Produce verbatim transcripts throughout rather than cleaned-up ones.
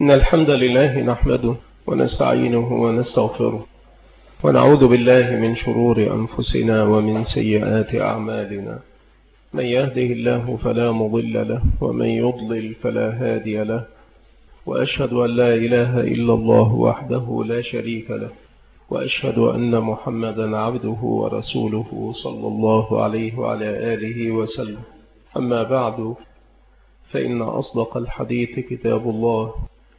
إن الحمد لله نحمده ونستعينه ونستغفره ونعوذ بالله من شرور أنفسنا ومن سيئات أعمالنا. من يهده الله فلا مضل له ومن يضلل فلا هادي له، وأشهد أن لا إله إلا الله وحده لا شريك له، وأشهد أن محمدا عبده ورسوله صلى الله عليه وعلى آله وسلم. أما بعد، فإن أصدق الحديث كتاب الله،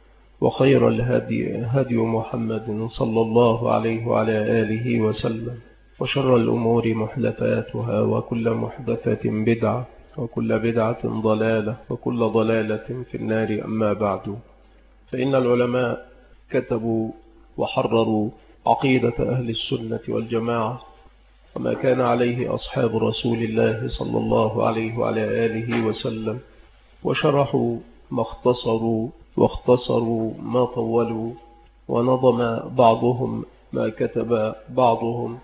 وخير الهدي هدي محمد صلى الله عليه وعلى آله وسلم، وشر الأمور محدثاتها، وكل محدثة بدعة، وكل بدعة ضلالة، وكل ضلالة في النار. أما بعد، فإن العلماء كتبوا وحرروا عقيدة أهل السنة والجماعة وما كان عليه أصحاب رسول الله صلى الله عليه وعلى آله وسلم، وشرحوا ما اختصروا واختصروا ما طولوا، ونظم بعضهم ما كتب بعضهم،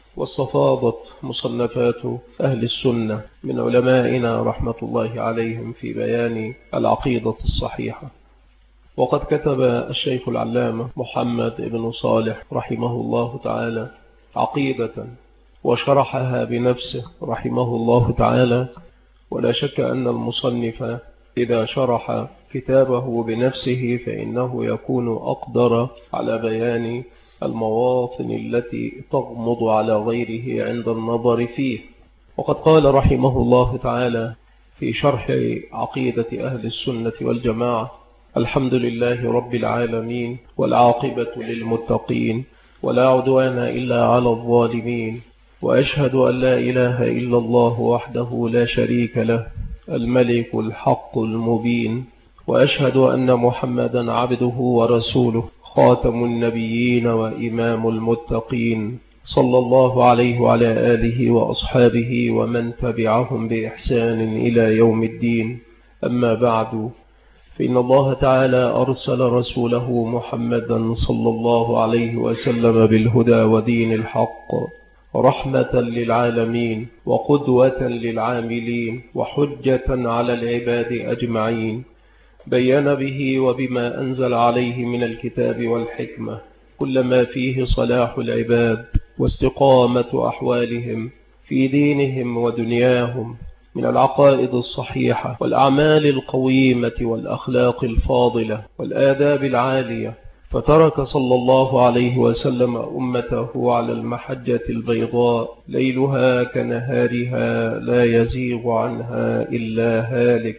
واستفاضت مصنفات أهل السنة من علمائنا رحمة الله عليهم في بيان العقيدة الصحيحة. وقد كتب الشيخ العلامة محمد بن صالح رحمه الله تعالى عقيدة وشرحها بنفسه رحمه الله تعالى، ولا شك أن المصنف إذا شرح كتابه بنفسه فإنه يكون أقدر على بيان المواطن التي تغمض على غيره عند النظر فيه. وقد قال رحمه الله تعالى في شرح عقيدة أهل السنة والجماعة: الحمد لله رب العالمين، والعاقبة للمتقين، ولا عدوان إلا على الظالمين، وأشهد أن لا إله إلا الله وحده لا شريك له، الملك الحق المبين، وأشهد أن محمدا عبده ورسوله، خاتم النبيين وإمام المتقين، صلى الله عليه وعلى آله وأصحابه ومن تبعهم بإحسان إلى يوم الدين. أما بعد، فإن الله تعالى أرسل رسوله محمدا صلى الله عليه وسلم بالهدى ودين الحق، رحمة للعالمين، وقدوة للعاملين، وحجة على العباد أجمعين، بيّن به وبما أنزل عليه من الكتاب والحكمة كل ما فيه صلاح العباد واستقامة أحوالهم في دينهم ودنياهم من العقائد الصحيحة والأعمال القويمة والأخلاق الفاضلة والآداب العالية. فترك صلى الله عليه وسلم أمته على المحجة البيضاء، ليلها كنهارها لا يزيغ عنها إلا هالك،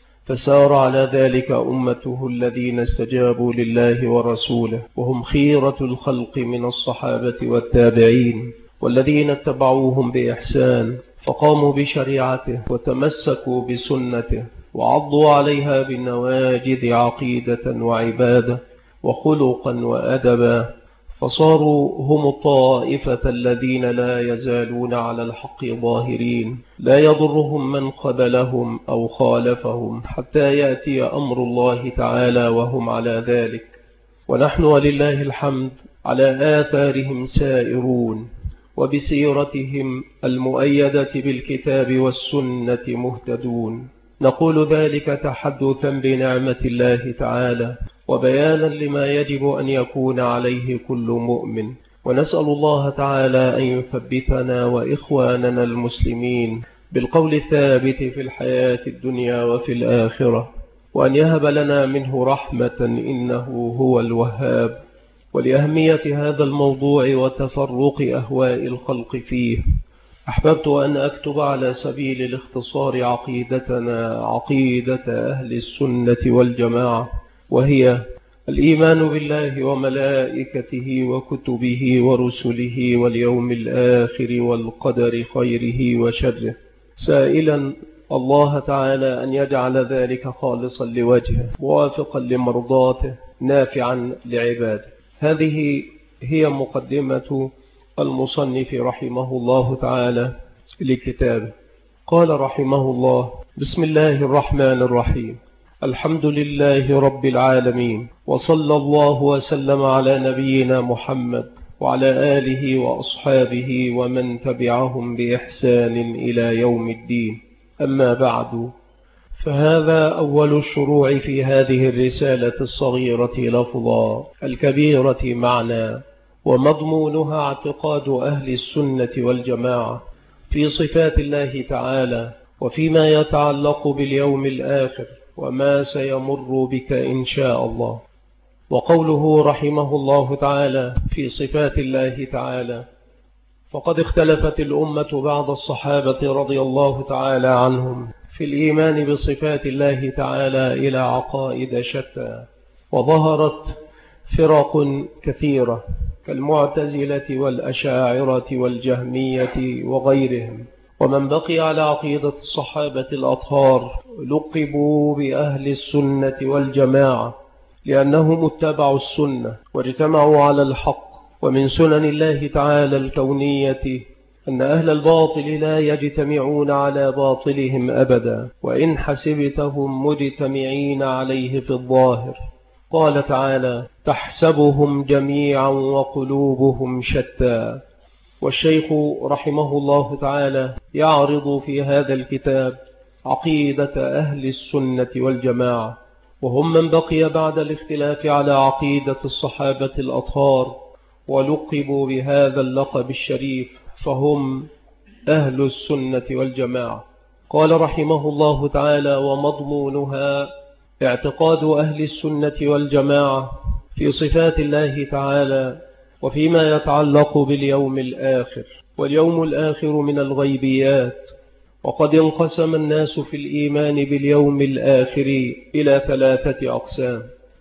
فسار على ذلك أمته الذين استجابوا لله ورسوله، وهم خيرة الخلق من الصحابة والتابعين والذين اتبعوهم بإحسان، فقاموا بشريعته وتمسكوا بسنته وعضوا عليها بالنواجذ عقيدة وعبادة وخلقا وأدبا، فصاروا هم الطائفة الذين لا يزالون على الحق ظاهرين، لا يضرهم من قبلهم أو خالفهم حتى يأتي أمر الله تعالى وهم على ذلك. ونحن ولله الحمد على آثارهم سائرون، وبسيرتهم المؤيدة بالكتاب والسنة مهتدون. نقول ذلك تحدثا بنعمة الله تعالى، وبيانا لما يجب أن يكون عليه كل مؤمن، ونسأل الله تعالى أن يثبتنا وإخواننا المسلمين بالقول الثابت في الحياة الدنيا وفي الآخرة، وأن يهب لنا منه رحمة إنه هو الوهاب. ولأهمية هذا الموضوع وتفرق أهواء الخلق فيه، أحببت أن أكتب على سبيل الاختصار عقيدتنا، عقيدة أهل السنة والجماعة، وهي الإيمان بالله وملائكته وكتبه ورسله واليوم الآخر والقدر خيره وشره، سائلا الله تعالى أن يجعل ذلك خالصا لوجهه، موافقا لمرضاته، نافعا لعباده. هذه هي مقدمة المصنف رحمه الله تعالى لكتابه. قال رحمه الله: بسم الله الرحمن الرحيم، الحمد لله رب العالمين، وصلى الله وسلم على نبينا محمد وعلى آله وأصحابه ومن تبعهم بإحسان إلى يوم الدين. أما بعد، فهذا أول الشروع في هذه الرسالة الصغيرة لفظا الكبيرة معنى، ومضمونها اعتقاد أهل السنة والجماعة في صفات الله تعالى وفيما يتعلق باليوم الآخر وما سيمر بك إن شاء الله. وقوله رحمه الله تعالى في صفات الله تعالى: فقد اختلفت الأمة بعد الصحابة رضي الله تعالى عنهم في الإيمان بصفات الله تعالى إلى عقائد شتى، وظهرت فرق كثيرة كالمعتزلة والأشاعرة والجهمية وغيرهم. ومن بقي على عقيدة الصحابة الأطهار لقبوا بأهل السنة والجماعة لأنهم اتبعوا السنة واجتمعوا على الحق. ومن سنن الله تعالى الكونية أن أهل الباطل لا يجتمعون على باطلهم أبدا، وإن حسبتهم مجتمعين عليه في الظاهر. قال تعالى: تحسبهم جميعا وقلوبهم شتى. والشيخ رحمه الله تعالى يعرض في هذا الكتاب عقيدة أهل السنة والجماعة، وهم من بقي بعد الاختلاف على عقيدة الصحابة الأطهار ولقبوا بهذا اللقب الشريف، فهم أهل السنة والجماعة. قال رحمه الله تعالى: ومضمونها اعتقاد أهل السنة والجماعة في صفات الله تعالى وفيما يتعلق باليوم الآخر. واليوم الآخر من الغيبيات، وقد انقسم الناس في الإيمان باليوم الآخر إلى ثلاثة أقسام: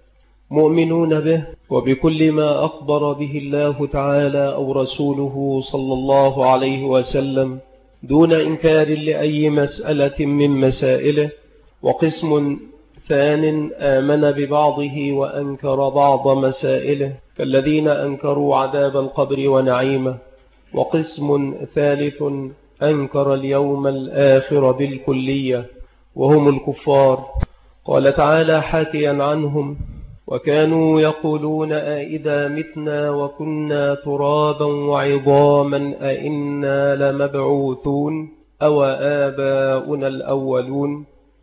مؤمنون به وبكل ما أخبر به الله تعالى أو رسوله صلى الله عليه وسلم دون إنكار لأي مسألة من مسائله. وقسم ثان آمن ببعضه وأنكر بعض مسائله كالذين أنكروا عذاب القبر ونعيمه. وقسم ثالث أنكر اليوم الآخر بالكلية وهم الكفار. قال تعالى حاكيا عنهم: وكانوا يقولون أئذا متنا وكنا ترابا وعظاما أئنا لمبعوثون أو آباؤنا الأولون.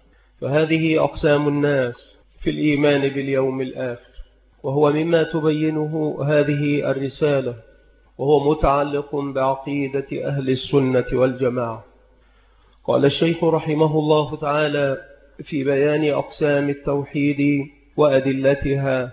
فهذه أقسام الناس في الإيمان باليوم الآخر، وهو مما تبينه هذه الرسالة، وهو متعلق بعقيدة أهل السنة والجماعة. قال الشيخ رحمه الله تعالى في بيان أقسام التوحيد وأدلتها: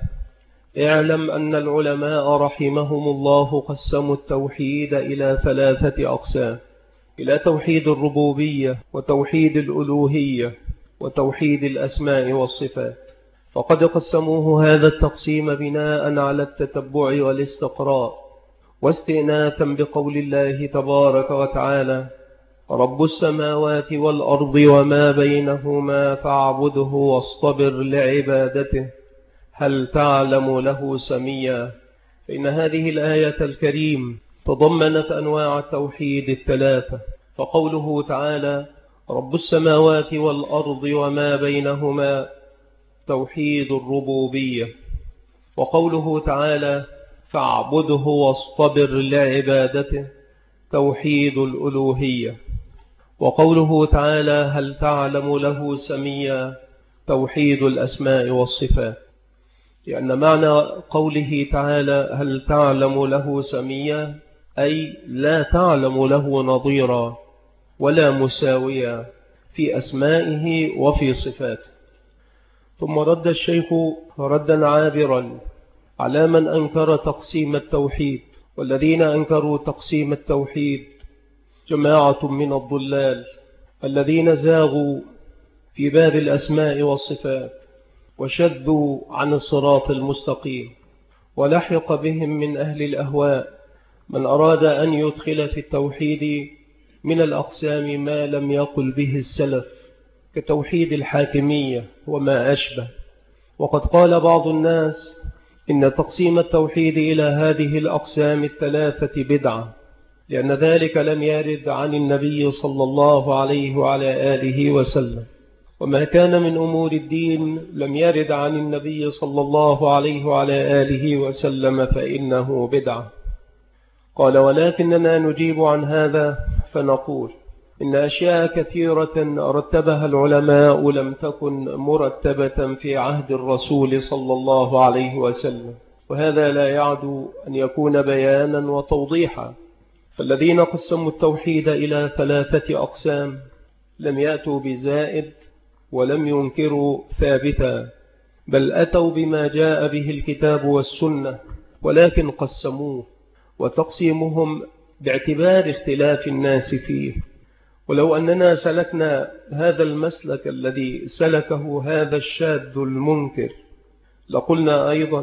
اعلم أن العلماء رحمهم الله قسموا التوحيد إلى ثلاثة أقسام: إلى توحيد الربوبية وتوحيد الألوهية وتوحيد الأسماء والصفات. فقد قسموه هذا التقسيم بناء على التتبع والاستقراء، واستئناثا بقول الله تبارك وتعالى: رب السماوات والأرض وما بينهما فاعبده واصطبر لعبادته هل تعلم له سميا. فإن هذه الآية الكريم تضمنت أنواع التوحيد الثلاثة. فقوله تعالى رب السماوات والأرض وما بينهما توحيد الربوبية، وقوله تعالى فاعبده واصطبر لعبادته توحيد الألوهية، وقوله تعالى هل تعلم له سميا توحيد الأسماء والصفات. لأن معنى قوله تعالى هل تعلم له سميا أي لا تعلم له نظيرا ولا مساويا في أسمائه وفي صفاته. ثم رد الشيخ ردا عابرا على من أنكر تقسيم التوحيد، والذين أنكروا تقسيم التوحيد جماعة من الضلال الذين زاغوا في باب الأسماء والصفات وشذوا عن الصراط المستقيم. ولحق بهم من أهل الأهواء من أراد أن يدخل في التوحيد من الأقسام ما لم يقل به السلف كتوحيد الحاكمية وما أشبه. وقد قال بعض الناس إن تقسيم التوحيد إلى هذه الأقسام الثلاثة بدعة، لأن ذلك لم يرد عن النبي صلى الله عليه وعلى آله وسلم، وما كان من أمور الدين لم يرد عن النبي صلى الله عليه وعلى آله وسلم فإنه بدعة. قال ولكننا نجيب عن هذا فنقول إن أشياء كثيرة رتبها العلماء لم تكن مرتبة في عهد الرسول صلى الله عليه وسلم، وهذا لا يعد أن يكون بيانا وتوضيحا. فالذين قسموا التوحيد إلى ثلاثة أقسام لم يأتوا بزائد ولم ينكروا ثابتا، بل أتوا بما جاء به الكتاب والسنة، ولكن قسموه، وتقسيمهم باعتبار اختلاف الناس فيه. ولو أننا سلكنا هذا المسلك الذي سلكه هذا الشاذ المنكر لقلنا أيضا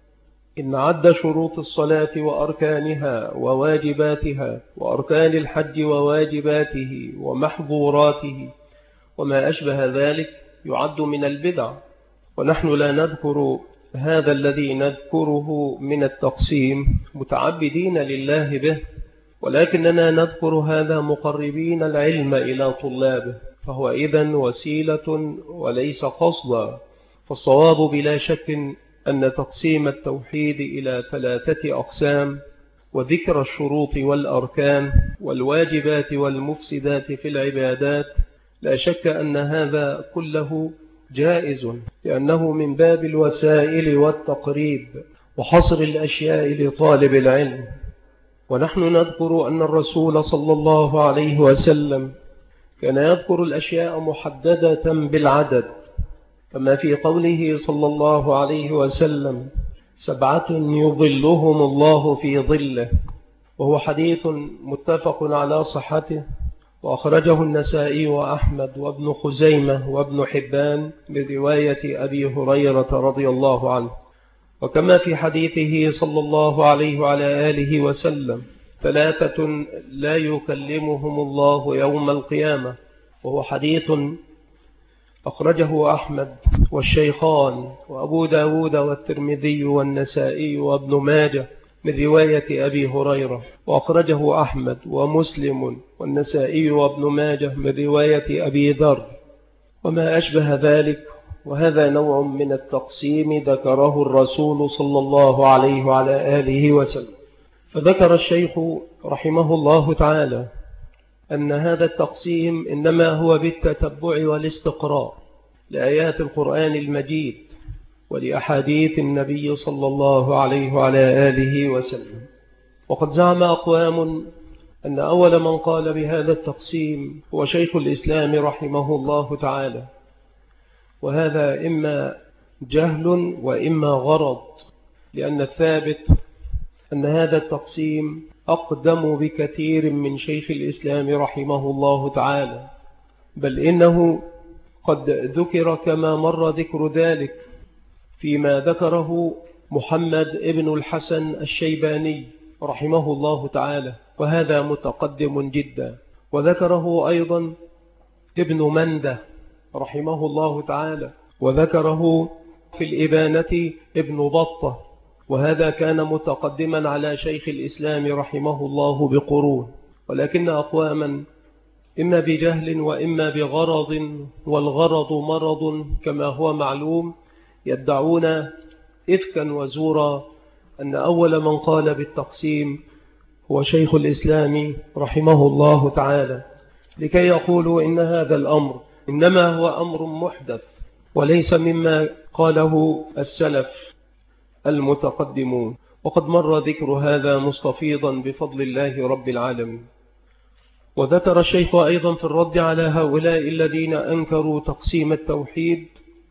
إن عد شروط الصلاة وأركانها وواجباتها وأركان الحج وواجباته ومحظوراته وما أشبه ذلك يعد من البدع، ونحن لا نذكر هذا الذي نذكره من التقسيم متعبدين لله به، ولكننا نذكر هذا مقربين العلم إلى طلابه، فهو إذن وسيلة وليس قصدا. فالصواب بلا شك أن تقسيم التوحيد إلى ثلاثة أقسام وذكر الشروط والأركان والواجبات والمفسدات في العبادات لا شك أن هذا كله جائز، لأنه من باب الوسائل والتقريب وحصر الأشياء لطالب العلم. ونحن نذكر أن الرسول صلى الله عليه وسلم كان يذكر الأشياء محددة بالعدد، كما في قوله صلى الله عليه وسلم سبعة يظلهم الله في ظله، وهو حديث متفق على صحته، وأخرجه النسائي وأحمد وابن خزيمة وابن حبان برواية أبي هريرة رضي الله عنه. وكما في حديثه صلى الله عليه وعلى آله وسلم ثلاثة لا يكلمهم الله يوم القيامة، وهو حديث أخرجه أحمد والشيخان وأبو داود والترمذي والنسائي وابن ماجه من رواية أبي هريرة، وأخرجه أحمد ومسلم والنسائي وابن ماجه من رواية أبي ذر وما أشبه ذلك. وهذا نوع من التقسيم ذكره الرسول صلى الله عليه وعلى آله وسلم. فذكر الشيخ رحمه الله تعالى أن هذا التقسيم إنما هو بالتتبع والاستقراء لآيات القرآن المجيد ولأحاديث النبي صلى الله عليه وعلى آله وسلم. وقد زعم أقوام أن أول من قال بهذا التقسيم هو شيخ الإسلام رحمه الله تعالى، وهذا إما جهل وإما غرض، لأن الثابت أن هذا التقسيم أقدم بكثير من شيخ الإسلام رحمه الله تعالى، بل إنه قد ذكر كما مر ذكر ذلك فيما ذكره محمد ابن الحسن الشيباني رحمه الله تعالى، وهذا متقدم جدا. وذكره أيضا ابن منده رحمه الله تعالى، وذكره في الإبانة ابن بطة، وهذا كان متقدما على شيخ الإسلام رحمه الله بقرون. ولكن أقواما إما بجهل وإما بغرض، والغرض مرض كما هو معلوم، يدعون إفكا وزورا أن أول من قال بالتقسيم هو شيخ الإسلام رحمه الله تعالى، لكي يقولوا إن هذا الأمر إنما هو أمر محدث وليس مما قاله السلف المتقدمون. وقد مر ذكر هذا مستفيضا بفضل الله رب العالمين. وذكر الشيخ أيضا في الرد على هؤلاء الذين أنكروا تقسيم التوحيد،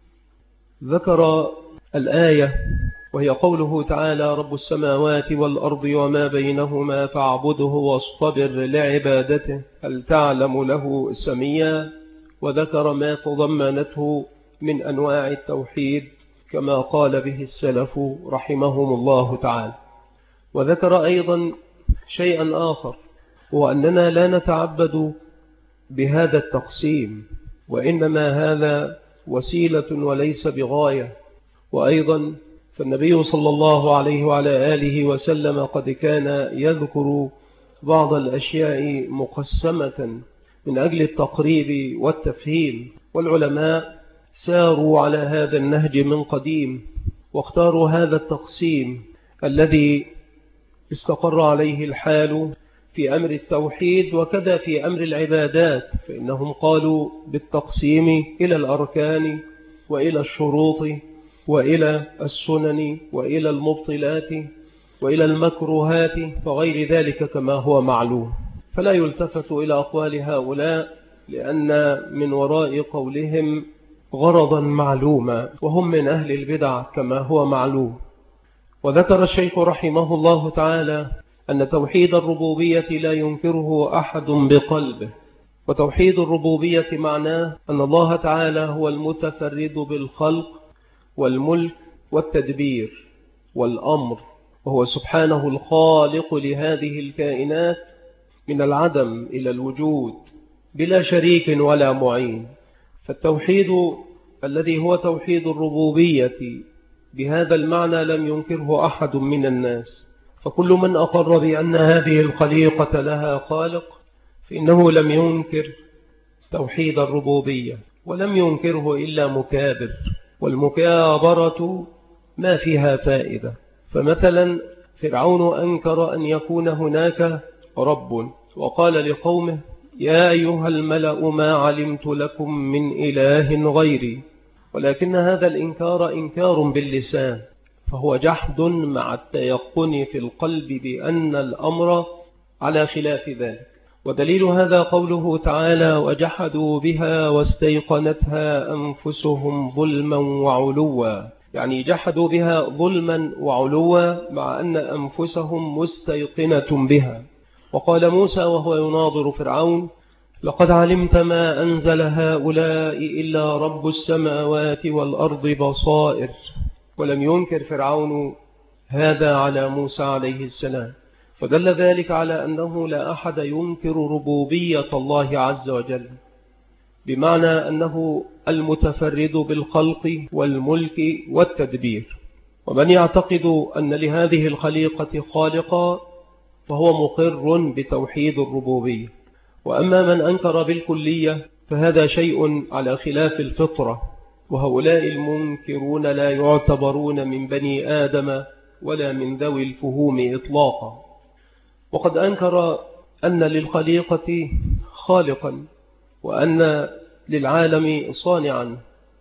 ذكر الآية وهي قوله تعالى رب السماوات والأرض وما بينهما فاعبده واصطبر لعبادته هل تعلم له سميا، وذكر ما تضمنته من أنواع التوحيد كما قال به السلف رحمهم الله تعالى. وذكر أيضا شيئا آخر، وأننا لا نتعبد بهذا التقسيم، وإنما هذا وسيلة وليس بغاية. وأيضا فالنبي صلى الله عليه وعلى آله وسلم قد كان يذكر بعض الأشياء مقسمة من أجل التقريب والتفهيم، والعلماء ساروا على هذا النهج من قديم، واختاروا هذا التقسيم الذي استقر عليه الحال في أمر التوحيد وكذا في أمر العبادات، فإنهم قالوا بالتقسيم إلى الأركان وإلى الشروط وإلى السنن وإلى المبطلات وإلى المكروهات وغير ذلك كما هو معلوم. فلا يلتفت إلى أقوال هؤلاء، لأن من وراء قولهم غرضا معلوما، وهم من أهل البدع كما هو معلوم. وذكر الشيخ رحمه الله تعالى أن توحيد الربوبية لا ينكره أحد بقلبه، وتوحيد الربوبية معناه أن الله تعالى هو المتفرد بالخلق والملك والتدبير والأمر، وهو سبحانه الخالق لهذه الكائنات من العدم إلى الوجود بلا شريك ولا معين. فالتوحيد الذي هو توحيد الربوبية بهذا المعنى لم ينكره أحد من الناس، فكل من أقر بأن هذه الخليقة لها خالق فإنه لم ينكر توحيد الربوبية، ولم ينكره إلا مكابر، والمكابرة ما فيها فائدة. فمثلا فرعون أنكر أن يكون هناك رب، وقال لقومه: يا أيها الملأ ما علمت لكم من إله غيري، ولكن هذا الإنكار إنكار باللسان، فهو جحد مع التيقن في القلب بأن الأمر على خلاف ذلك. ودليل هذا قوله تعالى: وجحدوا بها واستيقنتها أنفسهم ظلما وعلوا، يعني جحدوا بها ظلما وعلوا مع أن أنفسهم مستيقنة بها. وقال موسى وهو يناظر فرعون: لقد علمت ما أنزل هؤلاء إلا رب السماوات والأرض بصائر. ولم ينكر فرعون هذا على موسى عليه السلام، فدل ذلك على أنه لا أحد ينكر ربوبية الله عز وجل، بمعنى أنه المتفرد بالخلق والملك والتدبير. ومن يعتقد أن لهذه الخليقة خالقا فهو مقر بتوحيد الربوبية. وأما من أنكر بالكلية فهذا شيء على خلاف الفطرة، وهؤلاء المنكرون لا يعتبرون من بني آدم ولا من ذوي الفهوم إطلاقا. وقد أنكر أن للخليقة خالقا وأن للعالم صانعا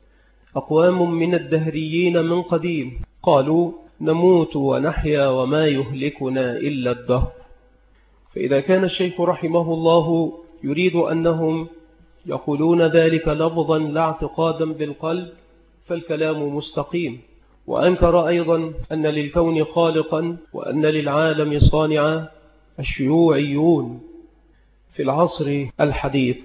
أقوام من الدهريين من قديم، قالوا: نموت ونحيا وما يهلكنا إلا الدهر. فإذا كان الشيخ رحمه الله يريد أنهم يقولون ذلك لفظا لا اعتقادا بالقلب فالكلام مستقيم. وأنكر أيضا أن للكون خالقا وأن للعالم صانعا الشيوعيون في العصر الحديث.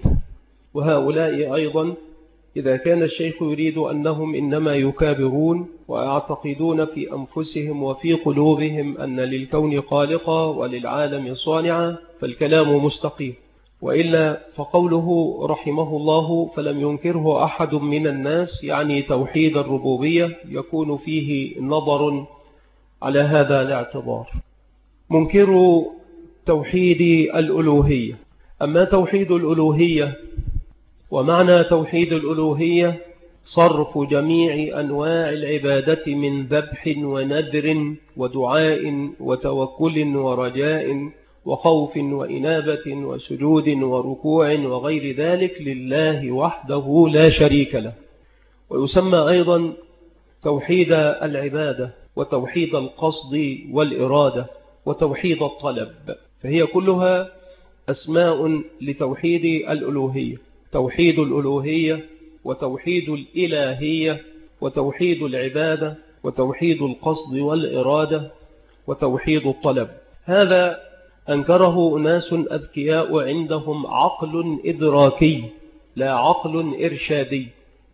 وهؤلاء أيضا إذا كان الشيخ يريد أنهم إنما يكابرون ويعتقدون في أنفسهم وفي قلوبهم أن للكون خالقا وللعالم صانعا فالكلام مستقيم. وإلا فقوله رحمه الله فلم ينكره أحد من الناس يعني توحيد الربوبية يكون فيه نظر على هذا الاعتبار. منكر توحيد الألوهية. أما توحيد الألوهية ومعنى توحيد الألوهية صرف جميع أنواع العبادة من ذبح ونذر ودعاء وتوكل ورجاء وخوف وإنابة وسجود وركوع وغير ذلك لله وحده لا شريك له. ويسمى أيضا توحيد العبادة وتوحيد القصد والإرادة وتوحيد الطلب، فهي كلها أسماء لتوحيد الألوهية: توحيد الألوهية وتوحيد الإلهية وتوحيد العبادة وتوحيد القصد والإرادة وتوحيد الطلب. هذا أنكره أناس أذكياء عندهم عقل إدراكي لا عقل إرشادي،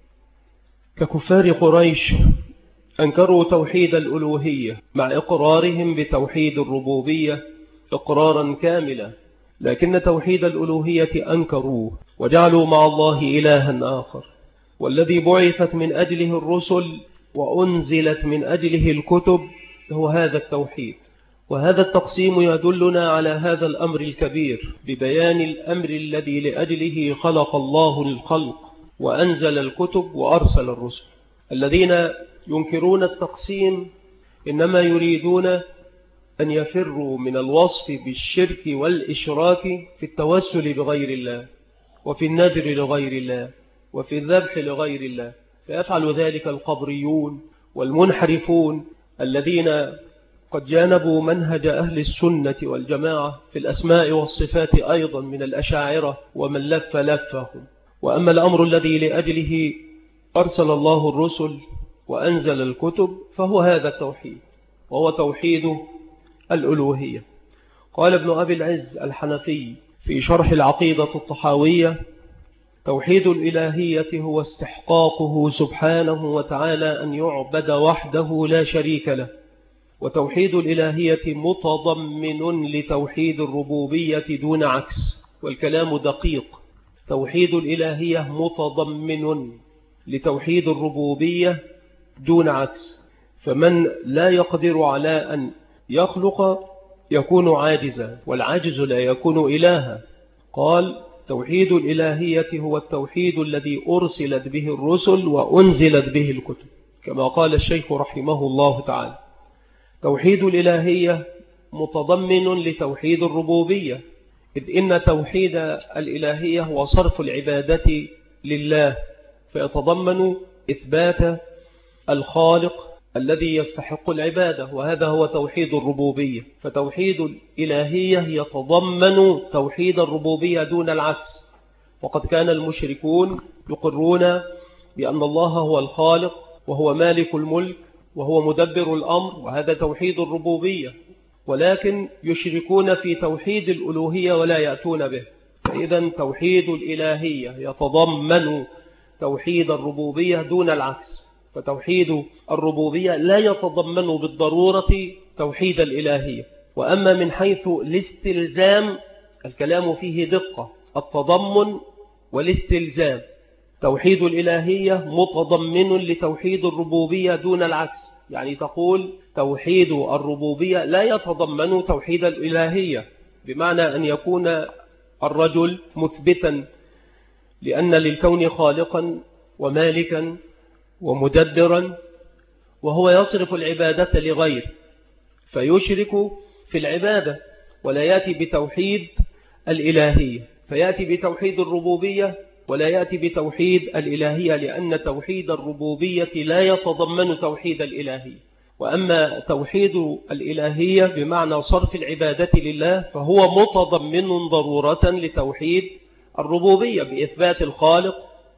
ككفار قريش أنكروا توحيد الألوهية مع إقرارهم بتوحيد الربوبية إقرارا كاملا، لكن توحيد الألوهية أنكروه وجعلوا مع الله إلها آخر، والذي بعثت من أجله الرسل وأنزلت من أجله الكتب هو هذا التوحيد. وهذا التقسيم يدلنا على هذا الأمر الكبير ببيان الأمر الذي لأجله خلق الله الخلق وأنزل الكتب وأرسل الرسل. الذين ينكرون التقسيم إنما يريدون أن يفروا من الوصف بالشرك والإشراك في التوسل بغير الله، وفي النذر لغير الله، وفي الذبح لغير الله، فيفعل ذلك القبريون والمنحرفون الذين قد جانبوا منهج أهل السنة والجماعة في الأسماء والصفات أيضا من الأشاعرة ومن لف لفهم. وأما الأمر الذي لأجله أرسل الله الرسل وأنزل الكتب فهو هذا التوحيد، وهو توحيد الألوهية. قال ابن أبي العز الحنفي في شرح العقيدة الطحاوية: توحيد الإلهية هو استحقاقه سبحانه وتعالى أن يعبد وحده لا شريك له، وتوحيد الإلهية متضمن لتوحيد الربوبية دون عكس. والكلام دقيق، توحيد الإلهية متضمن لتوحيد الربوبية دون عكس، فمن لا يقدر على أن يخلق يكون عاجزا، والعاجز لا يكون إلها. قال: توحيد الإلهية هو التوحيد الذي أرسلت به الرسل وأنزلت به الكتب، كما قال الشيخ رحمه الله تعالى. توحيد الإلهية متضمن لتوحيد الربوبية، إذ إن توحيد الإلهية هو صرف العبادة لله، فيتضمن إثبات الخالق الذي يستحق العبادة، وهذا هو توحيد الربوبية. فتوحيد الإلهية يتضمن توحيد الربوبية دون العكس. وقد كان المشركون يقرون بأن الله هو الخالق وهو مالك الملك وهو مدبر الأمر، وهذا توحيد الربوبية، ولكن يشركون في توحيد الألوهية ولا يأتون به. فإذا توحيد الإلهية يتضمن توحيد الربوبية دون العكس، فتوحيد الربوبية لا يتضمن بالضرورة توحيد الإلهية. وأما من حيث الاستلزام الكلام فيه دقة، التضمن والاستلزام. توحيد الإلهية متضمن لتوحيد الربوبية دون العكس، يعني تقول توحيد الربوبية لا يتضمن توحيد الإلهية، بمعنى أن يكون الرجل مثبتا لأن للكون خالقا ومالكا ومدبرا، وهو يصرف العبادة لغير فيشرك في العبادة ولا يأتي بتوحيد الإلهية، فيأتي بتوحيد الربوبية ولا يأتي بتوحيد الإلهية، لأن توحيد الربوبية لا يتضمن توحيد الإلهية. وأما توحيد الإلهية بمعنى صرف العبادة لله فهو متضمن ضرورة لتوحيد الربوبية بإثبات الخالق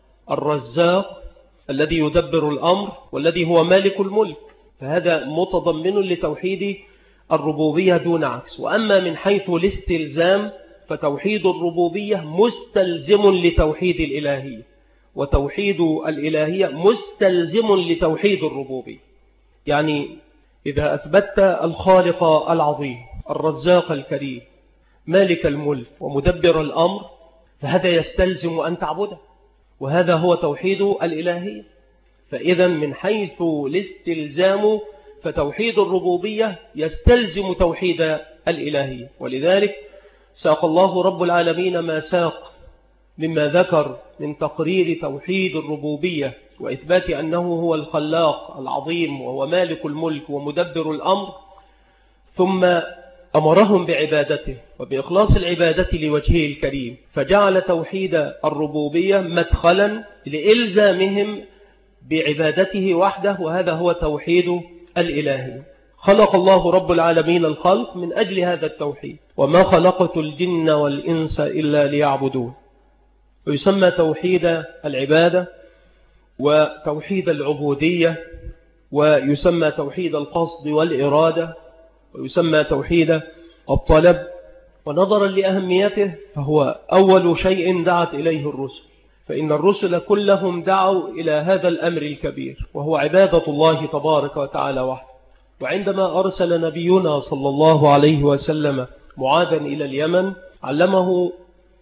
الرزاق الذي يدبر الأمر والذي هو مالك الملك، فهذا متضمن لتوحيد الربوبية دون عكس. وأما من حيث الاستلزام فتوحيد الربوبية مستلزم لتوحيد الإلهية، وتوحيد الإلهية مستلزم لتوحيد الربوبية. يعني إذا أثبتت الخالق العظيم الرزاق الكريم مالك الملك ومدبر الأمر فهذا يستلزم أن تعبده، وهذا هو توحيد الإلهية. فإذا من حيث الاستلزام فتوحيد الربوبية يستلزم توحيد الإلهية. ولذلك ساق الله رب العالمين ما ساق مما ذكر من تقرير توحيد الربوبية وإثبات أنه هو الخلاق العظيم وهو مالك الملك ومدبر الأمر، ثم أمرهم بعبادته وبإخلاص العبادة لوجهه الكريم، فجعل توحيد الربوبية مدخلا لإلزامهم بعبادته وحده، وهذا هو توحيد الإلهي. خلق الله رب العالمين الخلق من أجل هذا التوحيد، وما خلقت الجن والإنس إلا ليعبدون. ويسمى توحيد العبادة وتوحيد العبودية، ويسمى توحيد القصد والإرادة، ويسمى توحيد الطلب. ونظرا لأهميته فهو أول شيء دعت إليه الرسل، فإن الرسل كلهم دعوا إلى هذا الأمر الكبير وهو عبادة الله تبارك وتعالى وحده. وعندما أرسل نبينا صلى الله عليه وسلم معاذا إلى اليمن علمه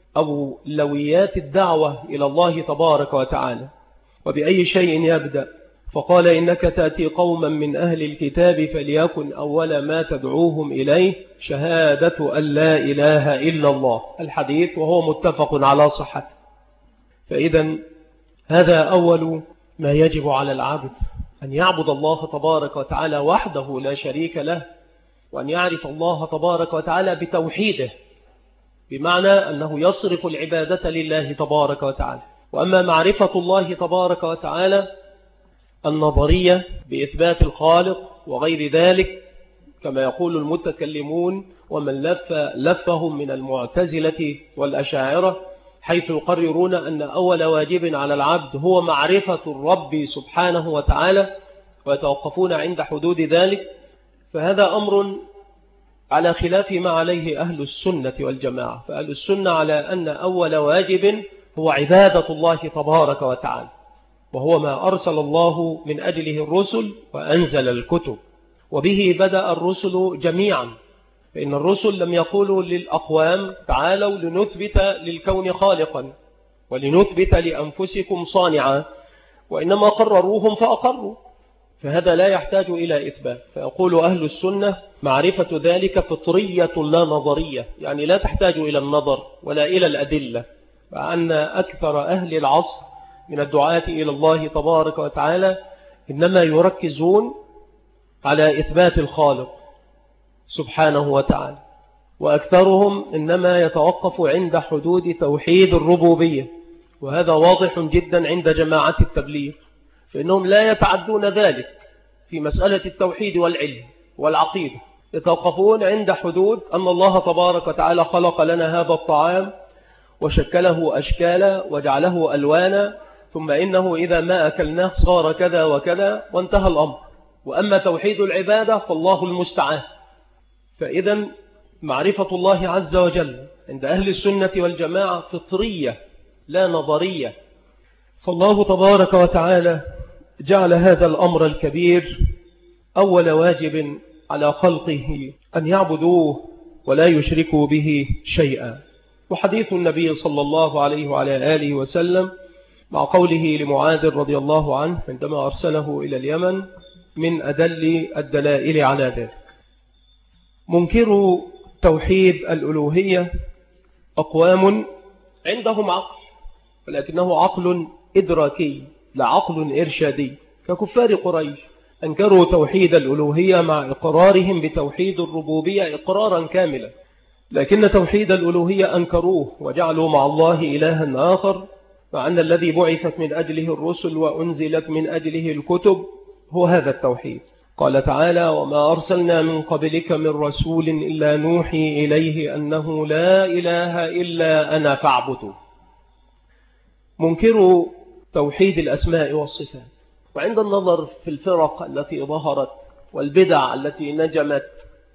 أولويات الدعوة إلى الله تبارك وتعالى وبأي شيء يبدأ، فقال: إنك تأتي قوما من أهل الكتاب فليكن أول ما تدعوهم إليه شهادة أن لا إله إلا الله، الحديث وهو متفق على صحته. فإذا هذا أول ما يجب على العبد، أن يعبد الله تبارك وتعالى وحده لا شريك له، وأن يعرف الله تبارك وتعالى بتوحيده، بمعنى أنه يصرف العبادة لله تبارك وتعالى. وأما معرفة الله تبارك وتعالى النظرية بإثبات الخالق وغير ذلك كما يقول المتكلمون ومن لف لفهم من المعتزلة والأشاعرة، حيث يقررون أن أول واجب على العبد هو معرفة الرب سبحانه وتعالى ويتوقفون عند حدود ذلك، فهذا أمر على خلاف ما عليه أهل السنة والجماعة. فأهل السنة على أن أول واجب هو عبادة الله تبارك وتعالى، وهو ما أرسل الله من أجله الرسل وأنزل الكتب، وبه بدأ الرسل جميعا. فإن الرسل لم يقولوا للأقوام تعالوا لنثبت للكون خالقا ولنثبت لأنفسكم صانعا، وإنما قرروهم فأقروا، فهذا لا يحتاج إلى إثبات. فيقول أهل السنة معرفة ذلك فطرية لا نظرية، يعني لا تحتاج إلى النظر ولا إلى الأدلة، وأن أكثر أهل العصر من الدعاة إلى الله تبارك وتعالى إنما يركزون على إثبات الخالق سبحانه وتعالى، وأكثرهم إنما يتوقف عند حدود توحيد الربوبية، وهذا واضح جدا عند جماعة التبليغ، فإنهم لا يتعدون ذلك في مسألة التوحيد والعلم والعقيدة، يتوقفون عند حدود أن الله تبارك وتعالى خلق لنا هذا الطعام وشكله أشكالا وجعله ألوانا، ثم إنه إذا ما أكلناه صار كذا وكذا وانتهى الأمر. وأما توحيد العبادة فالله المستعان. فإذا معرفة الله عز وجل عند أهل السنة والجماعة فطرية لا نظرية. فالله تبارك وتعالى جعل هذا الأمر الكبير أول واجب على خلقه أن يعبدوه ولا يشركوا به شيئا. وحديث النبي صلى الله عليه وعلى آله وسلم مع قوله لمعاذ رضي الله عنه عندما أرسله إلى اليمن من أدل الدلائل على ذلك. منكر توحيد الألوهية أقوام عندهم عقل، ولكنه عقل إدراكي لا عقل إرشادي، ككفار قريش أنكروا توحيد الألوهية مع إقرارهم بتوحيد الربوبية إقرارا كاملا، لكن توحيد الألوهية أنكروه وجعلوا مع الله إلها آخر، مع أن الذي بعثت من أجله الرسل وأنزلت من أجله الكتب هو هذا التوحيد. قال تعالى: وما أرسلنا من قبلك من رسول إلا نوحي إليه أنه لا إله إلا أنا فاعبدوا. منكر توحيد الأسماء والصفات. وعند النظر في الفرق التي ظهرت والبدع التي نجمت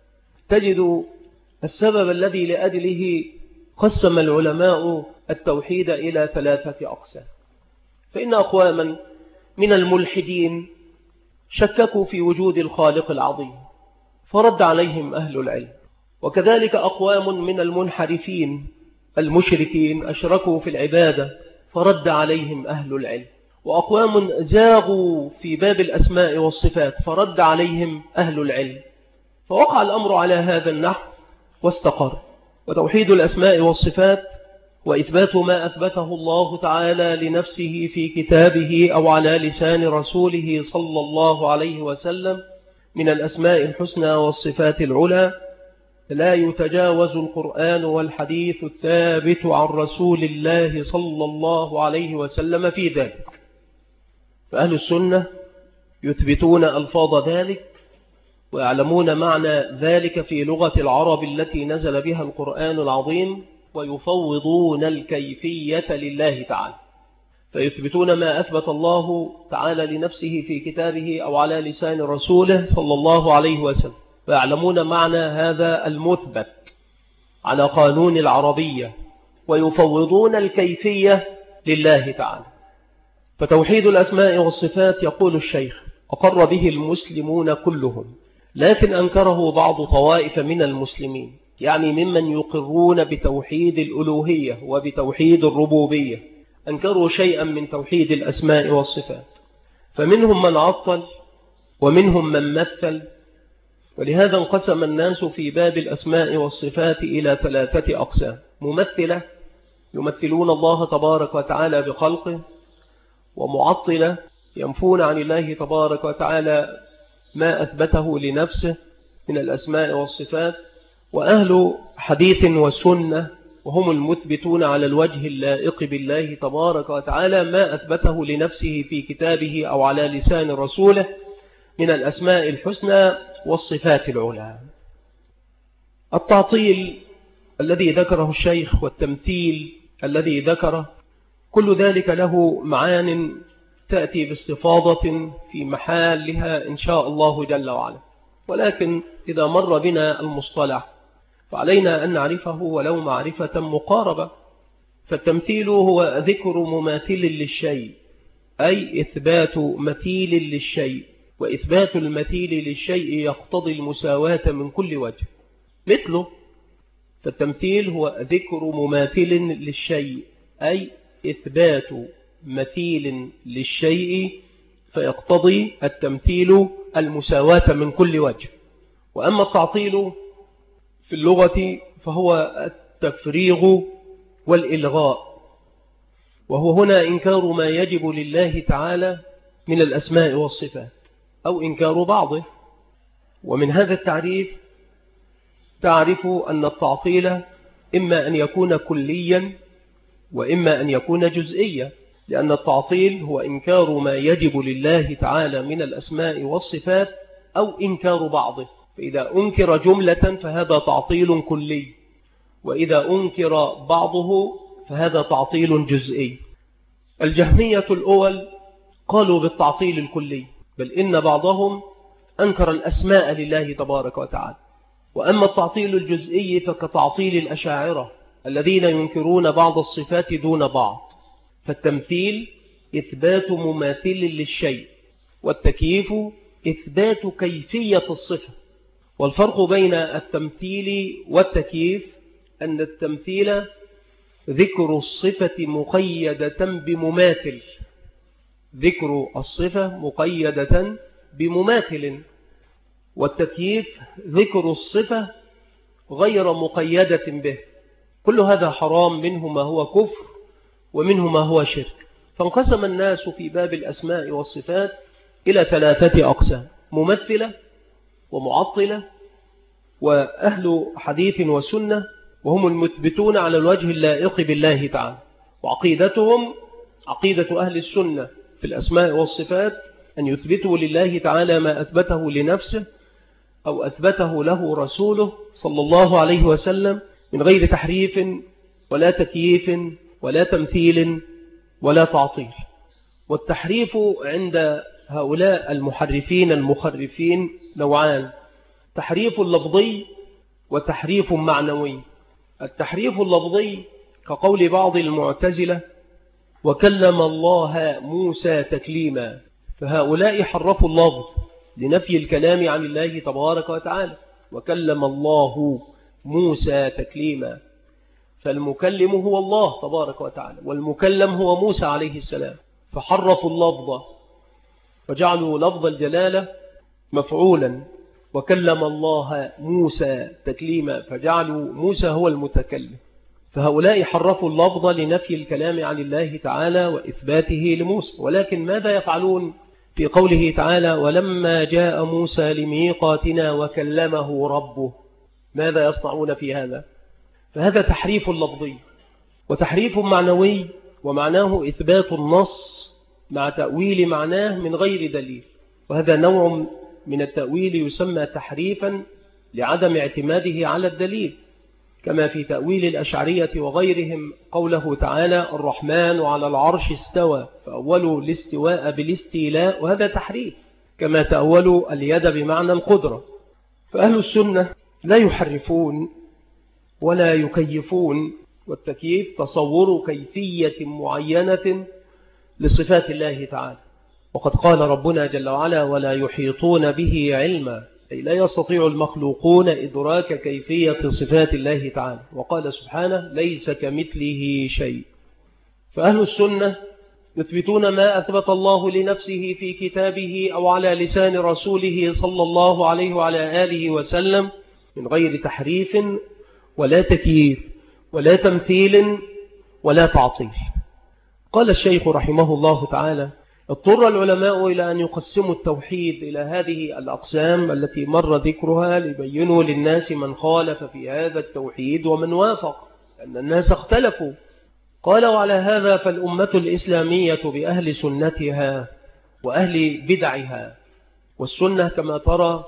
تجد السبب الذي لأجله قسم العلماء التوحيد إلى ثلاثة أقسام. فإن أقواما من الملحدين شككوا في وجود الخالق العظيم فرد عليهم أهل العلم، وكذلك أقوام من المنحرفين المشركين أشركوا في العبادة فرد عليهم أهل العلم، وأقوام زاغوا في باب الأسماء والصفات فرد عليهم أهل العلم، فوقع الأمر على هذا النحو واستقر. وتوحيد الأسماء والصفات وإثبات ما أثبته الله تعالى لنفسه في كتابه أو على لسان رسوله صلى الله عليه وسلم من الأسماء الحسنى والصفات العلى لا يتجاوز القرآن والحديث الثابت عن رسول الله صلى الله عليه وسلم في ذلك. فأهل السنة يثبتون ألفاظ ذلك ويعلمون معنى ذلك في لغة العرب التي نزل بها القرآن العظيم، ويفوضون الكيفية لله تعالى، فيثبتون ما أثبت الله تعالى لنفسه في كتابه أو على لسان رسوله صلى الله عليه وسلم، ويعلمون معنى هذا المثبت على قانون العربية، ويفوضون الكيفية لله تعالى. فتوحيد الأسماء والصفات يقول الشيخ أقر به المسلمون كلهم، لكن أنكره بعض طوائف من المسلمين، يعني ممن يقرون بتوحيد الألوهية وبتوحيد الربوبية، أنكروا شيئا من توحيد الأسماء والصفات، فمنهم من عطل ومنهم من مثل. ولهذا انقسم الناس في باب الأسماء والصفات إلى ثلاثة أقسام: ممثلة يمثلون الله تبارك وتعالى بخلقه، ومعطلة ينفون عن الله تبارك وتعالى ما أثبته لنفسه، من الأسماء والصفات، وأهل حديث وسنة وهم المثبتون على الوجه اللائق بالله تبارك وتعالى ما أثبته لنفسه في كتابه أو على لسان رسوله من الأسماء الحسنى والصفات العلى. التعطيل الذي ذكره الشيخ والتمثيل الذي ذكره كل ذلك له معان تأتي باستفاضة في محلها إن شاء الله جل وعلا، ولكن إذا مر بنا المصطلح فعلينا أن نعرفه ولو معرفة مقاربة. فالتمثيل هو ذكر مماثل للشيء، أي إثبات مثيل للشيء، وإثبات المثيل للشيء يقتضي المساواة من كل وجه مثله. فالتمثيل هو ذكر مماثل للشيء، أي إثبات مثيل للشيء فيقتضي التمثيل المساواة من كل وجه. وأما التعطيل في اللغة فهو التفريغ والإلغاء، وهو هنا إنكار ما يجب لله تعالى من الأسماء والصفات أو إنكار بعضه. ومن هذا التعريف تعرف أن التعطيل إما أن يكون كليا وإما أن يكون جزئيا، لأن التعطيل هو إنكار ما يجب لله تعالى من الأسماء والصفات أو إنكار بعضه. فإذا أنكر جملة فهذا تعطيل كلي، وإذا أنكر بعضه فهذا تعطيل جزئي. الجهمية الأول قالوا بالتعطيل الكلي، بل إن بعضهم أنكر الأسماء لله تبارك وتعالى. وأما التعطيل الجزئي فكتعطيل الأشاعرة الذين ينكرون بعض الصفات دون بعض. فالتمثيل إثبات مماثل للشيء، والتكييف إثبات كيفية الصفة. والفرق بين التمثيل والتكييف أن التمثيل ذكر الصفة مقيدة بمماثل، ذكر الصفة مقيدة بمماثل، والتكييف ذكر الصفة غير مقيدة به. كل هذا حرام، منه ما هو كفر ومنه ما هو شرك. فانقسم الناس في باب الأسماء والصفات إلى ثلاثة أقسام: ممثلة ومعطلة وأهل حديث وسنة، وهم المثبتون على الوجه اللائق بالله تعالى. وعقيدتهم عقيدة أهل السنة في الأسماء والصفات أن يثبتوا لله تعالى ما أثبته لنفسه أو أثبته له رسوله صلى الله عليه وسلم من غير تحريف ولا تكييف ولا تمثيل ولا تعطيل. والتحريف عند هؤلاء المحرفين المخرفين نوعان: تحريف لفظي وتحريف معنوي. التحريف اللفظي كقول بعض المعتزلة وكلم الله موسى تكليما، فهؤلاء حرفوا اللفظ لنفي الكلام عن الله تبارك وتعالى، وكلم الله موسى تكليما، فالمكلم هو الله تبارك وتعالى والمكلم هو موسى عليه السلام، فحرفوا اللفظ فجعلوا لفظ الجلالة مفعولا، وكلم الله موسى تكليما فجعلوا موسى هو المتكلم. فهؤلاء حرفوا اللفظ لنفي الكلام عن الله تعالى وإثباته لموسى. ولكن ماذا يفعلون في قوله تعالى ولما جاء موسى لميقاتنا وكلمه ربه؟ ماذا يصنعون في هذا؟ فهذا تحريف لفظي. وتحريف معنوي، ومعناه إثبات النص مع تأويل معناه من غير دليل، وهذا نوع من التأويل يسمى تحريفا لعدم اعتماده على الدليل، كما في تأويل الأشعرية وغيرهم قوله تعالى الرحمن على العرش استوى، فأولوا الاستواء بالاستيلاء، وهذا تحريف، كما تأولوا اليد بمعنى القدرة. فأهل السنة لا يحرفون ولا يكيفون، والتكييف تصور كيفية معينة لصفات الله تعالى. وقد قال ربنا جل وعلا ولا يحيطون به علما، أي لا يستطيع المخلوقون إدراك كيفية صفات الله تعالى. وقال سبحانه ليس كمثله شيء. فأهل السنة يثبتون ما أثبت الله لنفسه في كتابه أو على لسان رسوله صلى الله عليه وعلى آله وسلم من غير تحريف ولا تكييف ولا تمثيل ولا تعطيل. قال الشيخ رحمه الله تعالى اضطر العلماء إلى أن يقسموا التوحيد إلى هذه الأقسام التي مر ذكرها ليبينوا للناس من خالف في هذا التوحيد ومن وافق، أن الناس اختلفوا. قال: وعلى هذا فالأمة الإسلامية بأهل سنتها وأهل بدعها، والسنة كما ترى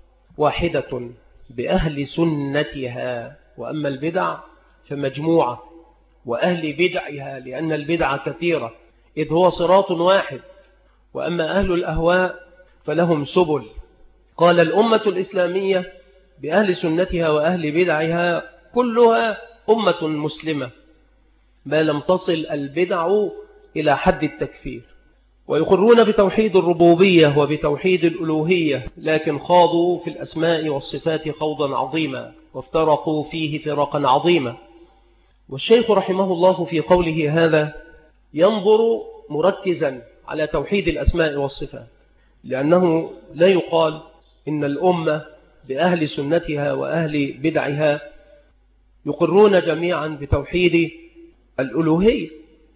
واحدة بأهل سنتها، وأما البدع فمجموعة وأهل بدعها، لأن البدع كثيرة إذ هو صراط واحد، وأما أهل الأهواء فلهم سبل. قال: الأمة الإسلامية بأهل سنتها وأهل بدعها كلها أمة مسلمة ما لم تصل البدع إلى حد التكفير، ويقرون بتوحيد الربوبية وبتوحيد الألوهية، لكن خاضوا في الأسماء والصفات خوضا عظيما وافترقوا فيه فرقا عظيما. والشيخ رحمه الله في قوله هذا ينظر مركزا على توحيد الأسماء والصفات، لأنه لا يقال إن الأمة بأهل سنتها وأهل بدعها يقرون جميعا بتوحيد الألوهية،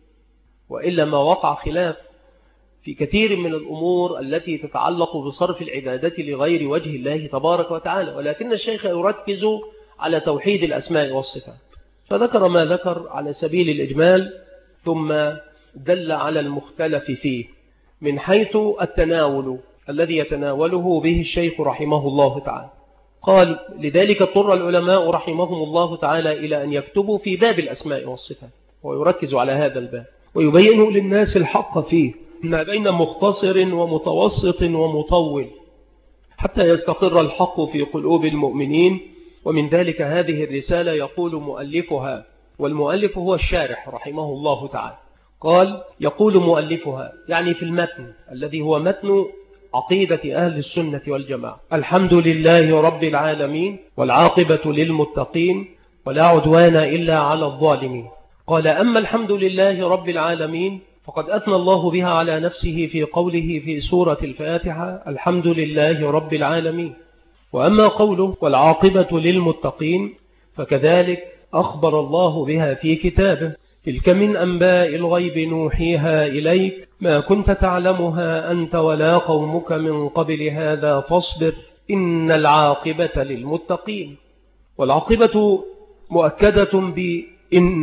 وإلا ما وقع خلاف في كثير من الأمور التي تتعلق بصرف العبادة لغير وجه الله تبارك وتعالى، ولكن الشيخ يركز على توحيد الأسماء والصفات، فذكر ما ذكر على سبيل الإجمال، ثم دل على المختلف فيه من حيث التناول الذي يتناوله به الشيخ رحمه الله تعالى. قال: لذلك اضطر العلماء رحمهم الله تعالى إلى أن يكتبوا في باب الأسماء والصفات، ويركز على هذا الباب ويبين للناس الحق فيه ما بين مختصر ومتوسط ومطول، حتى يستقر الحق في قلوب المؤمنين. ومن ذلك هذه الرسالة يقول مؤلفها، والمؤلف هو الشارح رحمه الله تعالى، قال: يقول مؤلفها يعني في المتن الذي هو متن عقيدة أهل السنة والجماعة: الحمد لله رب العالمين، والعاقبة للمتقين، ولا عدوان إلا على الظالمين. قال: أما الحمد لله رب العالمين فقد أثنى الله بها على نفسه في قوله في سورة الفاتحة: الحمد لله رب العالمين. وأما قوله والعاقبة للمتقين فكذلك أخبر الله بها في كتابه: تلك من أنباء الغيب نوحيها إليك ما كنت تعلمها أنت ولا قومك من قبل هذا فاصبر إن العاقبة للمتقين. والعاقبة مؤكدة بإن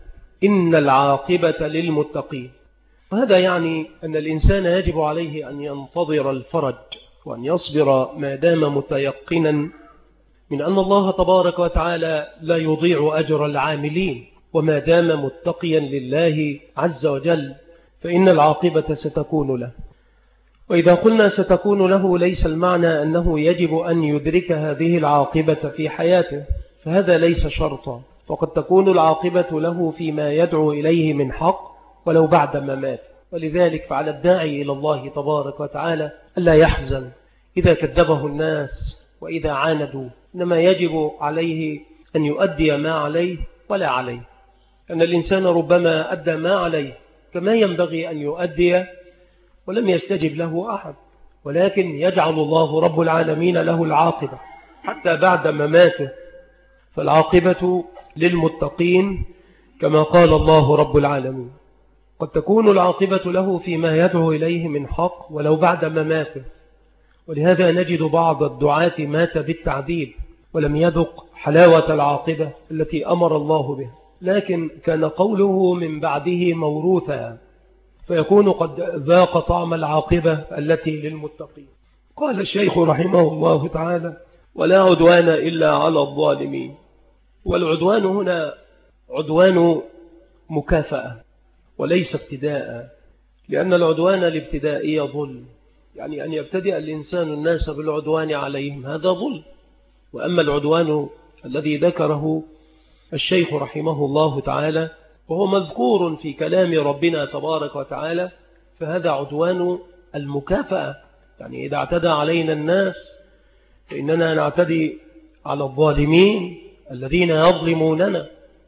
إن العاقبة للمتقين، وهذا يعني أن الإنسان يجب عليه أن ينتظر الفرج وأن يصبر ما دام متيقنا من أن الله تبارك وتعالى لا يضيع أجر العاملين، وما دام متقيا لله عز وجل فإن العاقبة ستكون له. وإذا قلنا ستكون له ليس المعنى أنه يجب أن يدرك هذه العاقبة في حياته، فهذا ليس شرطا، وقد تكون العاقبة له فيما يدعو إليه من حق ولو بعد ما مات. ولذلك فعلى الداعي إلى الله تبارك وتعالى ألا يحزن إذا كذبه الناس وإذا عاندوا، إنما يجب عليه أن يؤدي ما عليه ولا عليه، أن الإنسان ربما أدى ما عليه كما ينبغي أن يؤدي ولم يستجب له أحد، ولكن يجعل الله رب العالمين له العاقبة حتى بعد مماته، فالعاقبة للمتقين كما قال الله رب العالمين. قد تكون العاقبة له فيما يدعو إليه من حق ولو بعد مماته، ولهذا نجد بعض الدعاة مات بالتعذيب ولم يذق حلاوة العاقبة التي أمر الله بها، لكن كان قوله من بعده موروثا فيكون قد ذاق طعم العاقبة التي للمتقين. قال الشيخ رحمه الله تعالى: ولا عدوان إلا على الظالمين. والعدوان هنا عدوان مكافأة وليس ابتداء، لأن العدوان الابتدائي ظلم، يعني أن يبتدئ الإنسان الناس بالعدوان عليهم هذا ظلم. وأما العدوان الذي ذكره الشيخ رحمه الله تعالى وهو مذكور في كلام ربنا تبارك وتعالى فهذا عدوان المكافأة، يعني إذا اعتدى علينا الناس فإننا نعتدي على الظالمين الذين يظلموننا،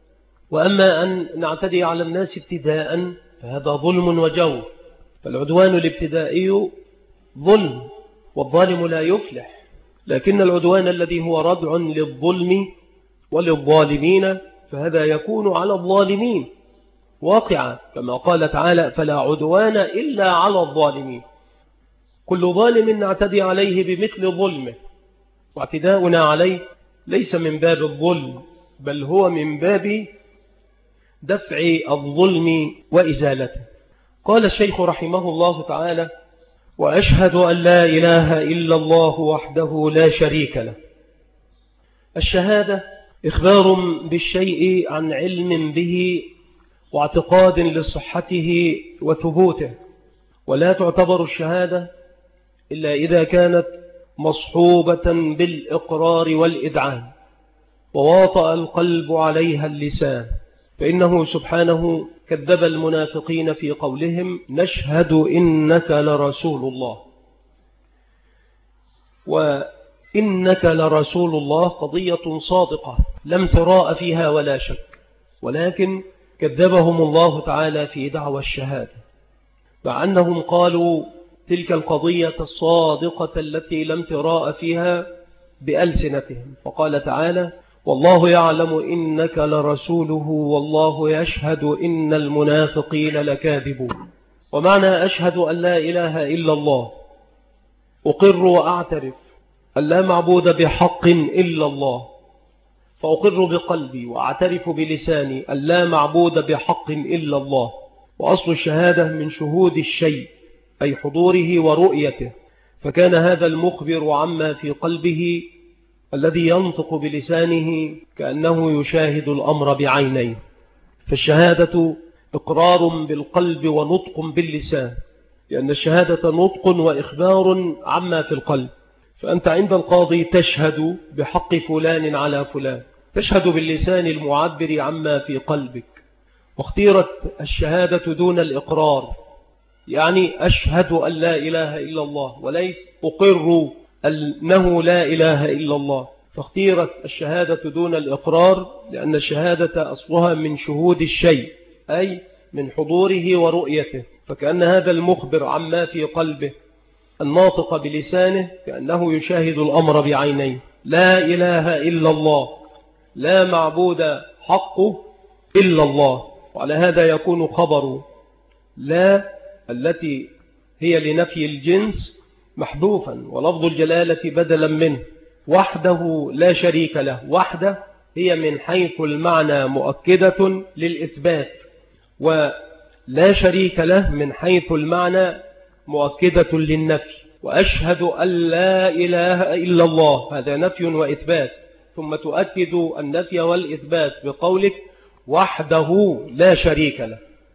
وأما أن نعتدي على الناس ابتداء فهذا ظلم وجور. فالعدوان الابتدائي ظلم والظالم لا يفلح، لكن العدوان الذي هو ردع للظلم وللظالمين فهذا يكون على الظالمين، واقعة كما قال تعالى فلا عدوان إلا على الظالمين. كل ظالم نعتدي عليه بمثل ظلمه، واعتداؤنا عليه ليس من باب الظلم بل هو من باب دفع الظلم وإزالته. قال الشيخ رحمه الله تعالى وأشهد أن لا إله إلا الله وحده لا شريك له. الشهادة إخبار بالشيء عن علم به واعتقاد لصحته وثبوته، ولا تعتبر الشهادة إلا إذا كانت مصحوبة بالإقرار والإدعاء وواطأ القلب عليها اللسان، فإنه سبحانه كذب المنافقين في قولهم نشهد إنك لرسول الله. وإنك لرسول الله قضية صادقة لم تراء فيها ولا شك، ولكن كذبهم الله تعالى في دعوى الشهادة، مع أنهم قالوا تلك القضية الصادقة التي لم تراء فيها بألسنتهم، فقال تعالى والله يعلم إنك لرسوله والله يشهد إن المنافقين لكاذبون. ومعنى أشهد أن لا إله إلا الله أقر وأعترف أن لا معبود بحق إلا الله، فأقر بقلبي وأعترف بلساني أن لا معبود بحق إلا الله. وأصل الشهادة من شهود الشيء أي حضوره ورؤيته، فكان هذا المخبر عما في قلبه الذي ينطق بلسانه كأنه يشاهد الأمر بعينيه. فالشهادة إقرار بالقلب ونطق باللسان، لأن الشهادة نطق وإخبار عما في القلب. فأنت عند القاضي تشهد بحق فلان على فلان، تشهد باللسان المعبر عما في قلبك. واختيرت الشهادة دون الإقرار، يعني أشهد أن لا إله إلا الله وليس أقر أنه لا إله إلا الله، فاختيرت الشهادة دون الإقرار لأن الشهادة أصلها من شهود الشيء أي من حضوره ورؤيته، فكأن هذا المخبر عما في قلبه الناطق بلسانه كأنه يشاهد الأمر بعينيه. لا إله إلا الله، لا معبود حقه إلا الله. وعلى هذا يكون خبر لا التي هي لنفي الجنس محذوفا ولفظ الجلالة بدلا منه. وحده لا شريك له، وحده هي من حيث المعنى مؤكدة للإثبات، ولا شريك له من حيث المعنى مؤكدة للنفي. وأشهد أن لا إله إلا الله، هذا نفي وإثبات، ثم تؤكد النفي والإثبات بقولك وحده لا شريك له.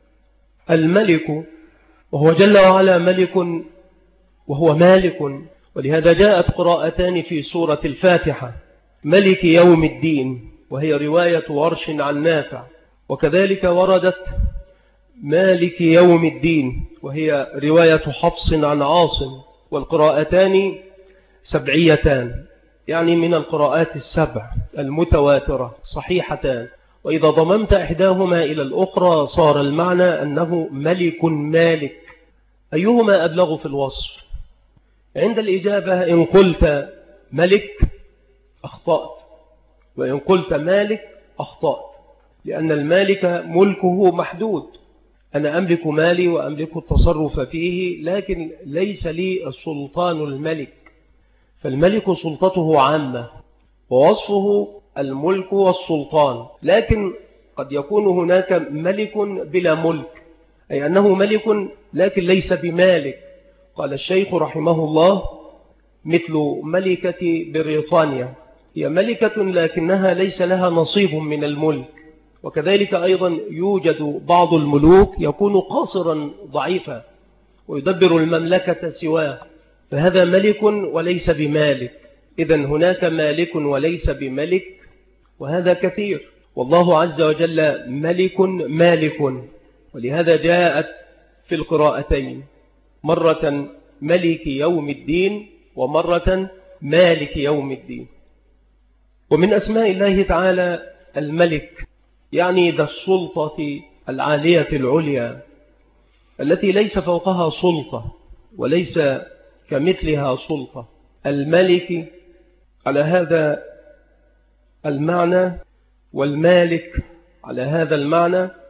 الملك وهو جل وعلا ملك وهو مالك، ولهذا جاءت قراءتان في سورة الفاتحة ملك يوم الدين وهي رواية ورش عن نافع، وكذلك وردت مالك يوم الدين وهي رواية حفص عن عاصم، والقراءتان سبعيتان يعني من القراءات السبع المتواترة صحيحتان، وإذا ضممت إحداهما إلى الأخرى صار المعنى أنه ملك مالك. أيهما أبلغ في الوصف؟ عند الإجابة إن قلت ملك أخطأت، وإن قلت مالك أخطأت، لأن المالك ملكه محدود، أنا أملك مالي وأملك التصرف فيه، لكن ليس لي السلطان الملك، فالملك سلطته عامة ووصفه الملك والسلطان، لكن قد يكون هناك ملك بلا ملك، أي أنه ملك لكن ليس بمالك. قال الشيخ رحمه الله مثل ملكة بريطانيا، هي ملكة لكنها ليس لها نصيب من الملك. وكذلك أيضا يوجد بعض الملوك يكون قاصرا ضعيفا ويدبر المملكة سواه، فهذا ملك وليس بمالك. إذن هناك مالك وليس بملك، وهذا كثير، والله عز وجل ملك مالك، ولهذا جاءت في القراءتين مرة ملك يوم الدين ومرة مالك يوم الدين. ومن أسماء الله تعالى الملك، يعني ذا السلطة العالية العليا التي ليس فوقها سلطة وليس كمثلها سلطة. الملك على هذا المعنى والمالك على هذا المعنى،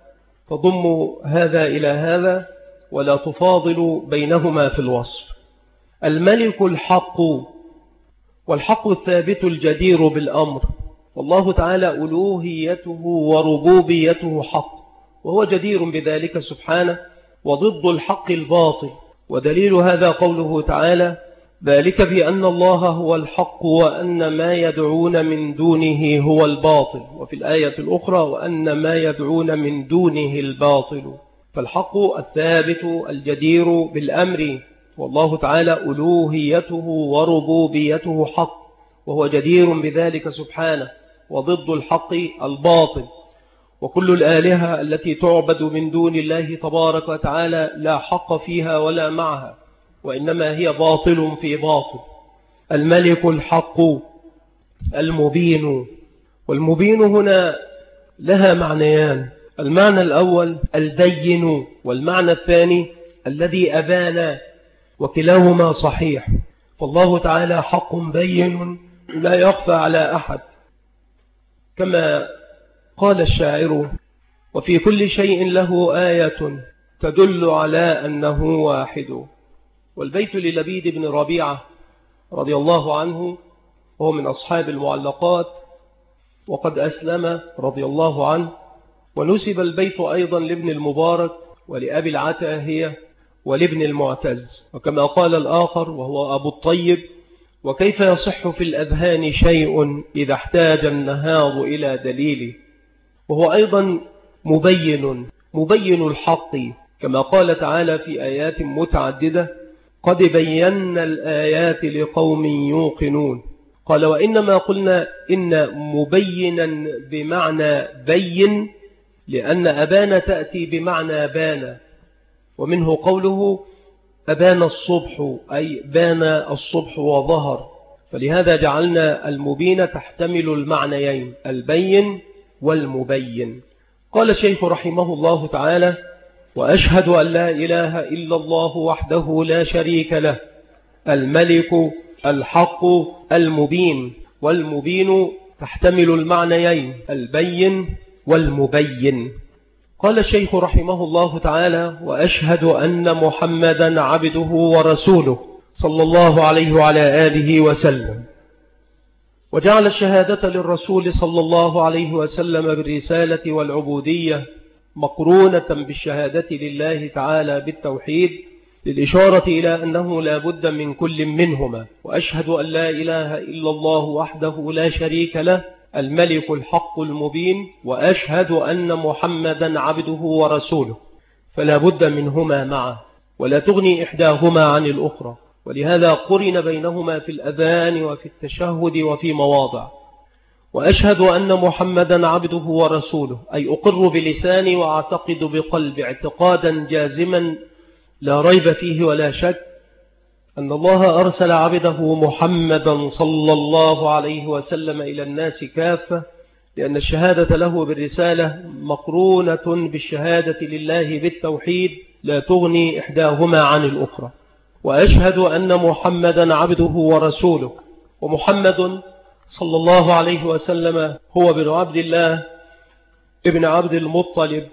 تضم هذا إلى هذا ولا تفاضل بينهما في الوصف. الملك الحق، والحق الثابت الجدير بالأمر، والله تعالى ألوهيته وربوبيته حق، وهو جدير بذلك سبحانه، وضد الحق الباطل. ودليل هذا قوله تعالى: ذلك بأن الله هو الحق وأن ما يدعون من دونه هو الباطل. وفي الآية الأخرى: وأن ما يدعون من دونه الباطل. فالحق الثابت الجدير بالأمر، والله تعالى ألوهيته وربوبيته حق، وهو جدير بذلك سبحانه، وضد الحق الباطل. وكل الآلهة التي تعبد من دون الله تبارك وتعالى لا حق فيها ولا معها، وإنما هي باطل في باطل. الملك الحق المبين، والمبين هنا لها معنيان: المعنى الأول البين، والمعنى الثاني الذي أبان، وكلاهما صحيح. فالله تعالى حق بين لا يخفى على أحد، كما قال الشاعر: وفي كل شيء له آية تدل على أنه واحد. والبيت للبيد بن ربيعة رضي الله عنه، وهو من أصحاب المعلقات، وقد أسلم رضي الله عنه. ونسب البيت أيضا لابن المبارك ولأبي العتاهية ولابن المعتز. وكما قال الآخر وهو أبو الطيب: وكيف يصح في الأذهان شيء إذا احتاج النهار إلى دليل. وهو أيضا مبين مبين الحق، كما قال تعالى في آيات متعددة: قد بينا الآيات لقوم يوقنون. قال: وإنما قلنا إن مبينا بمعنى بين، لأن أبان تأتي بمعنى بان، ومنه قوله أبان الصبح، أي بان الصبح وظهر. فلهذا جعلنا المبين تحتمل المعنيين: البين والمبين. قال الشيخ رحمه الله تعالى: وأشهد أن لا إله إلا الله وحده لا شريك له، الملك الحق المبين. والمبين تحتمل المعنيين: البين والمبين. قال الشيخ رحمه الله تعالى: وأشهد أن محمدا عبده ورسوله صلى الله عليه وعلى آله وسلم. وجعل الشهادة للرسول صلى الله عليه وسلم بالرسالة والعبودية مقرونة بالشهادة لله تعالى بالتوحيد، للإشارة إلى أنه لا بد من كل منهما. وأشهد أن لا إله إلا الله وحده لا شريك له، الملك الحق المبين. وأشهد أن محمدا عبده ورسوله، فلا بد منهما معه، ولا تغني إحداهما عن الأخرى. ولهذا قرن بينهما في الأذان وفي التشهد وفي مواضع. وأشهد أن محمدا عبده ورسوله، أي أقر بلساني وأعتقد بقلبي اعتقادا جازما لا ريب فيه ولا شك أن الله أرسل عبده محمدا صلى الله عليه وسلم إلى الناس كافة، لأن الشهادة له بالرسالة مقرونة بالشهادة لله بالتوحيد، لا تغني إحداهما عن الأخرى. وأشهد أن محمدا عبده ورسوله. ومحمد صلى الله عليه وسلم هو بن عبد الله ابن عبد المطلب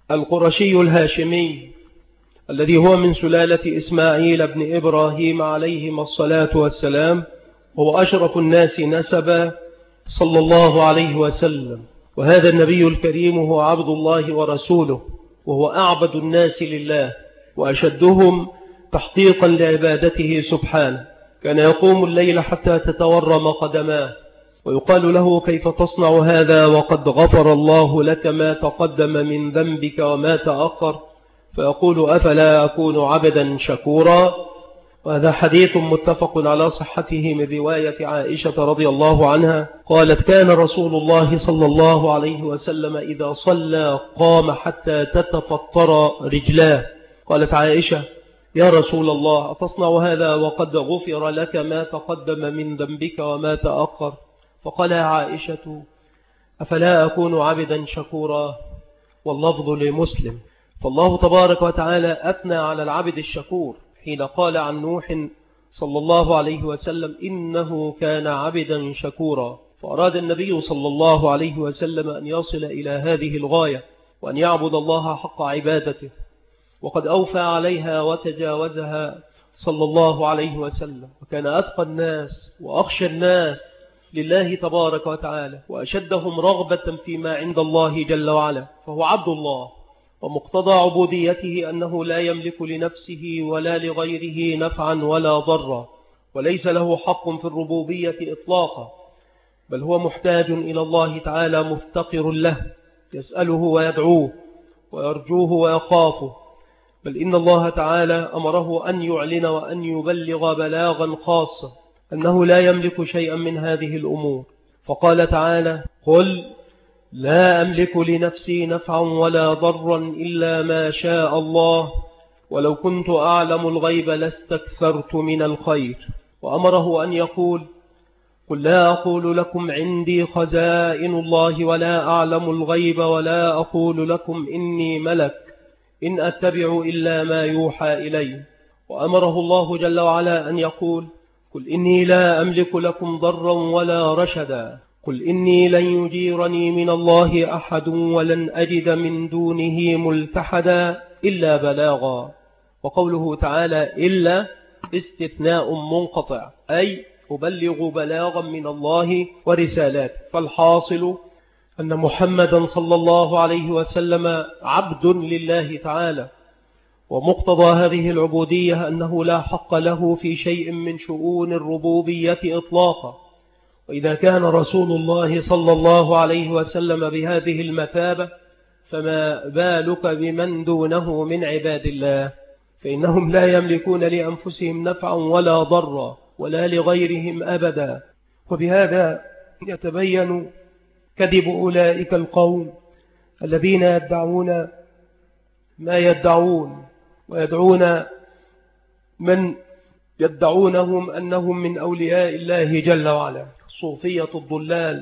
القرشي الهاشمي، الذي هو من سلالة إسماعيل بن إبراهيم عليهما الصلاة والسلام، وهو أشرف الناس نسبا صلى الله عليه وسلم. وهذا النبي الكريم هو عبد الله ورسوله، وهو أعبد الناس لله وأشدهم تحقيقا لعبادته سبحانه. كان يقوم الليل حتى تتورم قدماه، ويقال له: كيف تصنع هذا وقد غفر الله لك ما تقدم من ذنبك وما تأخر؟ فيقول: أفلا أكون عبدا شكورا. وهذا حديث متفق على صحته من رواية عائشة رضي الله عنها قالت: كان رسول الله صلى الله عليه وسلم إذا صلى قام حتى تتفطر رجلاه. قالت عائشة: يا رسول الله، أتصنع هذا وقد غفر لك ما تقدم من ذنبك وما تأخر؟ فقال عائشة: أفلا أكون عبدا شكورا؟ واللفظ لمسلم. فالله تبارك وتعالى أثنى على العبد الشكور حين قال عن نوح صلى الله عليه وسلم: إنه كان عبدا شكورا. فأراد النبي صلى الله عليه وسلم أن يصل إلى هذه الغاية، وأن يعبد الله حق عبادته، وقد أوفى عليها وتجاوزها صلى الله عليه وسلم، وكان أتقى الناس وأخشى الناس لله تبارك وتعالى، وأشدهم رغبة فيما عند الله جل وعلا، فهو عبد الله، ومقتضى عبوديته أنه لا يملك لنفسه ولا لغيره نفعا ولا ضرا، وليس له حق في الربوبية إطلاقا، بل هو محتاج إلى الله تعالى مفتقر له، يسأله ويدعوه ويرجوه ويخافه، بل إن الله تعالى أمره أن يعلن وأن يبلغ بلاغا خاصا أنه لا يملك شيئا من هذه الأمور، فقال تعالى: قل لا أملك لنفسي نفعا ولا ضرا إلا ما شاء الله ولو كنت أعلم الغيب لاستكثرت من الخير. وأمره أن يقول: قل لا أقول لكم عندي خزائن الله ولا أعلم الغيب ولا أقول لكم إني ملك إن أتبع إلا ما يوحى إلي. وأمره الله جل وعلا أن يقول: قل إني لا أملك لكم ضرا ولا رشدا، قل إني لن يجيرني من الله أحد ولن أجد من دونه ملتحدا إلا بلاغا. وقوله تعالى إلا استثناء منقطع، أي أبلغ بلاغا من الله ورسالاته. فالحاصل أن محمدا صلى الله عليه وسلم عبد لله تعالى، ومقتضى هذه العبودية أنه لا حق له في شيء من شؤون الربوبية إطلاقا. وإذا كان رسول الله صلى الله عليه وسلم بهذه المثابة، فما بالك بمن دونه من عباد الله، فإنهم لا يملكون لأنفسهم نفعا ولا ضرا ولا لغيرهم أبدا. وبهذا يتبين كذب أولئك القوم الذين يدعون ما يدعون، ويدعون من يدعونهم أنهم من أولياء الله جل وعلا، الصوفية الضلال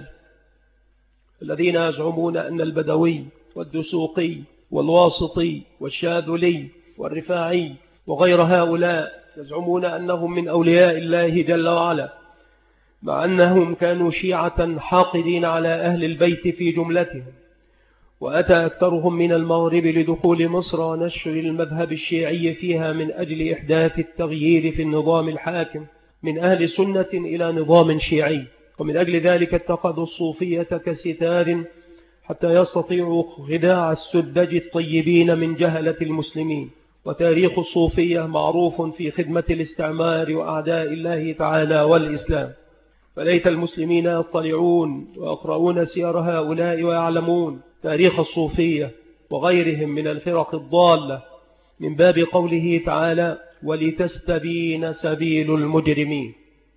الذين يزعمون أن البدوي والدسوقي والواسطي والشاذلي والرفاعي وغير هؤلاء يزعمون أنهم من أولياء الله جل وعلا، مع أنهم كانوا شيعة حاقدين على أهل البيت في جملتهم. وأتى أكثرهم من المغرب لدخول مصر ونشر المذهب الشيعي فيها من أجل إحداث التغيير في النظام الحاكم من أهل سنة إلى نظام شيعي، ومن أجل ذلك اتخذوا الصوفية كستار حتى يستطيعوا خداع السدج الطيبين من جهلة المسلمين. وتاريخ الصوفية معروف في خدمة الاستعمار وأعداء الله تعالى والإسلام، فليت المسلمين يطلعون ويقرؤون سير هؤلاء ويعلمون تاريخ الصوفية وغيرهم من الفرق الضالة، من باب قوله تعالى: ولتستبين سبيل المجرمين.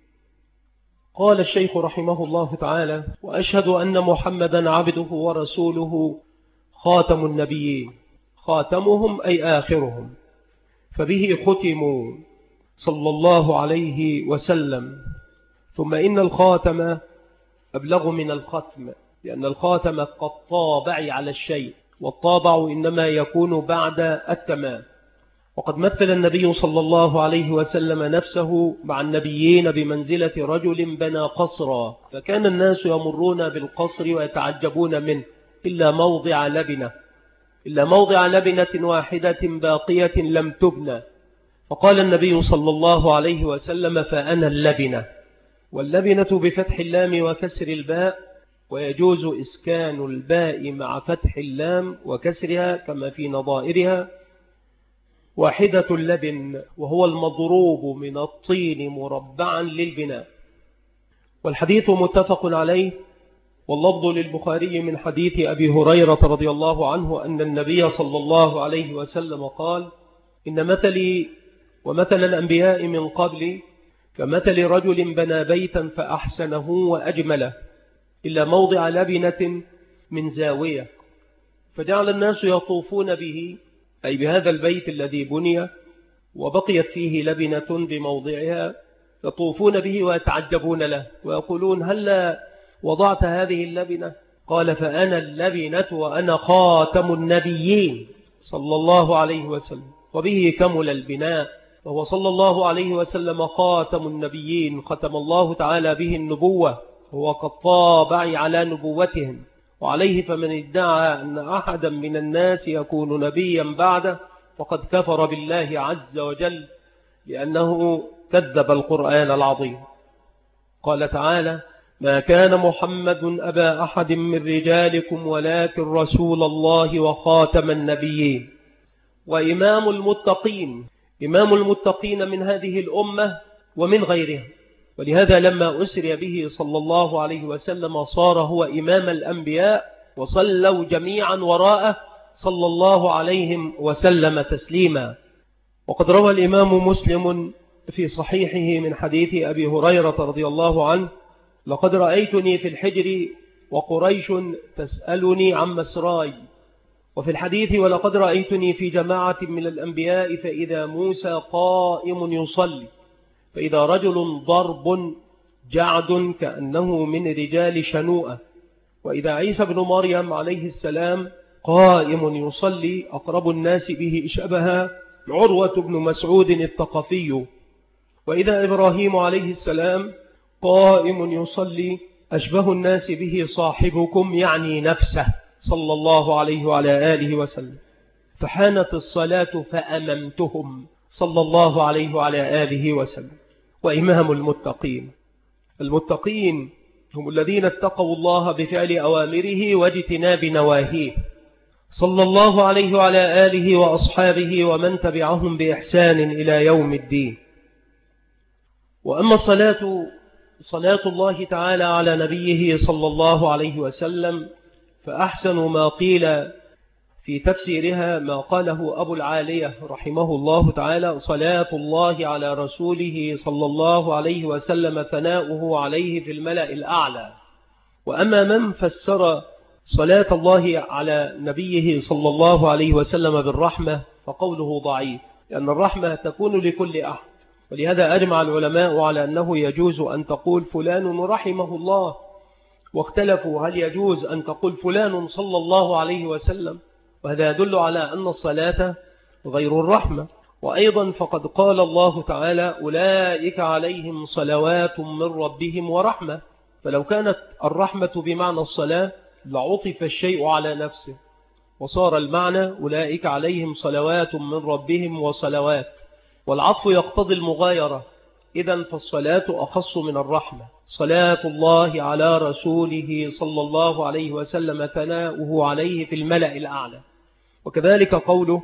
قال الشيخ رحمه الله تعالى: وأشهد أن محمدا عبده ورسوله خاتم النبيين، خاتمهم أي آخرهم، فبه ختموا صلى الله عليه وسلم. ثم إن الخاتم أبلغ من الختم، لأن الخاتم كالطابع على الشيء، والطابع إنما يكون بعد التمام. وقد مثل النبي صلى الله عليه وسلم نفسه مع النبيين بمنزلة رجل بنى قصرا، فكان الناس يمرون بالقصر ويتعجبون منه إلا موضع لبنة إلا موضع لبنة واحدة باقية لم تبنى، فقال النبي صلى الله عليه وسلم: فأنا اللبنة. واللبنة بفتح اللام وكسر الباء، ويجوز إسكان الباء مع فتح اللام وكسرها كما في نظائرها. واحدة اللبن، وهو المضروب من الطين مربعا للبناء. والحديث متفق عليه، واللفظ للبخاري من حديث أبي هريرة رضي الله عنه أن النبي صلى الله عليه وسلم قال: إن مثلي ومثل الأنبياء من قبلي كمثل رجل بنى بيتا فأحسنه وأجمله إلا موضع لبنة من زاوية، فجعل الناس يطوفون به، أي بهذا البيت الذي بني وبقيت فيه لبنة بموضعها، يطوفون به ويتعجبون له ويقولون: هل وضعت هذه اللبنة؟ قال: فأنا اللبنة وأنا خاتم النبيين صلى الله عليه وسلم. وبه كمل البناء، وهو صلى الله عليه وسلم خاتم النبيين، ختم الله تعالى به النبوة، هو كالطابع على نبوتهم. وعليه فمن ادعى أن أحدا من الناس يكون نبيا بعده فقد كفر بالله عز وجل، لأنه كذب القرآن العظيم. قال تعالى: ما كان محمد أبا أحد من رجالكم ولكن رسول الله وخاتم النبيين وإمام المتقين، إمام المتقين من هذه الأمة ومن غيرها. ولهذا لما أسري به صلى الله عليه وسلم صار هو إمام الأنبياء، وصلوا جميعا وراءه صلى الله عليه وسلم تسليما. وقد روى الإمام مسلم في صحيحه من حديث أبي هريرة رضي الله عنه: لقد رأيتني في الحجر وقريش تسألني عن مسراي. وفي الحديث: ولقد رأيتني في جماعة من الأنبياء فإذا موسى قائم يصلي، فإذا رجل ضرب جعد كأنه من رجال شنوءة، وإذا عيسى بن مريم عليه السلام قائم يصلي أقرب الناس به شبها عروة بن مسعود الثقفي، وإذا إبراهيم عليه السلام قائم يصلي أشبه الناس به صاحبكم، يعني نفسه صلى الله عليه وعلى آله وسلم. فحانت الصلاة فأممتهم صلى الله عليه وعلى آله وسلم. وإمام المتقين، المتقين هم الذين اتقوا الله بفعل أوامره واجتناب نواهيه صلى الله عليه وعلى آله وأصحابه ومن تبعهم بإحسان إلى يوم الدين. وأما الصلاة صلاة الله تعالى على نبيه صلى الله عليه وسلم، فأحسن ما قيل في تفسيرها ما قاله أبو العالية رحمه الله تعالى: صلاة الله على رسوله صلى الله عليه وسلم ثناؤه عليه في الملأ الأعلى. وأما من فسر صلاة الله على نبيه صلى الله عليه وسلم بالرحمة فقوله ضعيف، لأن الرحمة تكون لكل أحد. ولهذا أجمع العلماء على أنه يجوز أن تقول فلان رحمه الله، واختلفوا هل يجوز أن تقول فلان صلى الله عليه وسلم، وهذا يدل على أن الصلاة غير الرحمة. وأيضا فقد قال الله تعالى: أولئك عليهم صلوات من ربهم ورحمة. فلو كانت الرحمة بمعنى الصلاة لعطف الشيء على نفسه، وصار المعنى أولئك عليهم صلوات من ربهم وصلوات، والعطف يقتضي المغايرة. إذن فالصلاة أخص من الرحمة. صلاة الله على رسوله صلى الله عليه وسلم ثناؤه عليه في الملأ الأعلى. وكذلك قوله: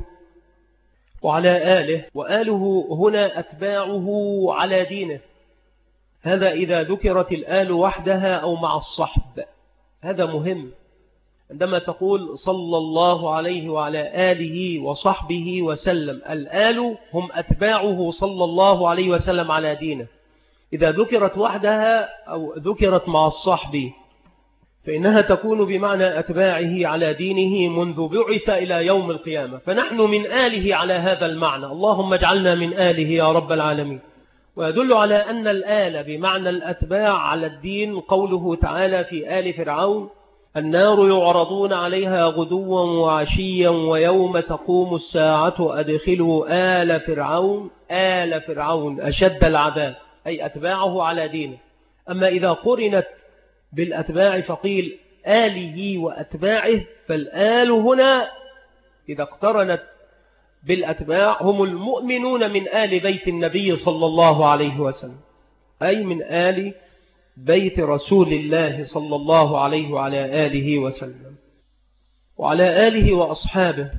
وعلى آله، وآله هنا أتباعه على دينه. هذا إذا ذكرت الآل وحدها أو مع الصحب، هذا مهم. عندما تقول صلى الله عليه وعلى آله وصحبه وسلم، الآل هم أتباعه صلى الله عليه وسلم على دينه. إذا ذكرت وحدها أو ذكرت مع الصحب فإنها تكون بمعنى أتباعه على دينه منذ بعث إلى يوم القيامة، فنحن من آله على هذا المعنى. اللهم اجعلنا من آله يا رب العالمين. ويدل على أن الآل بمعنى الأتباع على الدين قوله تعالى في آل فرعون: النار يعرضون عليها غدوا وعشيا ويوم تقوم الساعة أدخلوا آل فرعون آل فرعون أشد العذاب، أي أتباعه على دينه. أما إذا قرنت بالأتباع فقيل آله وأتباعه، فالآل هنا إذا اقترنت بالأتباع هم المؤمنون من آل بيت النبي صلى الله عليه وسلم، أي من آل بيت رسول الله صلى الله عليه وعلى آله وسلم. وعلى آله وأصحابه،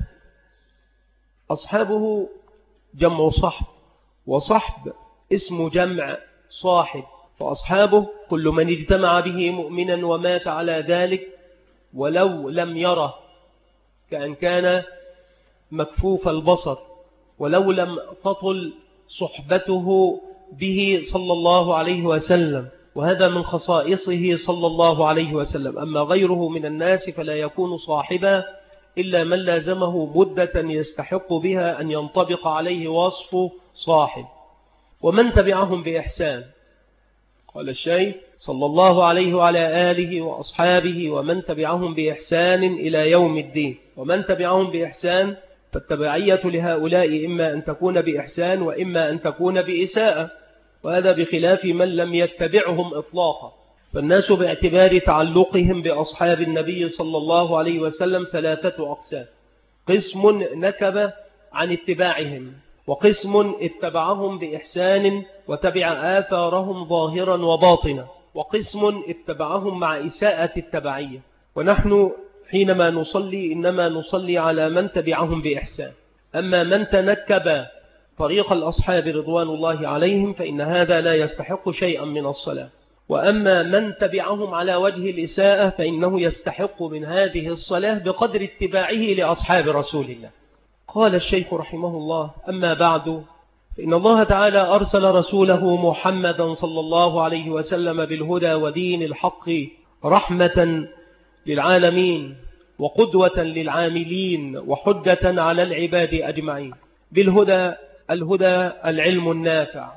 أصحابه جمع صحب، وصحب اسم جمع صاحب، فأصحابه كل من اجتمع به مؤمنا ومات على ذلك ولو لم يره، كأن كان مكفوف البصر، ولو لم تطل صحبته به صلى الله عليه وسلم، وهذا من خصائصه صلى الله عليه وسلم. أما غيره من الناس فلا يكون صاحبا إلا من لازمه مدة يستحق بها أن ينطبق عليه وصف صاحب. ومن تبعهم بإحسان، قال الشيخ صلى الله عليه وعلى آله وأصحابه ومن تبعهم بإحسان إلى يوم الدين. ومن تبعهم بإحسان فالتبعية لهؤلاء إما أن تكون بإحسان وإما أن تكون بإساءة، وهذا بخلاف من لم يتبعهم إطلاقا. فالناس باعتبار تعلقهم بأصحاب النبي صلى الله عليه وسلم ثلاثة أقسام: قسم نكب عن اتباعهم، وقسم اتبعهم بإحسان وتبع آثارهم ظاهرا وباطنا، وقسم اتبعهم مع إساءة التبعية. ونحن حينما نصلي إنما نصلي على من تبعهم بإحسان. أما من تنكب طريق الأصحاب رضوان الله عليهم فإن هذا لا يستحق شيئا من الصلاة. وأما من تبعهم على وجه الإساءة فإنه يستحق من هذه الصلاة بقدر اتباعه لأصحاب رسول الله. قال الشيخ رحمه الله: أما بعد، فإن الله تعالى أرسل رسوله محمدا صلى الله عليه وسلم بالهدى ودين الحق رحمة للعالمين وقدوة للعاملين وحجة على العباد أجمعين. بالهدى، الهدى العلم النافع،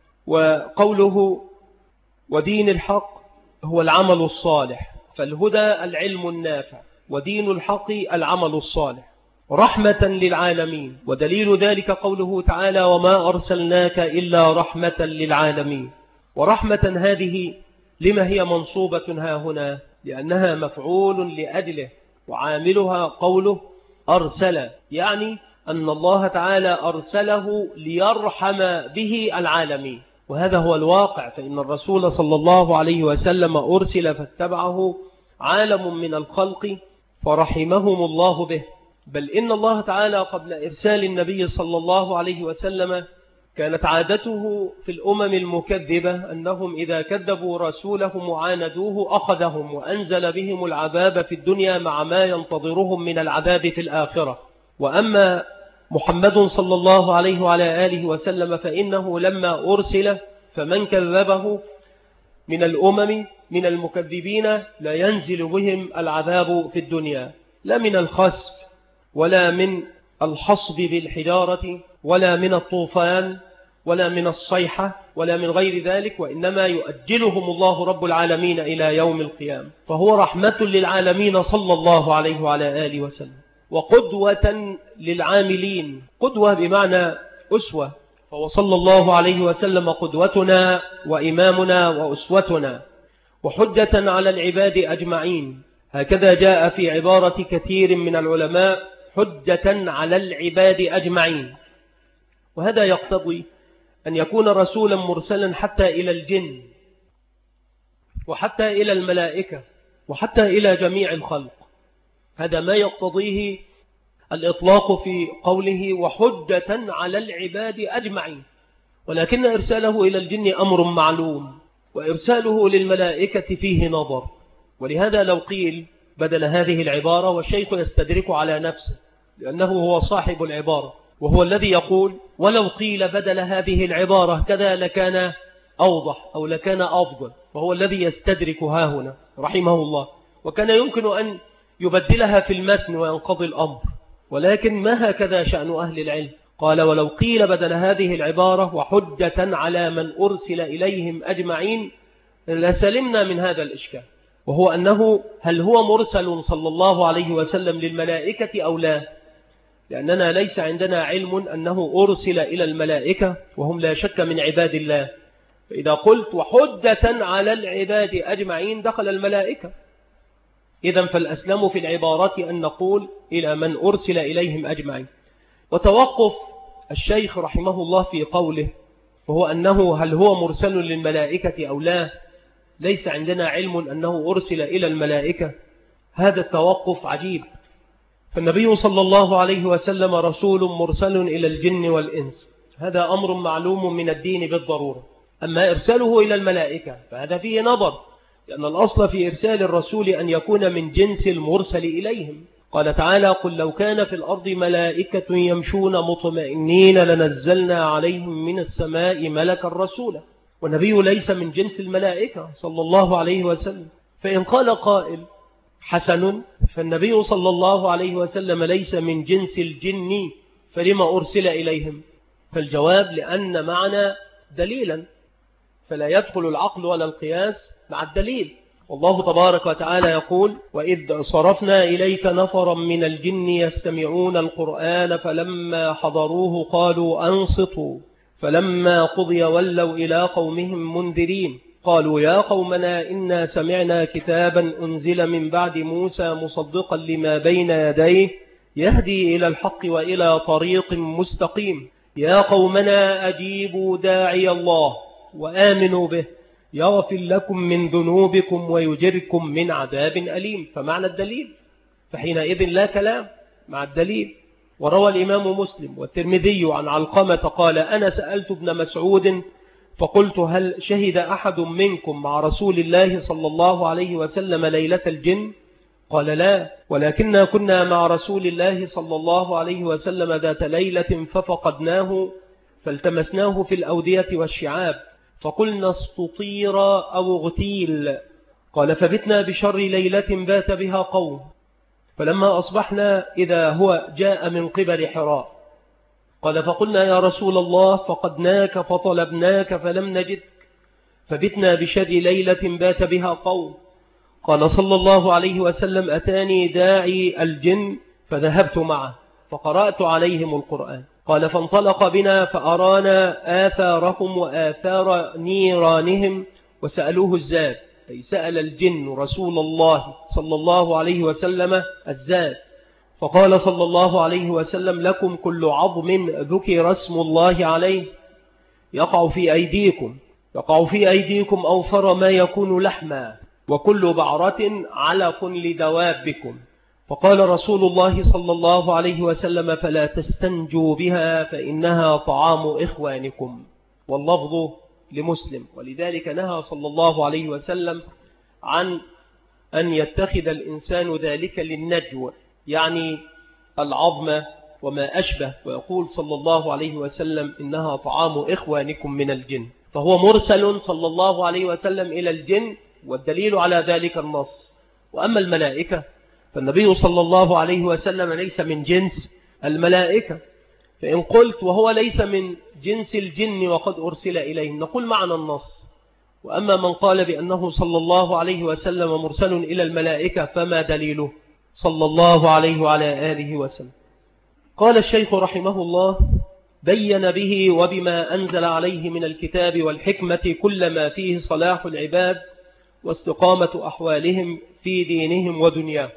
وقوله ودين الحق هو العمل الصالح، فالهدى العلم النافع ودين الحق العمل الصالح رحمة للعالمين. ودليل ذلك قوله تعالى: وما أرسلناك إلا رحمة للعالمين. ورحمة هذه لما هي منصوبة ها هنا؟ لأنها مفعول لأجله، وعاملها قوله أرسل، يعني أن الله تعالى أرسله ليرحم به العالمين. وهذا هو الواقع، فإن الرسول صلى الله عليه وسلم أرسل فاتبعه عالم من الخلق فرحمهم الله به. بل إن الله تعالى قبل إرسال النبي صلى الله عليه وسلم كانت عادته في الأمم المكذبة أنهم إذا كذبوا رسوله وعاندوه أخذهم وأنزل بهم العذاب في الدنيا مع ما ينتظرهم من العذاب في الآخرة. وأما محمد صلى الله عليه وعلى آله وسلم فإنه لما أرسل فمن كذبه من الأمم من المكذبين لا ينزل بهم العذاب في الدنيا، لا من الخسف ولا من الحصب بالحجارة ولا من الطوفان ولا من الصيحة ولا من غير ذلك، وإنما يؤجلهم الله رب العالمين إلى يوم القيامة. فهو رحمة للعالمين صلى الله عليه وعلى آله وسلم، وقدوة للعاملين. قدوة بمعنى أسوة، فهو صلى الله عليه وسلم قدوتنا وإمامنا وأسوتنا، وحجة على العباد أجمعين. هكذا جاء في عبارة كثير من العلماء: حجة على العباد أجمعين. وهذا يقتضي أن يكون رسولا مرسلا حتى إلى الجن وحتى إلى الملائكة وحتى إلى جميع الخلق. هذا ما يقتضيه الإطلاق في قوله وحجة على العباد أجمعين. ولكن إرساله إلى الجن أمر معلوم، وإرساله للملائكة فيه نظر. ولهذا لو قيل بدل هذه العبارة، والشيخ يستدرك على نفسه لأنه هو صاحب العبارة وهو الذي يقول: ولو قيل بدل هذه العبارة كذا لكان أوضح أو لكان أفضل، وهو الذي يستدرك ها هنا رحمه الله. وكان يمكن أن يبدلها في المتن وينقضي الأمر، ولكن ما هكذا شأن أهل العلم. قال: ولو قيل بدل هذه العبارة وحجة على من أرسل إليهم أجمعين لسلمنا من هذا الإشكال، وهو أنه هل هو مرسل صلى الله عليه وسلم للملائكة أو لا؟ لأننا ليس عندنا علم أنه أرسل إلى الملائكة، وهم لا شك من عباد الله. فإذا قلت وحجة على العباد أجمعين دخل الملائكة. إذن فالأسلم في العبارة أن نقول إلى من أرسل إليهم أجمعين. وتوقف الشيخ رحمه الله في قوله وهو أنه هل هو مرسل للملائكة أو لا، ليس عندنا علم أنه أرسل إلى الملائكة. هذا التوقف عجيب، فالنبي صلى الله عليه وسلم رسول مرسل إلى الجن والإنس، هذا أمر معلوم من الدين بالضرورة. أما إرساله إلى الملائكة فهذا فيه نظر، لأن الأصل في إرسال الرسول أن يكون من جنس المرسل إليهم. قال تعالى: قل لو كان في الأرض ملائكة يمشون مطمئنين لنزلنا عليهم من السماء ملكا رسولا. والنبي ليس من جنس الملائكة صلى الله عليه وسلم. فإن قال قائل: حسن، فالنبي صلى الله عليه وسلم ليس من جنس الجن فلما أرسل إليهم؟ فالجواب: لأن معنا دليلا، فلا يدخل العقل ولا القياس مع الدليل. والله تبارك وتعالى يقول: وإذ صرفنا إليك نفرا من الجن يستمعون القرآن فلما حضروه قالوا أنصتوا فلما قضي ولوا إلى قومهم منذرين. قالوا يا قومنا إنا سمعنا كتابا أنزل من بعد موسى مصدقا لما بين يديه يهدي إلى الحق وإلى طريق مستقيم يا قومنا أجيبوا داعي الله وآمنوا به يغفر لكم من ذنوبكم ويجركم من عذاب أليم. فمعنى الدليل، فحينئذ لا كلام مع الدليل. وروى الإمام مسلم والترمذي عن علقمة قال أنا سألت ابن مسعود فقلت هل شهد أحد منكم مع رسول الله صلى الله عليه وسلم ليلة الجن؟ قال لا، ولكننا كنا مع رسول الله صلى الله عليه وسلم ذات ليلة ففقدناه فالتمسناه في الأودية والشعاب فقلنا استطير أو اغتيل. قال فبتنا بشر ليلة بات بها قوم، فلما أصبحنا إذا هو جاء من قبل حراء. قال فقلنا يا رسول الله فقدناك فطلبناك فلم نجدك، فبتنا بشر ليلة بات بها قوم. قال صلى الله عليه وسلم أتاني داعي الجن فذهبت معه فقرأت عليهم القرآن. قال فانطلق بنا فأرانا آثارهم وآثار نيرانهم وسألوه الزاد، أي سأل الجن رسول الله صلى الله عليه وسلم الزاد. فقال صلى الله عليه وسلم لكم كل عظم ذكر اسم الله عليه يقع في أيديكم يقع في أيديكم أوفر ما يكون لحما، وكل بعرة علف لدوابكم. فقال رسول الله صلى الله عليه وسلم فلا تستنجوا بها فإنها طعام إخوانكم، واللفظ لمسلم. ولذلك نهى صلى الله عليه وسلم عن أن يتخذ الإنسان ذلك للنجو، يعني العظم وما أشبه، ويقول صلى الله عليه وسلم إنها طعام إخوانكم من الجن، فهو مرسل صلى الله عليه وسلم إلى الجن، والدليل على ذلك النص. وأما الملائكة فالنبي صلى الله عليه وسلم ليس من جنس الملائكة، فإن قلت وهو ليس من جنس الجن وقد أرسل إليهم نقول معنى النص. وأما من قال بأنه صلى الله عليه وسلم مرسل إلى الملائكة فما دليله صلى الله عليه وعلى آله وسلم؟ قال الشيخ رحمه الله بين به وبما أنزل عليه من الكتاب والحكمة كل ما فيه صلاح العباد واستقامة أحوالهم في دينهم ودنياهم.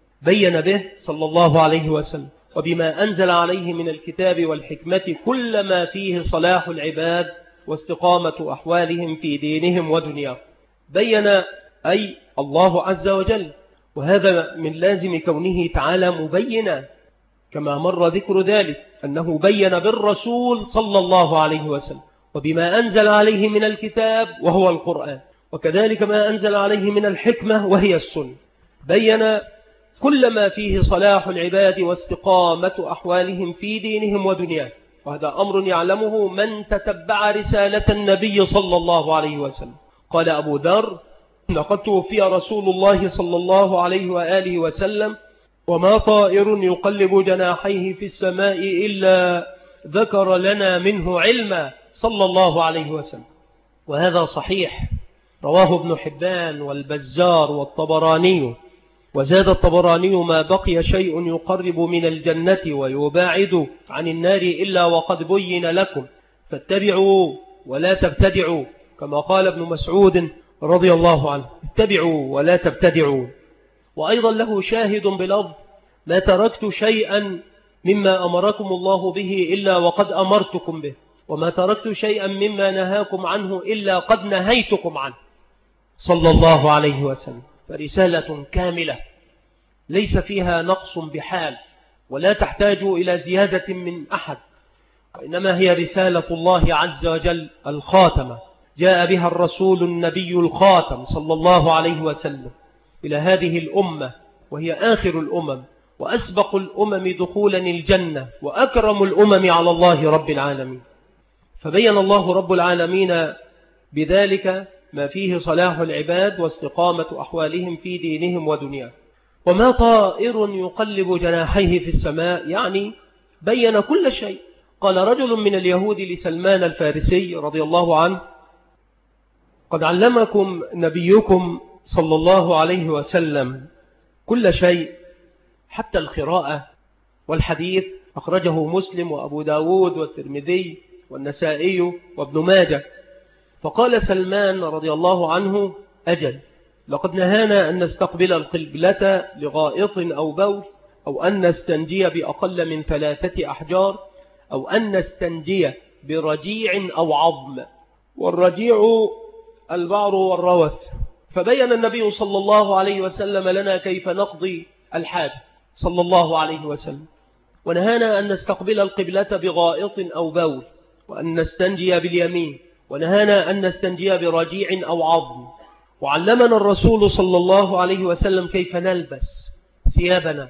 بين به صلى الله عليه وسلم وبما أنزل عليه من الكتاب والحكمة كل ما فيه صلاح العباد واستقامة أحوالهم في دينهم ودنياهم. بين أي الله عز وجل، وهذا من لازم كونه تعالى مبينا، كما مر ذكر ذلك أنه بين بالرسول صلى الله عليه وسلم وبما أنزل عليه من الكتاب وهو القرآن، وكذلك ما أنزل عليه من الحكمة وهي السنة. بين كل ما فيه صلاح العباد واستقامة أحوالهم في دينهم ودنياهم، وهذا أمر يعلمه من تتبع رسالة النبي صلى الله عليه وسلم. قال أبو ذر لقد توفي رسول الله صلى الله عليه وآله وسلم وما طائر يقلب جناحيه في السماء إلا ذكر لنا منه علما صلى الله عليه وسلم. وهذا صحيح، رواه ابن حبان والبزار والطبراني. وزاد الطبراني ما بقي شيء يقرب من الجنة ويباعد عن النار إلا وقد بين لكم فاتبعوا ولا تبتدعوا، كما قال ابن مسعود رضي الله عنه اتبعوا ولا تبتدعوا. وأيضا له شاهد بلفظ ما تركت شيئا مما أمركم الله به إلا وقد أمرتكم به، وما تركت شيئا مما نهاكم عنه إلا قد نهيتكم عنه صلى الله عليه وسلم. فرسالة كاملة ليس فيها نقص بحال ولا تحتاج إلى زيادة من أحد، وإنما هي رسالة الله عز وجل الخاتمة، جاء بها الرسول النبي الخاتم صلى الله عليه وسلم إلى هذه الأمة، وهي آخر الأمم وأسبق الأمم دخولا الجنة وأكرم الأمم على الله رب العالمين. فبين الله رب العالمين بذلك ما فيه صلاح العباد واستقامة أحوالهم في دينهم ودنياهم. وما طائر يقلب جناحيه في السماء، يعني بين كل شيء. قال رجل من اليهود لسلمان الفارسي رضي الله عنه قد علمكم نبيكم صلى الله عليه وسلم كل شيء حتى القراءة والحديث. أخرجه مسلم وأبو داود والترمذي والنسائي وابن ماجه. فقال سلمان رضي الله عنه: أجل، لقد نهانا أن نستقبل القبلة لغائط أو بول، أو أن نستنجي بأقل من ثلاثة أحجار، أو أن نستنجي برجيع أو عظم. والرجيع البعر والروث. فبين النبي صلى الله عليه وسلم لنا كيف نقضي الحاجة صلى الله عليه وسلم، ونهانا أن نستقبل القبلة بغائط أو بول، وأن نستنجي باليمين، ونهانا أن نستنجي برجيع أو عظم. وعلمنا الرسول صلى الله عليه وسلم كيف نلبس ثيابنا،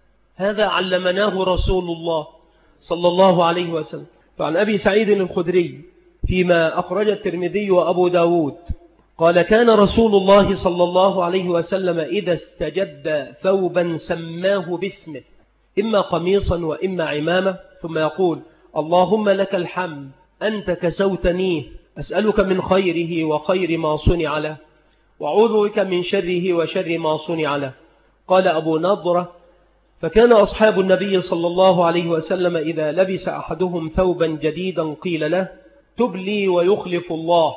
هذا علمناه رسول الله صلى الله عليه وسلم. فعن أبي سعيد الخدري فيما أخرج الترمذي وأبو داود قال: كان رسول الله صلى الله عليه وسلم إذا استجد ثوبا سماه باسمه، إما قميصا وإما عمامة، ثم يقول: اللهم لك الحمد أنت كسوتنيه، أسألك من خيره وخير ما صنع له، وأعوذ بك من شره وشر ما صنع له. قال أبو نضرة: فكان أصحاب النبي صلى الله عليه وسلم إذا لبس أحدهم ثوبا جديدا قيل له: تبلي ويخلف الله.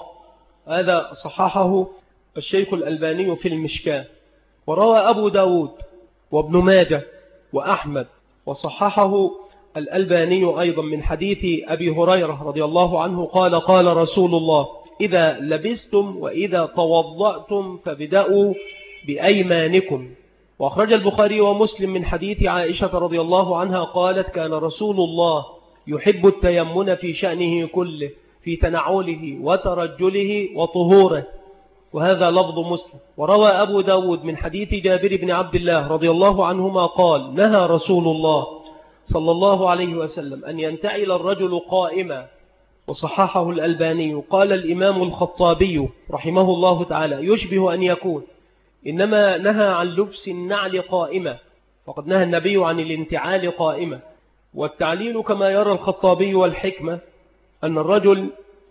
هذا صححه الشيخ الألباني في المشكاة. وروى أبو داود وابن ماجه وأحمد وصححه الألباني أيضا من حديث أبي هريرة رضي الله عنه قال: قال رسول الله: إذا لبستم وإذا توضأتم فابدأوا بأيمانكم. وأخرج البخاري ومسلم من حديث عائشة رضي الله عنها قالت: كان رسول الله يحب التيمن في شأنه كله، في تنعله وترجله وطهوره. وهذا لفظ مسلم. وروى أبو داود من حديث جابر بن عبد الله رضي الله عنهما قال: نهى رسول الله صلى الله عليه وسلم أن ينتعل الرجل قائما، وصححه الألباني. قال الإمام الخطابي رحمه الله تعالى: يشبه أن يكون إنما نهى عن لبس النعل قائمة، فقد نهى النبي عن الانتعال قائمة. والتعليل كما يرى الخطابي والحكمة أن الرجل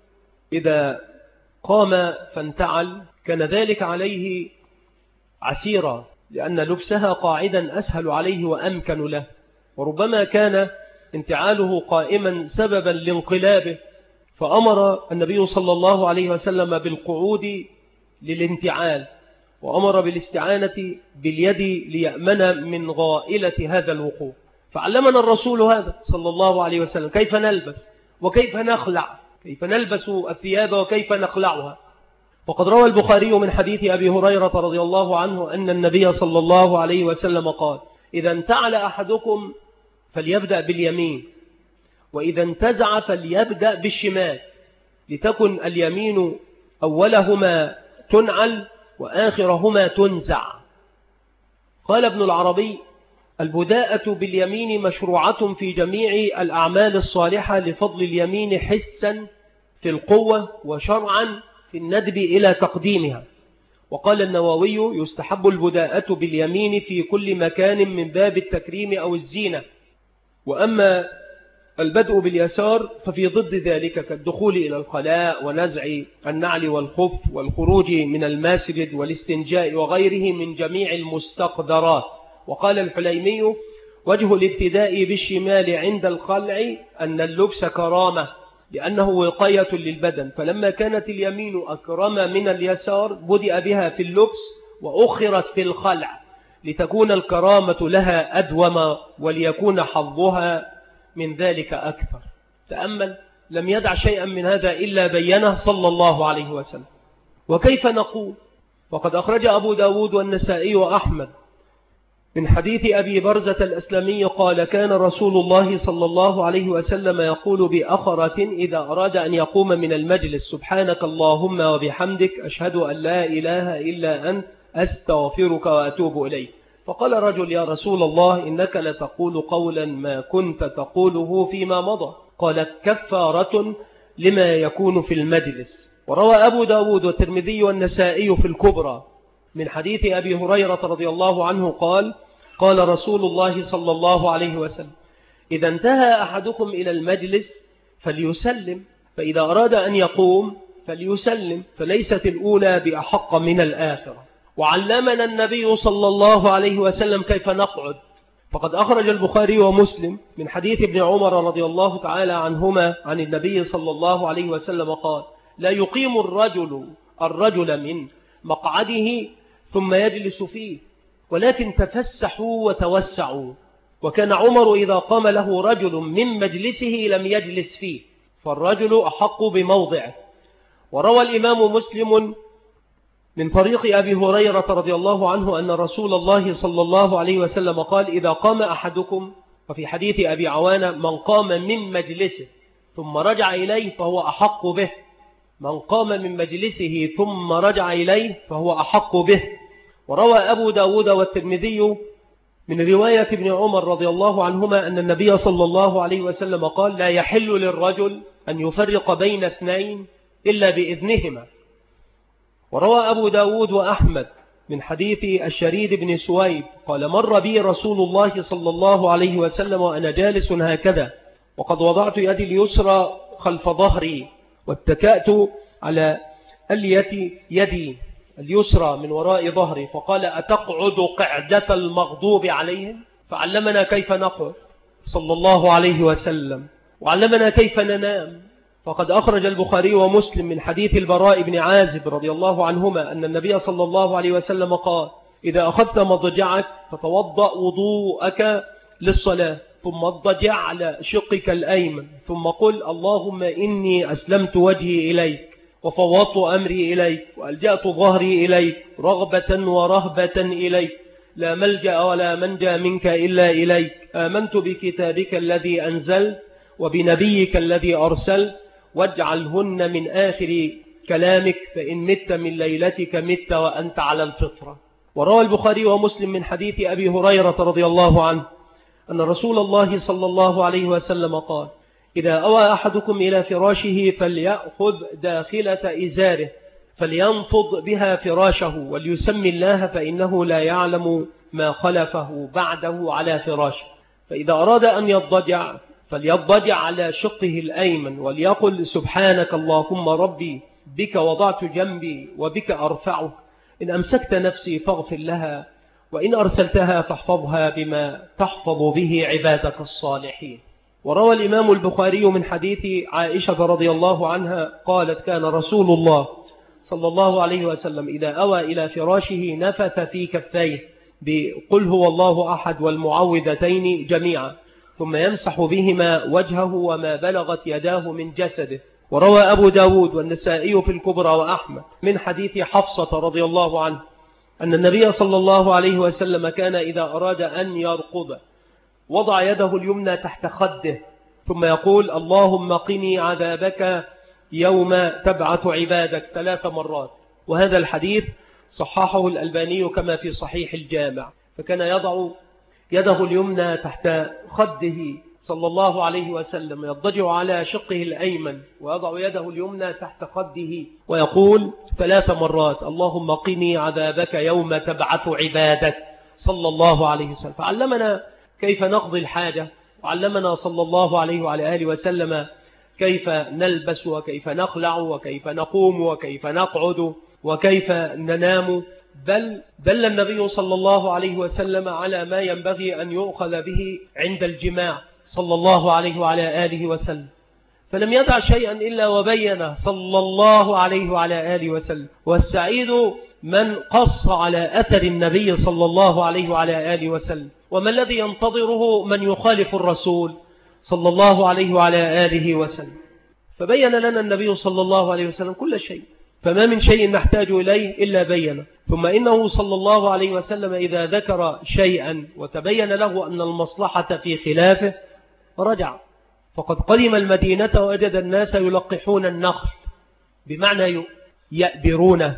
إذا قام فانتعل كان ذلك عليه عسيرا، لأن لبسها قاعدا أسهل عليه وأمكن له، وربما كان انتعاله قائما سببا لانقلابه، فأمر النبي صلى الله عليه وسلم بالقعود للانتعال، وأمر بالاستعانة باليد ليأمن من غائلة هذا الوقوع. فعلمنا الرسول هذا صلى الله عليه وسلم كيف نلبس وكيف نخلع، كيف نلبس الثياب وكيف نخلعها. وقد روى البخاري من حديث أبي هريرة رضي الله عنه أن النبي صلى الله عليه وسلم قال: إذا انتعل أحدكم فليبدأ باليمين، وإذا انتزع فليبدأ بالشمال، لتكن اليمين أولهما تنعل وآخرهما تنزع. قال ابن العربي: البداءة باليمين مشروعة في جميع الأعمال الصالحة لفضل اليمين حسا في القوة، وشرعا في الندب إلى تقديمها. وقال النووي: يستحب البداءة باليمين في كل مكان من باب التكريم أو الزينة. وأما البدء باليسار ففي ضد ذلك كالدخول إلى الخلاء ونزع النعل والخف والخروج من المسجد والاستنجاء وغيره من جميع المستقدرات. وقال الحليمي: وجه الابتداء بالشمال عند الخلع أن اللبس كرامة، لأنه وقاية للبدن، فلما كانت اليمين أكرم من اليسار بدأ بها في اللبس وأخرت في الخلع، لتكون الكرامة لها أدوم وليكون حظها من ذلك أكثر. تأمل، لم يدع شيئا من هذا إلا بينه صلى الله عليه وسلم. وكيف نقول؟ وقد أخرج أبو داود والنسائي وأحمد من حديث أبي برزة الأسلمي قال: كان رسول الله صلى الله عليه وسلم يقول بأخرة إذا أراد أن يقوم من المجلس: سبحانك اللهم وبحمدك، أشهد أن لا إله إلا أنت، أستغفرك وأتوب إليك. فقال رجل: يا رسول الله، إنك لتقول قولا ما كنت تقوله فيما مضى. قال: كفارة لما يكون في المجلس. وروى أبو داود والترمذي والنسائي في الكبرى من حديث أبي هريرة رضي الله عنه قال: قال رسول الله صلى الله عليه وسلم: إذا انتهى أحدكم إلى المجلس فليسلم، فإذا أراد أن يقوم فليسلم، فليست الأولى بأحق من الآخرة. وعلمنا النبي صلى الله عليه وسلم كيف نقعد. فقد أخرج البخاري ومسلم من حديث ابن عمر رضي الله تعالى عنهما عن النبي صلى الله عليه وسلم قال: لا يقيم الرجل الرجل من مقعده ثم يجلس فيه، ولكن تفسحوا وتوسعوا. وكان عمر إذا قام له رجل من مجلسه لم يجلس فيه، فالرجل أحق بموضعه. وروى الإمام مسلم من طريق أبي هريرة رضي الله عنه أن رسول الله صلى الله عليه وسلم قال: إذا قام أحدكم، وفي حديث أبي عوانة: من قام من مجلسه ثم رجع إليه فهو أحق به. من قام من مجلسه ثم رجع إليه فهو أحق به. وروى أبو داود والترمذي من رواية ابن عمر رضي الله عنهما أن النبي صلى الله عليه وسلم قال: لا يحل للرجل أن يفرق بين اثنين إلا بإذنهما. وروى أبو داود وأحمد من حديث الشريد بن سويد قال: مر بي رسول الله صلى الله عليه وسلم وأنا جالس هكذا، وقد وضعت يدي اليسرى خلف ظهري واتكأت على الية يدي اليسرى من وراء ظهري، فقال: أتقعد قعدة المغضوب عليهم؟ فعلمنا كيف نقعد صلى الله عليه وسلم، وعلمنا كيف ننام. فقد أخرج البخاري ومسلم من حديث البراء بن عازب رضي الله عنهما أن النبي صلى الله عليه وسلم قال: إذا أخذت مضجعك فتوضأ وضوءك للصلاة، ثم اضجع على شقك الأيمن، ثم قل: اللهم إني أسلمت وجهي إليك وفوضت أمري إليك وألجأت ظهري إليك رغبة ورهبة إليك، لا ملجأ ولا منجا منك إلا إليك، آمنت بكتابك الذي أنزلت وبنبيك الذي أرسلت، واجعلهن من آخر كلامك، فإن مت من ليلتك مت وأنت على الفطرة. وروى البخاري ومسلم من حديث أبي هريرة رضي الله عنه أن رسول الله صلى الله عليه وسلم قال: إذا أوى أحدكم إلى فراشه فليأخذ داخلة إزاره فلينفض بها فراشه وليسمي الله، فإنه لا يعلم ما خلفه بعده على فراشه. فإذا أراد أن يضجع فليضجع على شقه الأيمن وليقل: سبحانك اللهم ربي، بك وضعت جنبي وبك أرفعك، إن أمسكت نفسي فاغفر لها، وإن أرسلتها فاحفظها بما تحفظ به عبادك الصالحين. وروى الإمام البخاري من حديث عائشة رضي الله عنها قالت: كان رسول الله صلى الله عليه وسلم إذا أوى إلى فراشه نفث في كفيه بقل هو الله أحد والمعوذتين جميعا، ثم يمسح بهما وجهه وما بلغت يداه من جسده. وروى أبو داود والنسائي في الكبرى وأحمد من حديث حفصة رضي الله عنه أن النبي صلى الله عليه وسلم كان إذا أراد أن يرقد وضع يده اليمنى تحت خده ثم يقول: اللهم قني عذابك يوم تبعث عبادك ثلاث مرات. وهذا الحديث صححه الألباني كما في صحيح الجامع. فكان يضع يده اليمنى تحت خده صلى الله عليه وسلم، يضجع على شقه الأيمن ويضع يده اليمنى تحت خده ويقول ثلاث مرات: اللهم قني عذابك يوم تبعث عبادك صلى الله عليه وسلم. فعلمنا كيف نقضي الحاجة، وعلمنا صلى الله عليه وعلى آله وسلم كيف نلبس وكيف نخلع وكيف نقوم وكيف نقعد وكيف ننام، بل دل النبي صلى الله عليه وسلم على ما ينبغي أن يؤخذ به عند الجماع صلى الله عليه وعلى آله وسلم، فلم يدع شيئا إلا وبينه صلى الله عليه وعلى آله وسلم. والسعيد من قص على أثر النبي صلى الله عليه وعلى آله وسلم. وما الذي ينتظره من يخالف الرسول صلى الله عليه وعلى آله وسلم؟ فبين لنا النبي صلى الله عليه وسلم كل شيء، فما من شيء نحتاج إليه إلا بينه. ثم إنه صلى الله عليه وسلم إذا ذكر شيئا وتبين له أن المصلحة في خلافه رجع. فقد قدم المدينة ووجد الناس يلقحون النخل، بمعنى يأبرون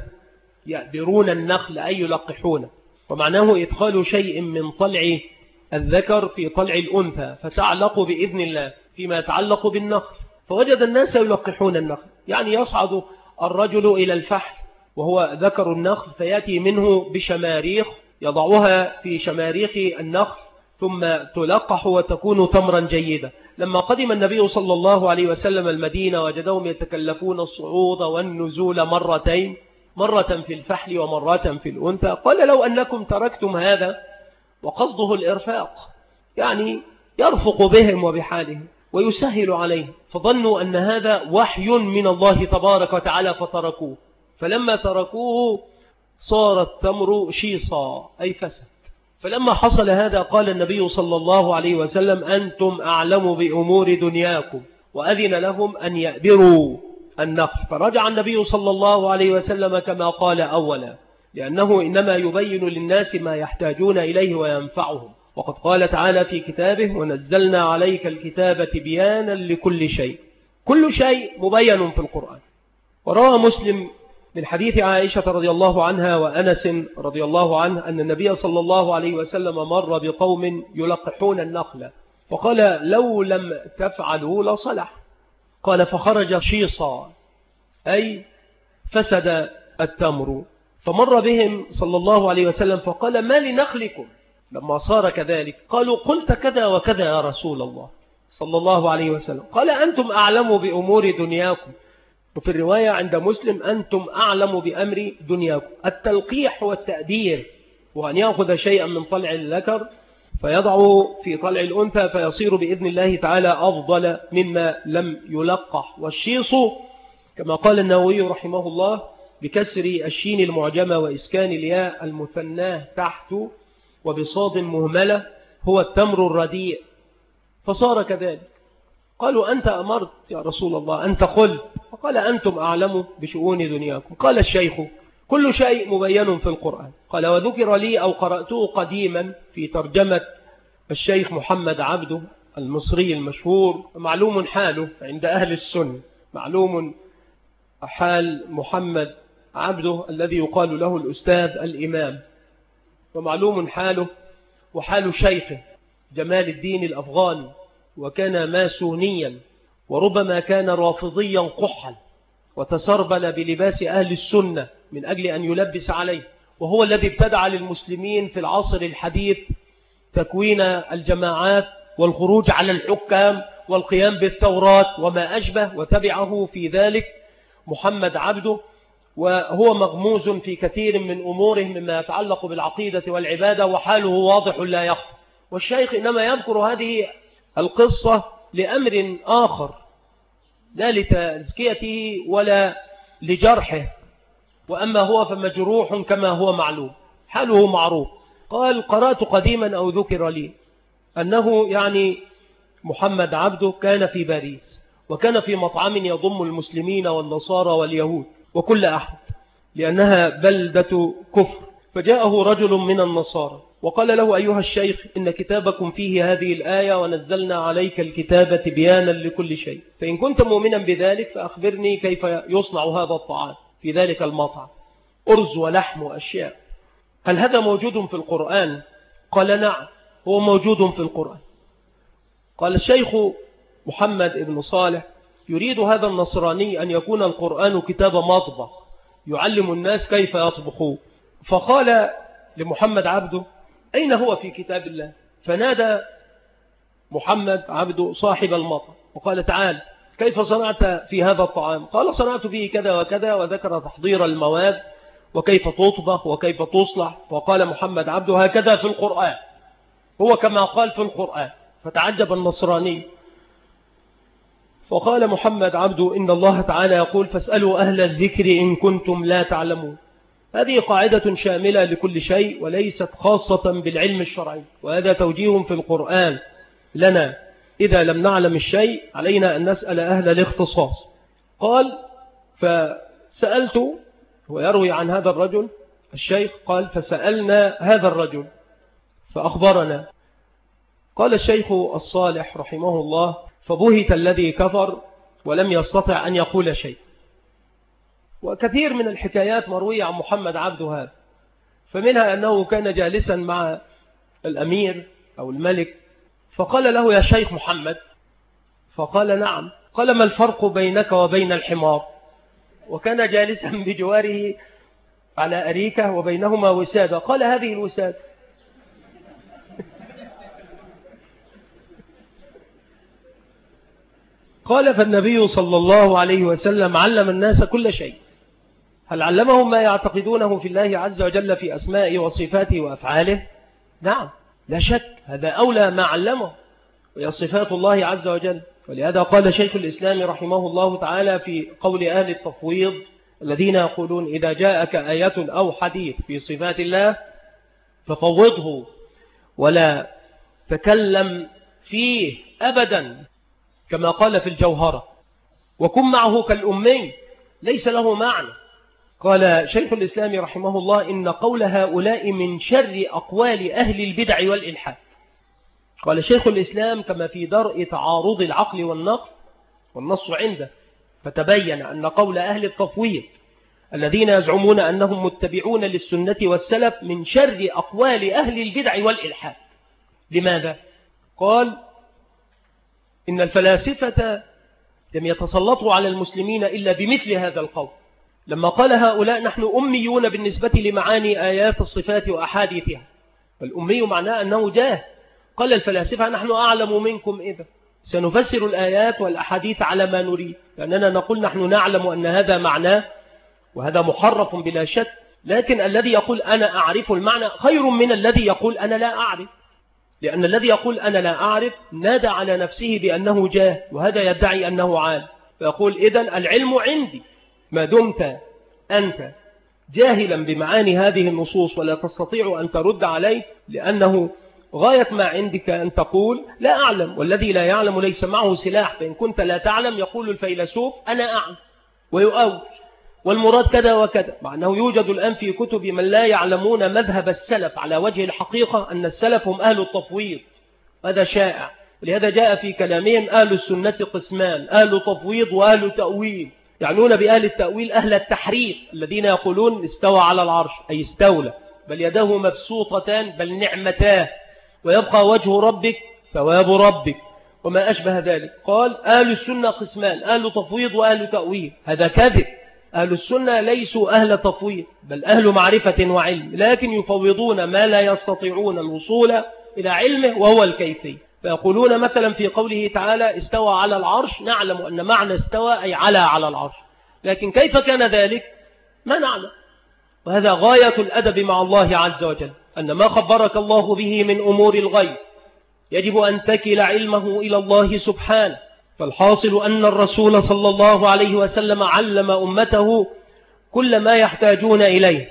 يأبرون النخل أي يلقحون، ومعناه إدخال شيء من طلع الذكر في طلع الأنثى فتعلق بإذن الله فيما يتعلق بالنخل. فوجد الناس يلقحون النخل، يعني يصعد الرجل إلى الفحل وهو ذكر النخل فيأتي منه بشماريخ يضعها في شماريخ النخل ثم تلقح وتكون تمرا جيدا. لما قدم النبي صلى الله عليه وسلم المدينة وجدهم يتكلفون الصعود والنزول مرتين، مرة في الفحل ومرة في الأنثى، قال: لو أنكم تركتم هذا، وقصده الإرفاق، يعني يرفق بهم وبحالهم، ويسهل عليه، فظنوا أن هذا وحي من الله تبارك وتعالى فتركوه. فلما تركوه صار التمر شيصا أي فسد. فلما حصل هذا قال النبي صلى الله عليه وسلم أنتم أعلم بأمور دنياكم، وأذن لهم أن يأبروا النخل. فرجع النبي صلى الله عليه وسلم كما قال أولا، لأنه إنما يبين للناس ما يحتاجون إليه وينفعهم. وقد قال تعالى في كتابه ونزلنا عليك الكتاب تبيانا لكل شيء. كل شيء مبين في القرآن. وروى مسلم من حديث عائشة رضي الله عنها وأنس رضي الله عنه أن النبي صلى الله عليه وسلم مر بقوم يلقحون النخل وقال لو لم تفعلوا لصلح. قال فخرج شيصا أي فسد التمر. فمر بهم صلى الله عليه وسلم فقال ما لنخلكم لما صار كذلك؟ قالوا قلت كذا وكذا يا رسول الله صلى الله عليه وسلم. قال أنتم أعلم بأمور دنياكم. وفي الرواية عند مسلم أنتم أعلم بأمر دنياكم. التلقيح والتأدير وأن يأخذ شيئا من طلع الذكر فيضعه في طلع الأنثى فيصير بإذن الله تعالى أفضل مما لم يلقح. والشيص كما قال النووي رحمه الله بكسر الشين المعجمة وإسكان الياء المثناه تحت وبصاد مهملة هو التمر الرديء. فصار كذلك. قالوا أنت أمرت يا رسول الله أنت قلت. فقال أنتم أعلم بشؤون دنياكم. قال الشيخ كل شيء مبين في القرآن. قال وذكر لي أو قرأته قديما في ترجمة الشيخ محمد عبده المصري المشهور. معلوم حاله عند أهل السنة، معلوم حال محمد عبده الذي يقال له الأستاذ الإمام، ومعلوم حاله وحال شيخه جمال الدين الأفغاني، وكان ماسونيا وربما كان رافضيا قحا وتسربل بلباس أهل السنة من أجل أن يلبس عليه، وهو الذي ابتدع للمسلمين في العصر الحديث تكوين الجماعات والخروج على الحكام والقيام بالثورات وما أشبه، وتبعه في ذلك محمد عبده، وهو مغموز في كثير من أموره مما يتعلق بالعقيدة والعبادة وحاله واضح لا يخفى. والشيخ إنما يذكر هذه القصة لأمر آخر لا لتزكيته ولا لجرحه، وأما هو فمجروح كما هو معلوم حاله معروف. قال قرأت قديما أو ذكر لي أنه يعني محمد عبده كان في باريس وكان في مطعم يضم المسلمين والنصارى واليهود وكل أحد لأنها بلدة كفر. فجاءه رجل من النصارى وقال له أيها الشيخ إن كتابكم فيه هذه الآية ونزلنا عليك الكتاب تبيانا لكل شيء، فإن كنت مؤمنا بذلك فأخبرني كيف يصنع هذا الطعام في ذلك المطعم، أرز ولحم وأشياء، هل هذا موجود في القرآن؟ قال نعم هو موجود في القرآن. قال الشيخ محمد بن صالح يريد هذا النصراني أن يكون القرآن كتاب مطبخ يعلم الناس كيف يطبخون. فقال لمحمد عبده أين هو في كتاب الله؟ فنادى محمد عبده صاحب المطعم وقال تعال كيف صنعت في هذا الطعام؟ قال صنعت فيه كذا وكذا، وذكر تحضير المواد وكيف تطبخ وكيف تصلح. وقال محمد عبده هكذا في القرآن، هو كما قال في القرآن. فتعجب النصراني فقال محمد عبده إن الله تعالى يقول فاسألوا أهل الذكر إن كنتم لا تعلمون. هذه قاعدة شاملة لكل شيء وليست خاصة بالعلم الشرعي، وهذا توجيه في القرآن لنا إذا لم نعلم الشيء علينا أن نسأل أهل الاختصاص. قال فسألت، ويروي عن هذا الرجل الشيخ قال فسألنا هذا الرجل فأخبرنا. قال الشيخ الصالح رحمه الله فبهت الذي كفر ولم يستطع أن يقول شيء. وكثير من الحكايات مروية عن محمد عبده هذا، فمنها أنه كان جالسا مع الأمير أو الملك فقال له يا شيخ محمد، فقال نعم. قال ما الفرق بينك وبين الحمار؟ وكان جالسا بجواره على أريكة وبينهما وسادة. قال هذه الوسادة. قال فالنبي صلى الله عليه وسلم علم الناس كل شيء. هل علمهم ما يعتقدونه في الله عز وجل في أسمائه وصفاته وأفعاله؟ نعم لا شك، هذا أولى ما علمه، وهي صفات الله عز وجل. ولهذا قال شيخ الإسلام رحمه الله تعالى في قول أهل التفويض الذين يقولون إذا جاءك آية أو حديث في صفات الله ففوضه ولا تكلم فيه أبدا، كما قال في الجوهرة، وكن معه كالأمي ليس له معنى. قال شيخ الإسلام رحمه الله إن قول هؤلاء من شر أقوال أهل البدع والإلحاد. قال شيخ الإسلام كما في درء تعارض العقل والنقل والنص عنده، فتبين أن قول أهل التفويض الذين يزعمون أنهم متبعون للسنة والسلف من شر أقوال أهل البدع والإلحاد. لماذا؟ قال إن الفلاسفة لم يتسلطوا على المسلمين إلا بمثل هذا القول. لما قال هؤلاء نحن أميون بالنسبة لمعاني آيات الصفات وأحاديثها، فالأمي معناه أنه جاهل. قال الفلاسفة نحن أعلم منكم، إذا سنفسر الآيات والأحاديث على ما نريد، لأننا نقول نحن نعلم أن هذا معناه وهذا محرف بلا شك، لكن الذي يقول أنا أعرف المعنى خير من الذي يقول أنا لا أعرف، لأن الذي يقول أنا لا أعرف نادى على نفسه بأنه جاهل، وهذا يدعي أنه عالم، فيقول إذن العلم عندي ما دمت أنت جاهلا بمعاني هذه النصوص ولا تستطيع أن ترد عليه، لأنه غاية ما عندك أن تقول لا أعلم، والذي لا يعلم ليس معه سلاح، فإن كنت لا تعلم يقول الفيلسوف أنا أعلم ويؤول، والمراد كذا وكذا، مع أنه يوجد الآن في كتب من لا يعلمون مذهب السلف على وجه الحقيقة أن السلف هم أهل التفويض، هذا شائع. ولهذا جاء في كلامهم أهل السنة قسمان، أهل تفويض وأهل تأويل، يعنون بأهل التأويل أهل التحريف الذين يقولون استوى على العرش أي استولى، بل يداه مبسوطتان بل نعمتاه، ويبقى وجه ربك ثواب ربك وما أشبه ذلك. قال أهل السنة قسمان، أهل تفويض وأهل تأويل، هذا كذب. أهل السنة ليسوا أهل تفويض بل أهل معرفة وعلم، لكن يفوضون ما لا يستطيعون الوصول إلى علمه وهو الكيفية. فيقولون مثلا في قوله تعالى استوى على العرش، نعلم أن معنى استوى أي على على العرش، لكن كيف كان ذلك ما نعلم. وهذا غاية الأدب مع الله عز وجل، أن ما خبرك الله به من أمور الغيب يجب أن تكل علمه إلى الله سبحانه. فالحاصل أن الرسول صلى الله عليه وسلم علم أمته كل ما يحتاجون إليه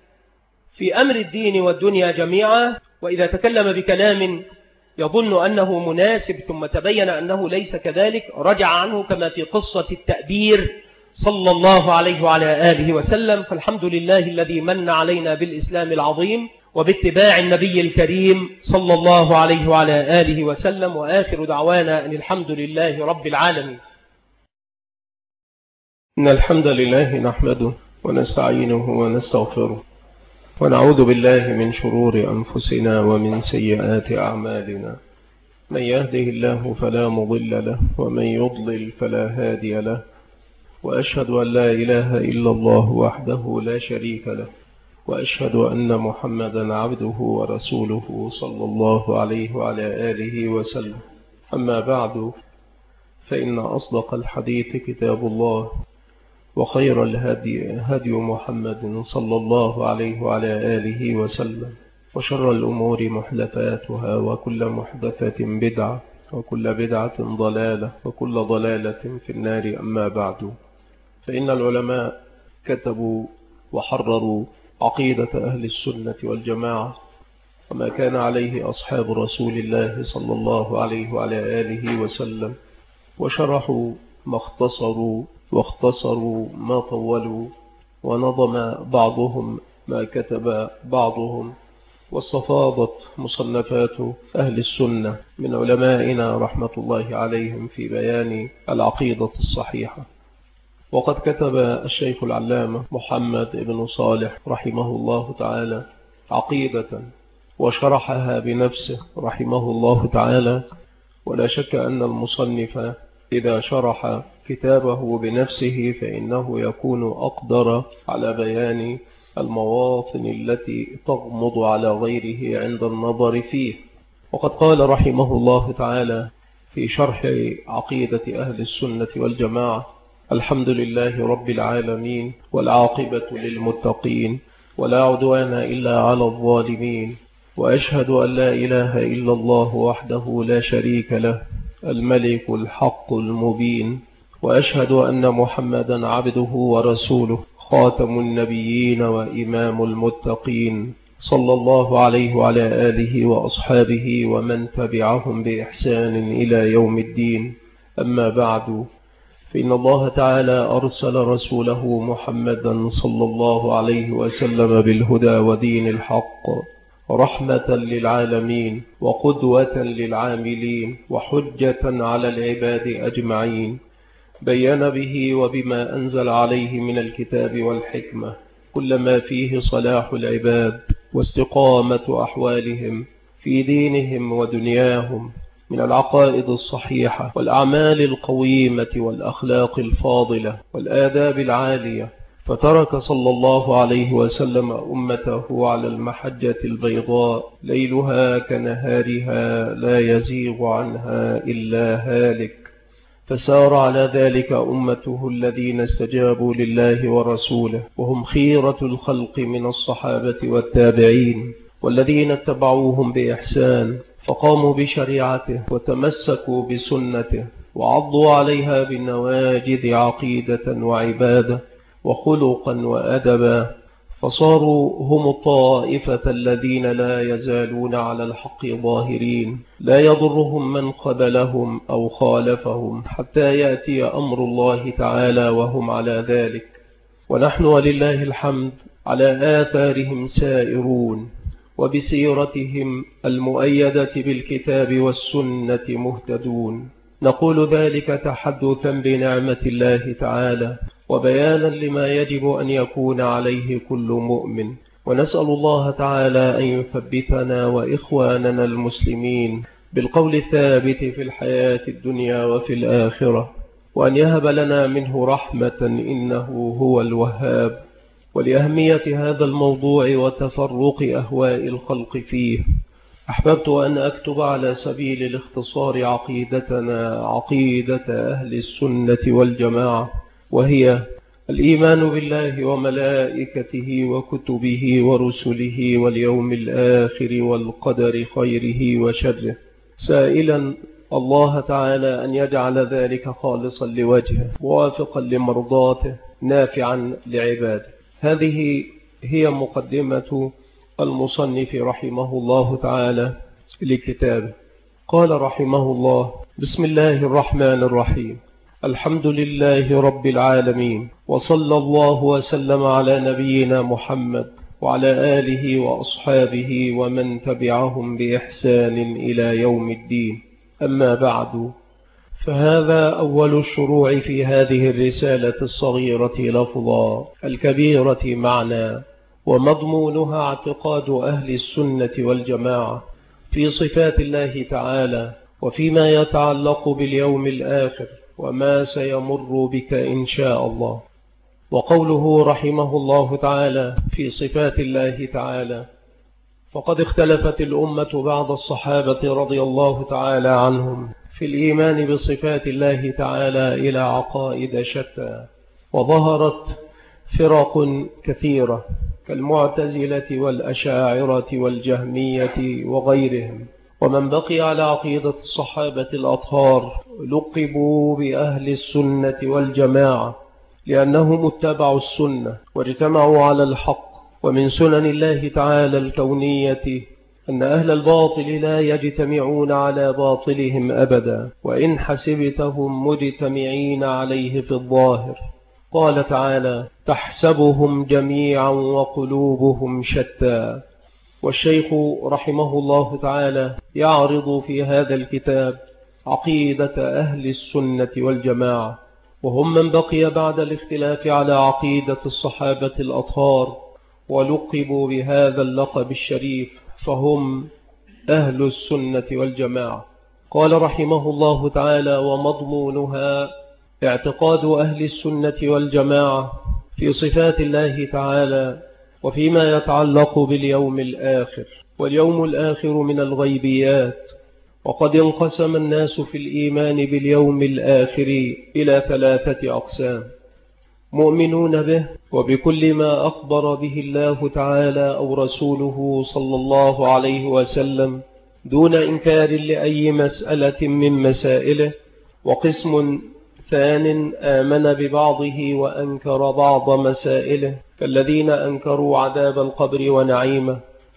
في أمر الدين والدنيا جميعا، وإذا تكلم بكلام يظن أنه مناسب ثم تبين أنه ليس كذلك رجع عنه، كما في قصة التأبير صلى الله عليه وعلى آله وسلم. فالحمد لله الذي من علينا بالإسلام العظيم وباتباع النبي الكريم صلى الله عليه وعلى آله وسلم، وآخر دعوانا أن الحمد لله رب العالمين. إن الحمد لله نحمده ونستعينه ونستغفره، ونعوذ بالله من شرور أنفسنا ومن سيئات أعمالنا. من يهده الله فلا مضل له، ومن يضلل فلا هادي له، وأشهد أن لا إله إلا الله وحده لا شريك له، وأشهد أن محمدا عبده ورسوله صلى الله عليه وعلى آله وسلم. أما بعد، فإن أصدق الحديث كتاب الله، وخير الهدي هدي محمد صلى الله عليه وعلى آله وسلم، وشر الأمور محدثاتها، وكل محدثة بدعة، وكل بدعة ضلالة، وكل ضلالة في النار. أما بعد، فإن العلماء كتبوا وحرروا عقيدة أهل السنة والجماعة وما كان عليه أصحاب رسول الله صلى الله عليه وعلى آله وسلم، وشرحوا ما اختصروا واختصروا ما طولوا، ونظم بعضهم ما كتب بعضهم، واستفاضت مصنفات أهل السنة من علمائنا رحمة الله عليهم في بيان العقيدة الصحيحة. وقد كتب الشيخ العلامة محمد بن صالح رحمه الله تعالى عقيدة وشرحها بنفسه رحمه الله تعالى، ولا شك أن المصنف إذا شرح كتابه بنفسه فإنه يكون أقدر على بيان المواطن التي تغمض على غيره عند النظر فيه. وقد قال رحمه الله تعالى في شرح عقيدة أهل السنة والجماعة: الحمد لله رب العالمين، والعاقبة للمتقين، ولا عدوان إلا على الظالمين، وأشهد أن لا إله إلا الله وحده لا شريك له، الملك الحق المبين، وأشهد أن محمدا عبده ورسوله خاتم النبيين وإمام المتقين، صلى الله عليه وعلى آله وأصحابه ومن تبعهم بإحسان إلى يوم الدين. أما بعد، فإن الله تعالى أرسل رسوله محمدا صلى الله عليه وسلم بالهدى ودين الحق رحمة للعالمين وقدوة للعاملين وحجة على العباد أجمعين، بين به وبما أنزل عليه من الكتاب والحكمة كل ما فيه صلاح العباد واستقامة أحوالهم في دينهم ودنياهم من العقائد الصحيحة والأعمال القويمة والأخلاق الفاضلة والآداب العالية، فترك صلى الله عليه وسلم أمته على المحجة البيضاء ليلها كنهارها لا يزيغ عنها إلا هالك، فسار على ذلك أمته الذين استجابوا لله ورسوله، وهم خيرة الخلق من الصحابة والتابعين والذين اتبعوهم بإحسان، فقاموا بشريعته وتمسكوا بسنته وعضوا عليها بالنواجذ عقيدة وعبادة وخلقا وأدبا، فصاروا هم الطائفة الذين لا يزالون على الحق ظاهرين، لا يضرهم من خذلهم أو خالفهم حتى يأتي أمر الله تعالى وهم على ذلك. ونحن ولله الحمد على آثارهم سائرون، وبسيرتهم المؤيدة بالكتاب والسنة مهتدون، نقول ذلك تحدثا بنعمة الله تعالى وبيانا لما يجب أن يكون عليه كل مؤمن، ونسأل الله تعالى أن يثبتنا وإخواننا المسلمين بالقول الثابت في الحياة الدنيا وفي الآخرة، وأن يهب لنا منه رحمة إنه هو الوهاب. ولأهمية هذا الموضوع وتفرق أهواء الخلق فيه، أحببت أن أكتب على سبيل الاختصار عقيدتنا عقيدة أهل السنة والجماعة، وهي الإيمان بالله وملائكته وكتبه ورسله واليوم الآخر والقدر خيره وشره، سائلا الله تعالى أن يجعل ذلك خالصا لوجهه موافقا لمرضاته نافعا لعباده. هذه هي مقدمة المصنف رحمه الله تعالى لكتابه. قال رحمه الله: بسم الله الرحمن الرحيم، الحمد لله رب العالمين، وصلى الله وسلم على نبينا محمد وعلى آله وأصحابه ومن تبعهم بإحسان إلى يوم الدين. أما بعد، فهذا أول الشروع في هذه الرسالة الصغيرة لفظا الكبيرة معنى، ومضمونها اعتقاد أهل السنة والجماعة في صفات الله تعالى وفيما يتعلق باليوم الآخر وما سيمر بك إن شاء الله. وقوله رحمه الله تعالى في صفات الله تعالى، فقد اختلفت الأمة بعد الصحابة رضي الله تعالى عنهم في الإيمان بصفات الله تعالى إلى عقائد شتى، وظهرت فرق كثيرة كالمعتزلة والأشاعرة والجهمية وغيرهم، ومن بقي على عقيدة الصحابة الأطهار لقبوا بأهل السنة والجماعة لأنهم اتبعوا السنة واجتمعوا على الحق. ومن سنن الله تعالى الكونية أن أهل الباطل لا يجتمعون على باطلهم أبدا، وإن حسبتهم مجتمعين عليه في الظاهر. قال تعالى: تحسبهم جميعا وقلوبهم شتى. والشيخ رحمه الله تعالى يعرض في هذا الكتاب عقيدة أهل السنة والجماعة، وهم من بقي بعد الاختلاف على عقيدة الصحابة الأطهار ولقبوا بهذا اللقب الشريف، فهم أهل السنة والجماعة. قال رحمه الله تعالى: ومضمونها اعتقاد أهل السنة والجماعة في صفات الله تعالى وفيما يتعلق باليوم الآخر. واليوم الآخر من الغيبيات، وقد انقسم الناس في الإيمان باليوم الآخر إلى ثلاثة أقسام: مؤمنون به وبكل ما أخبر به الله تعالى أو رسوله صلى الله عليه وسلم دون إنكار لأي مسألة من مسائله، وقسم ثان آمن ببعضه وأنكر بعض مسائله كالذين أنكروا عذاب القبر ونعيمه،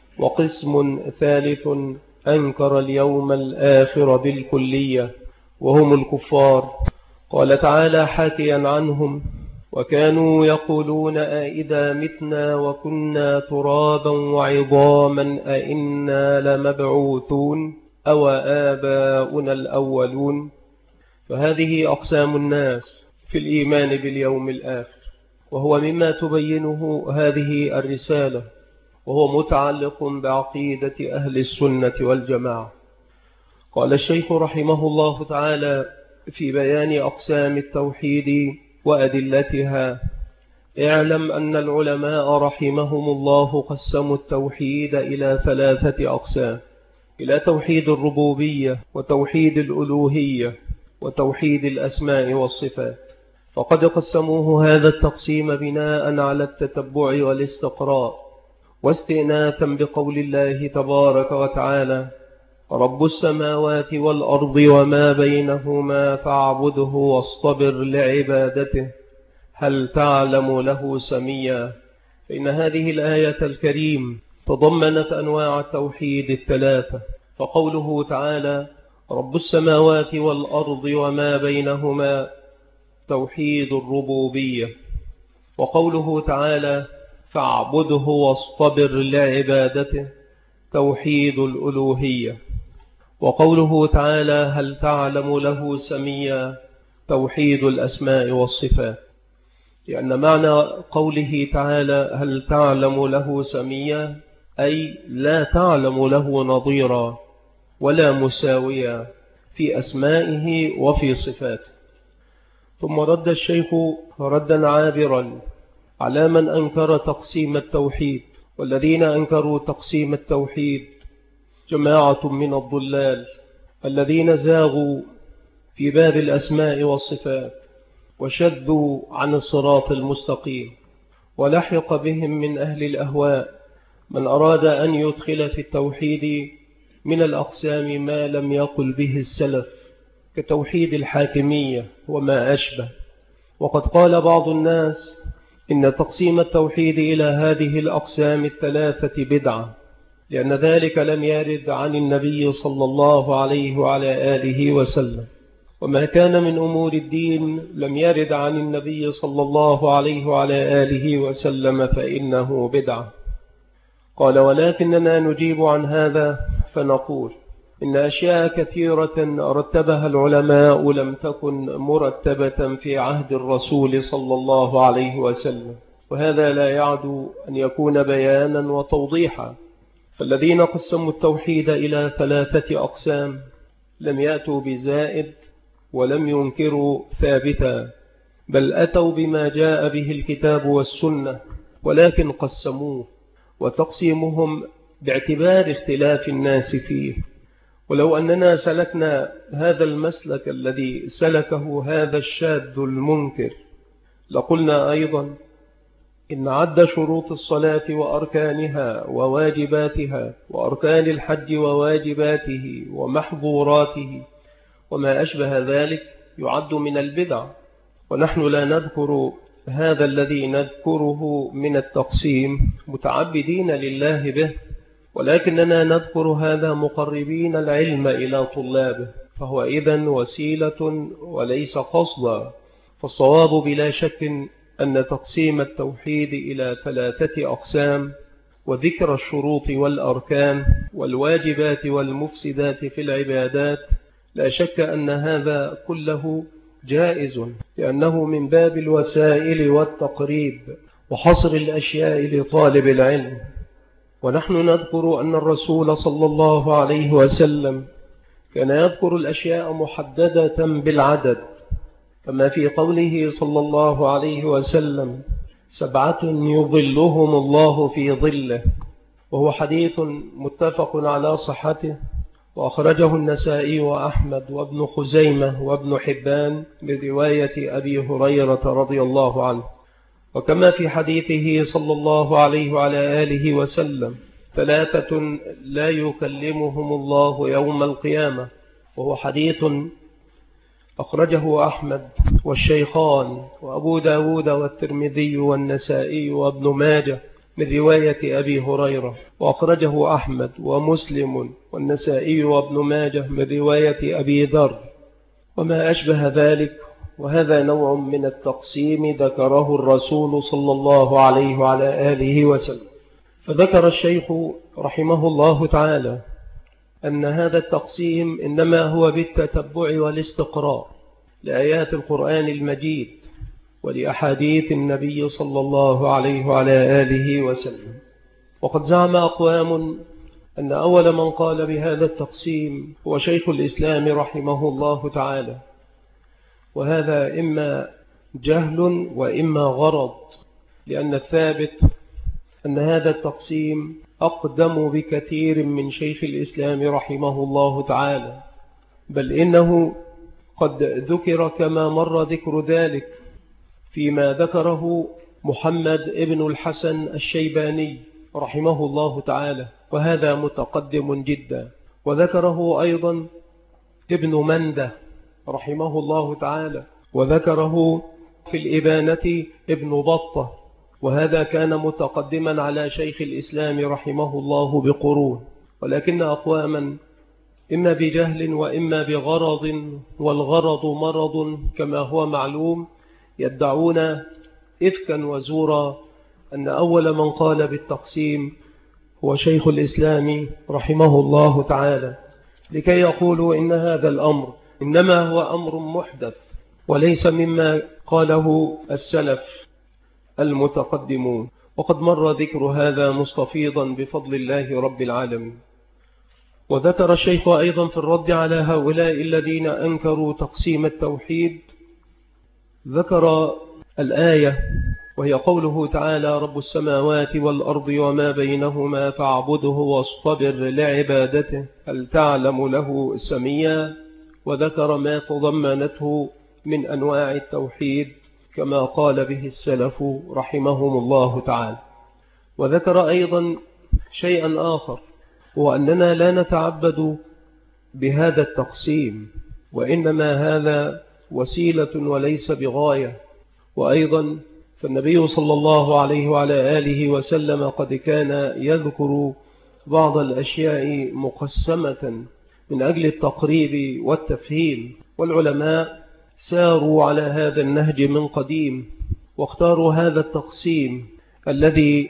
وقسم ثالث أنكر اليوم الآخر بالكلية وهم الكفار. قال تعالى حاكيا عنهم: وكانوا يقولون أئذا متنا وكنا ترابا وعظاما أئنا لمبعوثون أو آباؤنا الأولون. فهذه أقسام الناس في الإيمان باليوم الآخر، وهو مما تبينه هذه الرسالة، وهو متعلق بعقيدة أهل السنة والجماعة. قال الشيخ رحمه الله تعالى في بيان أقسام التوحيد وأدلتها: اعلم أن العلماء رحمهم الله قسموا التوحيد إلى ثلاثة أقسام: إلى توحيد الربوبية، وتوحيد الألوهية، وتوحيد الأسماء والصفات. فقد قسموه هذا التقسيم بناء على التتبع والاستقراء، واستئناثا بقول الله تبارك وتعالى: رب السماوات والأرض وما بينهما فاعبده واصطبر لعبادته هل تعلم له سميا. فإن هذه الآية الكريم تضمنت أنواع التوحيد الثلاثة، فقوله تعالى رب السماوات والأرض وما بينهما توحيد الربوبية، وقوله تعالى فاعبده واصطبر لعبادته توحيد الألوهية، وقوله تعالى هل تعلم له سميا توحيد الأسماء والصفات. لأن معنى قوله تعالى هل تعلم له سميا أي لا تعلم له نظيرا ولا مساويا في أسمائه وفي صفاته. ثم رد الشيخ ردا عابرا على من أنكر تقسيم التوحيد، والذين أنكروا تقسيم التوحيد جماعة من الضلال الذين زاغوا في باب الأسماء والصفات وشذوا عن الصراط المستقيم. ولحق بهم من أهل الأهواء من أراد أن يدخل في التوحيد من الأقسام ما لم يقل به السلف كتوحيد الحاكمية وما أشبه. وقد قال بعض الناس إن تقسيم التوحيد إلى هذه الأقسام الثلاثة بدعة، لأن ذلك لم يرد عن النبي صلى الله عليه وعلى آله وسلم، وما كان من أمور الدين لم يرد عن النبي صلى الله عليه وعلى آله وسلم فإنه بدعة. قال ولكننا نجيب عن هذا فنقول إن أشياء كثيرة رتبها العلماء لم تكن مرتبة في عهد الرسول صلى الله عليه وسلم، وهذا لا يعد أن يكون بيانا وتوضيحا. فالذين قسموا التوحيد إلى ثلاثة أقسام لم يأتوا بزائد ولم ينكروا ثابتا، بل أتوا بما جاء به الكتاب والسنة، ولكن قسموه، وتقسيمهم باعتبار اختلاف الناس فيه. ولو أننا سلكنا هذا المسلك الذي سلكه هذا الشاذ المنكر لقلنا أيضا إن عد شروط الصلاة وأركانها وواجباتها وأركان الحج وواجباته ومحظوراته وما أشبه ذلك يعد من البدع، ونحن لا نذكر هذا الذي نذكره من التقسيم متعبدين لله به، ولكننا نذكر هذا مقربين العلم إلى طلابه، فهو إذن وسيلة وليس قصدا. فالصواب بلا شك أن تقسيم التوحيد إلى ثلاثة أقسام وذكر الشروط والأركان والواجبات والمفسدات في العبادات لا شك أن هذا كله جائز، لأنه من باب الوسائل والتقريب وحصر الأشياء لطالب العلم. ونحن نذكر أن الرسول صلى الله عليه وسلم كان يذكر الأشياء محددة بالعدد، كما في قوله صلى الله عليه وسلم سبعة يظلهم الله في ظله، وهو حديث متفق على صحته، وأخرجه النسائي وأحمد وابن خزيمة وابن حبان برواية أبي هريرة رضي الله عنه. وكما في حديثه صلى الله عليه وعلى آله وسلم ثلاثة لا يكلمهم الله يوم القيامة، وهو حديث أخرجه أحمد والشيخان وأبو داود والترمذي والنسائي وابن ماجه من رواية أبي هريرة، وأخرجه أحمد ومسلم والنسائي وابن ماجه من رواية أبي ذر وما أشبه ذلك. وهذا نوع من التقسيم ذكره الرسول صلى الله عليه وعلى آله وسلم. فذكر الشيخ رحمه الله تعالى أن هذا التقسيم إنما هو بالتتبع والاستقراء لآيات القرآن المجيد ولأحاديث النبي صلى الله عليه وعلى آله وسلم. وقد زعم أقوام أن أول من قال بهذا التقسيم هو شيخ الإسلام رحمه الله تعالى، وهذا إما جهل وإما غرض، لأن الثابت أن هذا التقسيم أقدم بكثير من شيخ الإسلام رحمه الله تعالى، بل إنه قد ذكر كما مر ذكر ذلك فيما ذكره محمد ابن الحسن الشيباني رحمه الله تعالى، وهذا متقدم جدا. وذكره أيضا ابن منده رحمه الله تعالى، وذكره في الإبانة ابن بطة، وهذا كان متقدما على شيخ الإسلام رحمه الله بقرون. ولكن أقواما إما بجهل وإما بغرض، والغرض مرض كما هو معلوم، يدعون إفكا وزورا أن أول من قال بالتقسيم هو شيخ الإسلام رحمه الله تعالى، لكي يقولوا إن هذا الأمر إنما هو أمر محدث وليس مما قاله السلف المتقدمون. وقد مر ذكر هذا مستفيضا بفضل الله رب العالمين. وذكر الشيخ أيضا في الرد على هؤلاء الذين أنكروا تقسيم التوحيد، ذكر الآية وهي قوله تعالى: رب السماوات والأرض وما بينهما فاعبده واصطبر لعبادته هل تعلم له سميا، وذكر ما تضمنته من أنواع التوحيد كما قال به السلف رحمهم الله تعالى. وذكر أيضا شيئا آخر، وأننا لا نتعبد بهذا التقسيم، وإنما هذا وسيلة وليس بغاية. وأيضا فالنبي صلى الله عليه وعلى آله وسلم قد كان يذكر بعض الأشياء مقسمة من أجل التقريب والتفهيم، والعلماء ساروا على هذا النهج من قديم، واختاروا هذا التقسيم الذي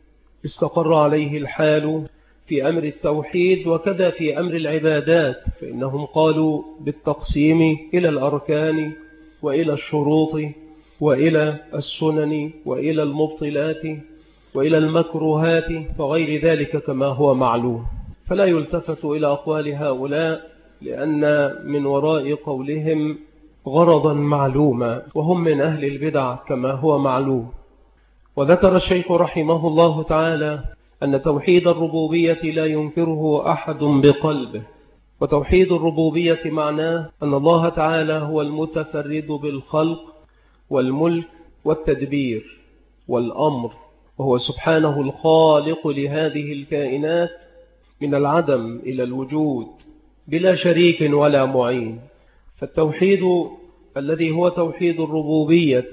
استقر عليه الحال في أمر التوحيد وكذا في أمر العبادات، فإنهم قالوا بالتقسيم إلى الأركان وإلى الشروط وإلى السنن وإلى المبطلات وإلى المكروهات وغير ذلك كما هو معلوم. فلا يلتفت إلى أقوال هؤلاء، لأن من وراء قولهم غرضا معلوما، وهم من أهل البدع كما هو معلوم. وذكر الشيخ رحمه الله تعالى أن توحيد الربوبية لا ينكره أحد بقلبه. وتوحيد الربوبية معناه أن الله تعالى هو المتفرد بالخلق والملك والتدبير والأمر، وهو سبحانه الخالق لهذه الكائنات من العدم إلى الوجود بلا شريك ولا معين. فالتوحيد الذي هو توحيد الربوبية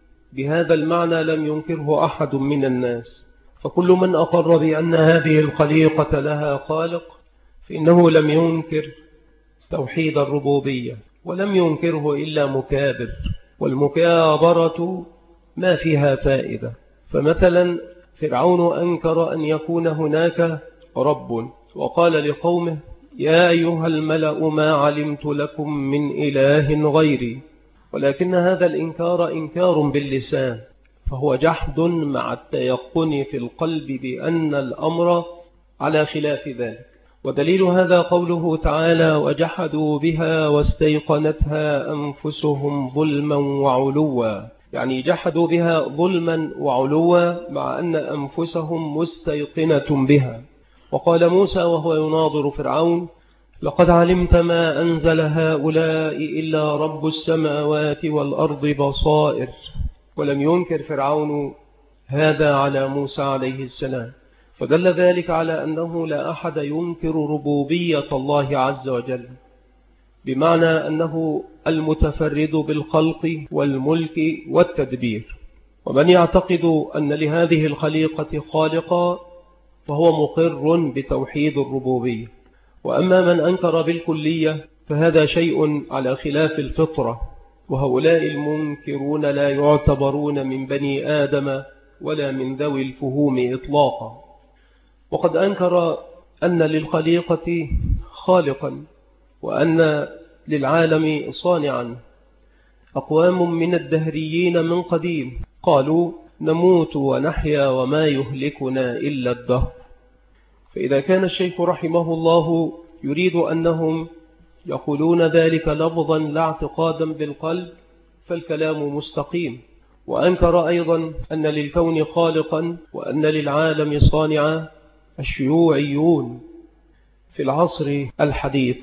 بهذا المعنى لم ينكره أحد من الناس، فكل من أقر بأن هذه الخليقة لها خالق فإنه لم ينكر توحيد الربوبية، ولم ينكره إلا مكابر، والمكابرة ما فيها فائدة. فمثلا فرعون أنكر أن يكون هناك رب، وقال لقومه: يا أيها الملأ ما علمت لكم من إله غيري. ولكن هذا الإنكار إنكار باللسان، فهو جحد مع التيقن في القلب بأن الأمر على خلاف ذلك. ودليل هذا قوله تعالى: وجحدوا بها واستيقنتها أنفسهم ظلما وعلوا، يعني جحدوا بها ظلما وعلوا مع أن أنفسهم مستيقنة بها. وقال موسى وهو يناظر فرعون: لقد علمت ما أنزل هؤلاء إلا رب السماوات والأرض بصائر. ولم ينكر فرعون هذا على موسى عليه السلام، فدل ذلك على أنه لا أحد ينكر ربوبية الله عز وجل، بمعنى أنه المتفرد بالخلق والملك والتدبير. ومن يعتقد أن لهذه الخليقة خالقا فهو مقر بتوحيد الربوبية. وأما من أنكر بالكلية فهذا شيء على خلاف الفطرة، وهؤلاء المنكرون لا يعتبرون من بني آدم ولا من ذوي الفهوم إطلاقا. وقد أنكر أن للخليقة خالقا وأن للعالم صانعا أقوام من الدهريين من قديم قالوا نموت ونحيا وما يهلكنا إلا الدهر. فإذا كان الشيخ رحمه الله يريد أنهم يقولون ذلك لفظا لا اعتقادا بالقلب فالكلام مستقيم. وأنكر أيضا أن للكون خالقا وأن للعالم صانعا الشيوعيون في العصر الحديث.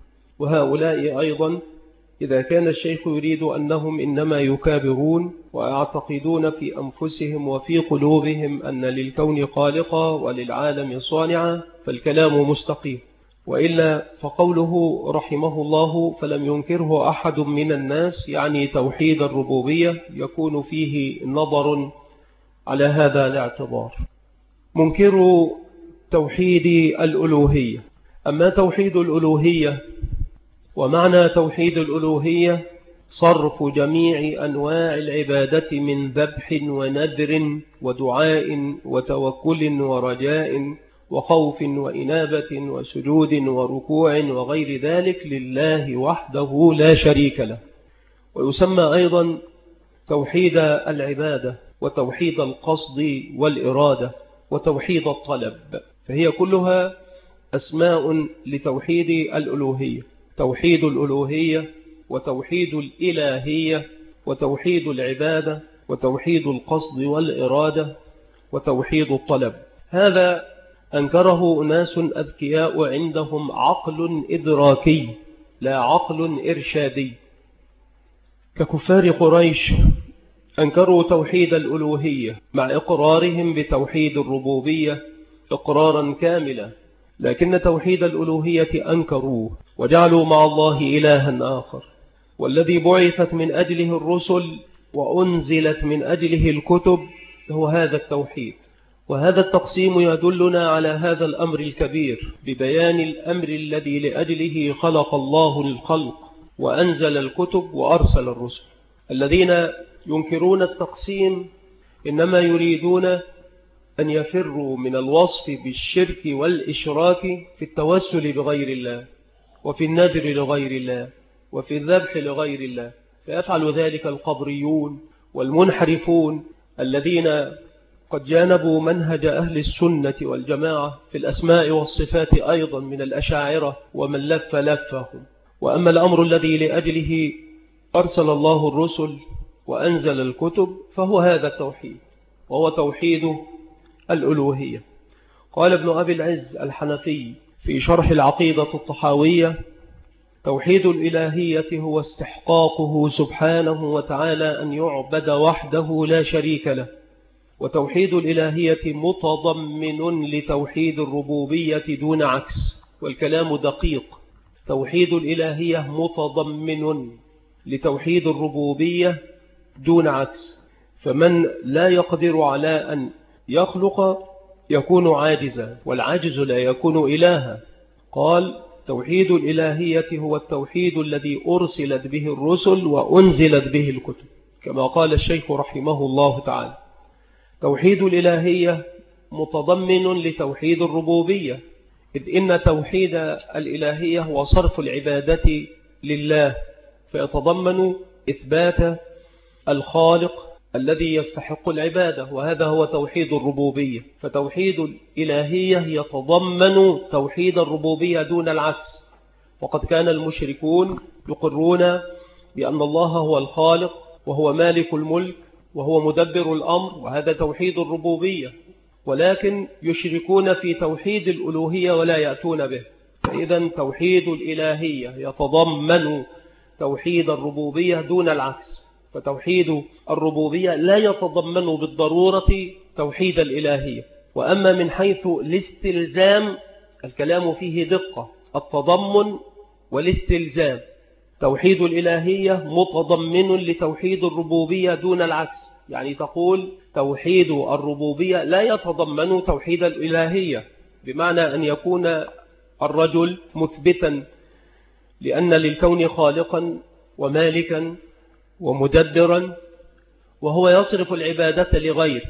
وهؤلاء أيضا إذا كان الشيخ يريد أنهم إنما يكابرون ويعتقدون في أنفسهم وفي قلوبهم أن للكون خالقا وللعالم صانعا فالكلام مستقيم. وإلا فقوله رحمه الله فلم ينكره أحد من الناس يعني توحيد الربوبية يكون فيه نظر على هذا الاعتبار. منكر توحيد الألوهية. أما توحيد الألوهية ومعنى توحيد الألوهية صرف جميع أنواع العبادة من ذبح ونذر ودعاء وتوكل ورجاء وخوف وإنابة وسجود وركوع وغير ذلك لله وحده لا شريك له. ويسمى أيضا توحيد العبادة وتوحيد القصد والإرادة وتوحيد الطلب، فهي كلها أسماء لتوحيد الألوهية. توحيد الألوهية وتوحيد الإلهية وتوحيد العبادة وتوحيد القصد والإرادة وتوحيد الطلب. هذا أنكره أناس أذكياء عندهم عقل إدراكي لا عقل إرشادي ككفار قريش، أنكروا توحيد الألوهية مع إقرارهم بتوحيد الربوبية إقرارا كاملا، لكن توحيد الألوهية أنكروه وجعلوا مع الله إلها آخر. والذي بعثت من أجله الرسل وأنزلت من أجله الكتب هو هذا التوحيد. وهذا التقسيم يدلنا على هذا الأمر الكبير ببيان الأمر الذي لأجله خلق الله الخلق وأنزل الكتب وأرسل الرسل. الذين ينكرون التقسيم إنما يريدون أن يفروا من الوصف بالشرك والإشراك في التوسل بغير الله وفي النذر لغير الله وفي الذبح لغير الله، فيفعل ذلك القبريون والمنحرفون الذين قد جانبوا منهج أهل السنة والجماعة في الأسماء والصفات أيضا من الأشاعرة ومن لف لفهم. وأما الأمر الذي لأجله أرسل الله الرسل وأنزل الكتب فهو هذا التوحيد، وهو توحيد الألوهية. قال ابن أبي العز الحنفي في شرح العقيدة الطحاوية: توحيد الإلهية هو استحقاقه سبحانه وتعالى أن يعبد وحده لا شريك له، وتوحيد الإلهية متضمن لتوحيد الربوبية دون عكس. والكلام دقيق، توحيد الإلهية متضمن لتوحيد الربوبية دون عكس، فمن لا يقدر على أن يخلق يكون عاجزا، والعاجز لا يكون إلها. قال: توحيد الإلهية هو التوحيد الذي أرسلت به الرسل وأنزلت به الكتب، كما قال الشيخ رحمه الله تعالى. توحيد الإلهية متضمن لتوحيد الربوبية، إذ إن توحيد الإلهية هو صرف العبادة لله، فيتضمن إثبات الخالق الذي يستحق العبادة، وهذا هو توحيد الربوبية. فتوحيد الإلهية يتضمن توحيد الربوبية دون العكس. وقد كان المشركون يقرون بأن الله هو الخالق وهو مالك الملك وهو مدبر الأمر، وهذا توحيد الربوبية، ولكن يشركون في توحيد الألوهية ولا يأتون به. فإذا توحيد الإلهية يتضمن توحيد الربوبية دون العكس، فتوحيد الربوبية لا يتضمن بالضرورة توحيد الإلهية. وأما من حيث الاستلزام الكلام فيه دقة، التضمن والاستلزام. توحيد الإلهية متضمن لتوحيد الربوبية دون العكس، يعني تقول توحيد الربوبية لا يتضمن توحيد الإلهية، بمعنى أن يكون الرجل مثبتا لأن للكون خالقا ومالكا ومدبرا، وهو يصرف العبادة لغير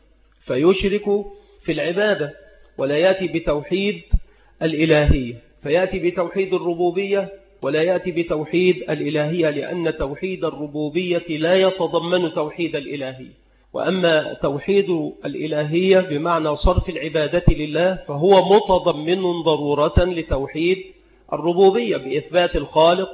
فيشرك في العبادة ولا يأتي بتوحيد الإلهية، فيأتي بتوحيد الربوبية ولا يأتي بتوحيد الإلهية، لأن توحيد الربوبية لا يتضمن توحيد الإلهية. وأما توحيد الإلهية بمعنى صرف العبادة لله فهو متضمن ضرورة لتوحيد الربوبية بإثبات الخالق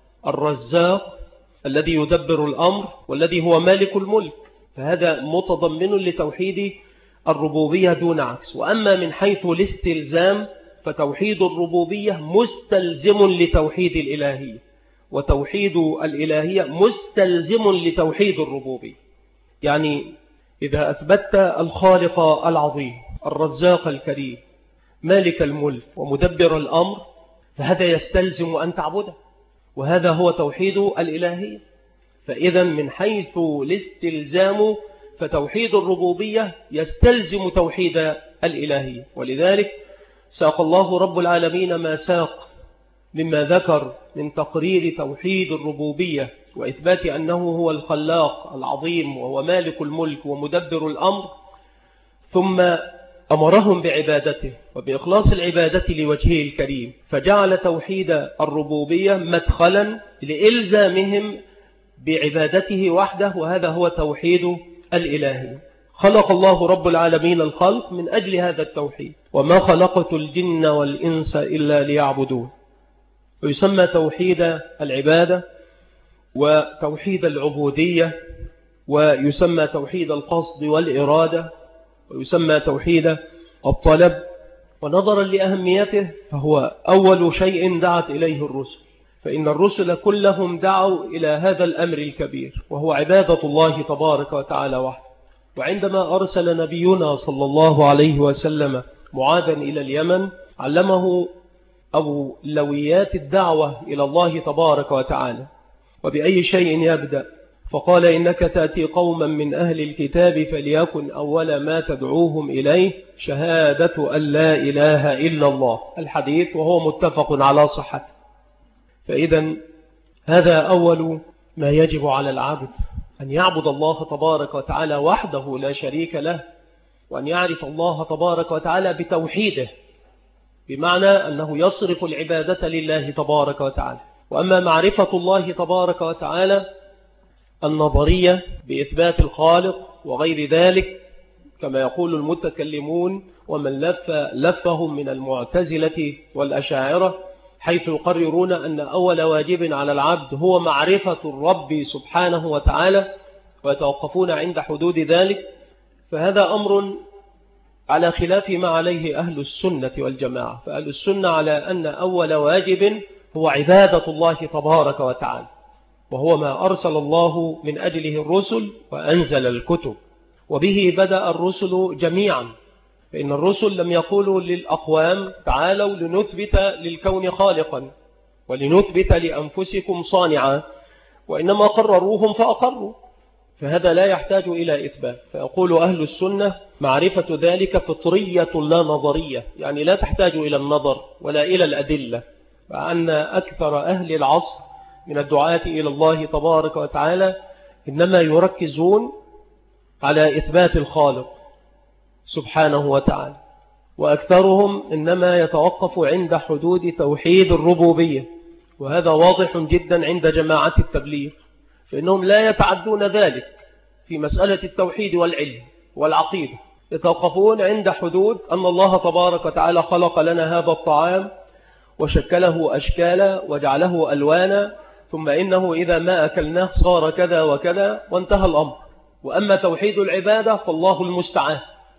الرزاق الذي يدبر الأمر والذي هو مالك الملك، فهذا متضمن لتوحيد الربوبية دون عكس. وأما من حيث الاستلزام فتوحيد الربوبية مستلزم لتوحيد الإلهية، وتوحيد الإلهية مستلزم لتوحيد الربوبية. يعني إذا أثبتت الخالق العظيم الرزاق الكريم مالك الملك ومدبر الأمر فهذا يستلزم أن تعبده، وهذا هو توحيد الإلهية. فإذا من حيث الاستلزام فتوحيد الربوبية يستلزم توحيد الإلهية، ولذلك ساق الله رب العالمين ما ساق مما ذكر من تقرير توحيد الربوبية وإثبات أنه هو الخلاق العظيم وهو مالك الملك ومدبر الأمر، ثم أمرهم بعبادته وبإخلاص العبادة لوجهه الكريم، فجعل توحيد الربوبية مدخلا لإلزامهم بعبادته وحده، وهذا هو توحيد الإلهي. خلق الله رب العالمين الخلق من أجل هذا التوحيد، وما خلقت الجن والإنس إلا ليعبدون. ويسمى توحيد العبادة وتوحيد العبودية، ويسمى توحيد القصد والإرادة، ويسمى توحيد الطلب. ونظرا لأهميته فهو أول شيء دعت إليه الرسل، فإن الرسل كلهم دعوا إلى هذا الأمر الكبير وهو عبادة الله تبارك وتعالى وحده. وعندما أرسل نبينا صلى الله عليه وسلم معاذا إلى اليمن علمه أولويات الدعوة إلى الله تبارك وتعالى وبأي شيء يبدأ، فقال إنك تأتي قوما من أهل الكتاب فليكن أول ما تدعوهم إليه شهادة أن لا إله إلا الله، الحديث وهو متفق على صحته. فإذا هذا أول ما يجب على العبد، أن يعبد الله تبارك وتعالى وحده لا شريك له، وأن يعرف الله تبارك وتعالى بتوحيده، بمعنى أنه يصرف العبادة لله تبارك وتعالى. وأما معرفة الله تبارك وتعالى النظرية بإثبات الخالق وغير ذلك كما يقول المتكلمون ومن لف لفهم من المعتزلة والأشاعرة، حيث يقررون أن أول واجب على العبد هو معرفة الرب سبحانه وتعالى ويتوقفون عند حدود ذلك، فهذا أمر على خلاف ما عليه أهل السنة والجماعة. فأهل السنة على أن أول واجب هو عبادة الله تبارك وتعالى، وهو ما أرسل الله من أجله الرسل وأنزل الكتب، وبه بدأ الرسل جميعا. فإن الرسل لم يقولوا للأقوام تعالوا لنثبت للكون خالقا ولنثبت لأنفسكم صانعا، وإنما قرروهم فأقروا، فهذا لا يحتاج إلى إثبات. فيقول أهل السنة معرفة ذلك فطرية لا نظرية، يعني لا تحتاج إلى النظر ولا إلى الأدلة، وأن أكثر أهل العصر من الدعاة إلى الله تبارك وتعالى إنما يركزون على إثبات الخالق سبحانه وتعالى، وأكثرهم إنما يتوقف عند حدود توحيد الربوبية، وهذا واضح جدا عند جماعة التبليغ، فإنهم لا يتعدون ذلك في مسألة التوحيد والعلم والعقيدة، يتوقفون عند حدود أن الله تبارك وتعالى خلق لنا هذا الطعام وشكله أشكالا وجعله ألوانا، ثم إنه إذا ما أكلناه صار كذا وكذا وانتهى الأمر. وأما توحيد العبادة فالله المستعان.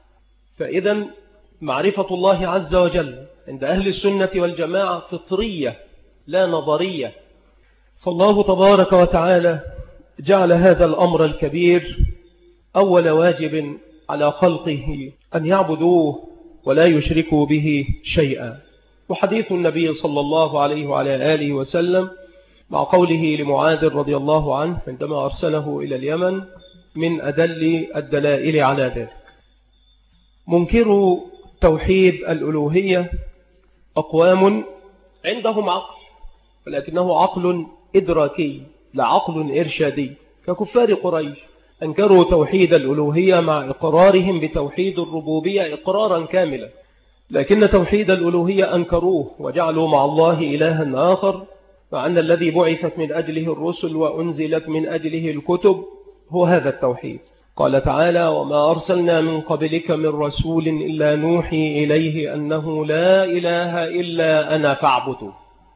فإذا معرفة الله عز وجل عند أهل السنة والجماعة فطرية لا نظرية، فالله تبارك وتعالى جعل هذا الأمر الكبير أول واجب على خلقه أن يعبدوه ولا يشركوا به شيئا. وحديث النبي صلى الله عليه وعلى آله وسلم مع قوله لمعاذ رضي الله عنه عندما أرسله إلى اليمن من أدل الدلائل على ذلك. منكر توحيد الألوهية أقوام عندهم عقل، ولكنه عقل إدراكي لا عقل إرشادي، ككفار قريش أنكروا توحيد الألوهية مع إقرارهم بتوحيد الربوبية إقرارا كاملا، لكن توحيد الألوهية أنكروه وجعلوا مع الله إلها آخر، مع أن الذي بعثت من أجله الرسل وأنزلت من أجله الكتب هو هذا التوحيد. قال تعالى: وما أرسلنا من قبلك من رسول إلا نوحي إليه أنه لا إله إلا أنا فاعبدوا.